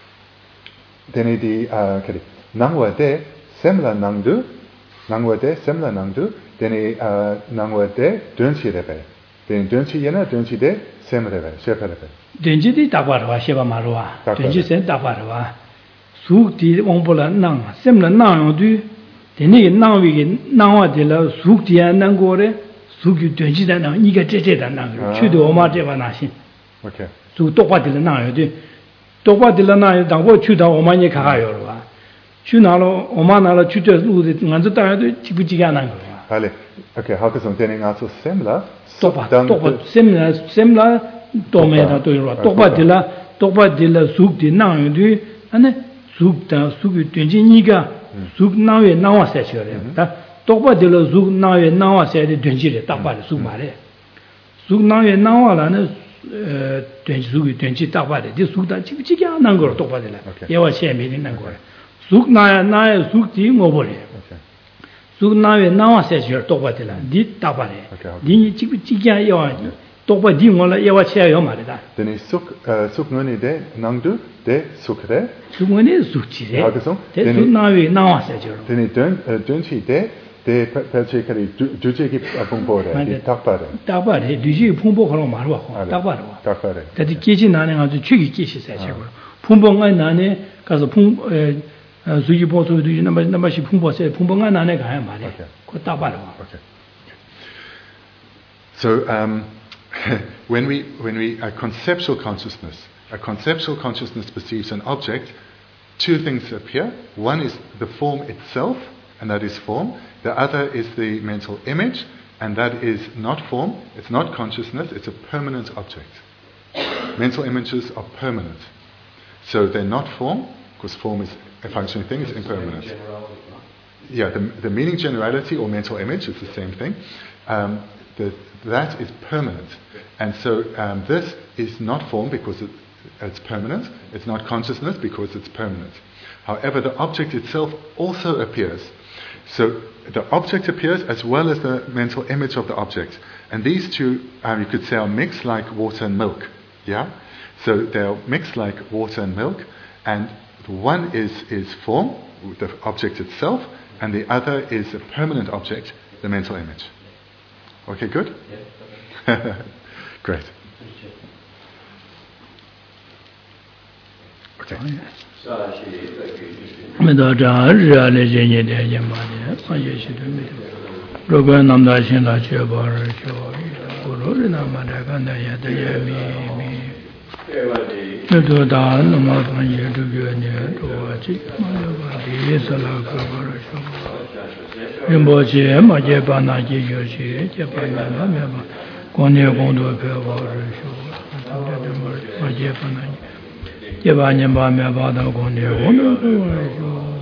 S2: then the uh kari nangwa de semla nangdu nangwa de semla nangdu then uh nangwa de dunchi rebe then dunchi yena dunchi de semrebe sheperebe
S1: denji di da ba wa xie ba ma ro wa
S2: Da ba
S1: denji sen da ba wa su di wangbo la nang sem la nang yong du de ni nang wi ge nang wa de la su di an nang go re su gi denji da nang ni ge zhe zhe da nang chu de wo ma zhe ba na xin
S2: okay
S1: su do ba de la nang yo de do ba de la nang yo dang bo chu da wo ma ni ka ka yo lo wa chu na lo wo ma na lo chu de lu de ngan zhe da yo de ji bu ji ga nang go wa
S2: Hale okay how can then also semla
S1: do ba do ba sem la sem la do me da do yo do ba de la do ba de la su di nang yo de ane su da su gi denji ni ga su na ye na wa sa che le da do ba de la su na ye na wa sa de denji le da ba de su ma le su na ye na wa la ne呃denji su gi denji da ba de de su da ji ji ga nang go do ba de la ye wa che me ni nang go su na ya na ye su ji ngo bo le
S2: okay
S1: su na ye na wa sa che do ba de la di da ba le
S2: Okay, okay.
S1: di ji ji ga ye wa do ba di ngo la ye wa che yo ma le da
S2: then suk suk noni de nangdu de sukre
S1: su ngo ne su ji le
S2: How can so?
S1: de
S2: Then
S1: su
S2: it-
S1: na ye na wa sa che ro
S2: then dun dunchi de de perche kari duje ki apungpore di takpare
S1: da ba de du ji pong bo ko ma ro ba da ba ro
S2: takpare
S1: 다 계지 나는 아주 최기 계시 사실고 풍봉안 나네 가서 풍 어, 수지 보수도 이나 나마시 풍보세 풍봉안 나네 가야 말이야.
S2: Okay.
S1: 그 따바로.
S2: Okay. So um, when we when we a conceptual consciousness, a conceptual consciousness perceives an object two things appear. One is the form itself, and that is form. The other is the mental image, and that is not form. It's not consciousness. It's a permanent object. Mental images are permanent. So they're not form, because form is a functioning thing, it's impermanent. Yeah, the, the meaning generality or mental image is the same thing. Um, the, that is permanent. And so um, this is not form because it, it's permanent. It's not consciousness because it's permanent. However, the object itself also appears. So the object appears as well as the mental image of the object. And these two, um, you could say, are mixed like water and milk. Yeah? So they're mixed like water and milk. And one is, is form, the object itself, and the other is a permanent object, the mental image. Okay, good? Yeah. Great. Okay.
S1: Rinpoche, ma je pa na je yo shi, je pa na ma me ma, gong ne gong do pe wa ri shu, ma je pa na je pa ne ma me ba da gong ne gong do pe wa ri shu.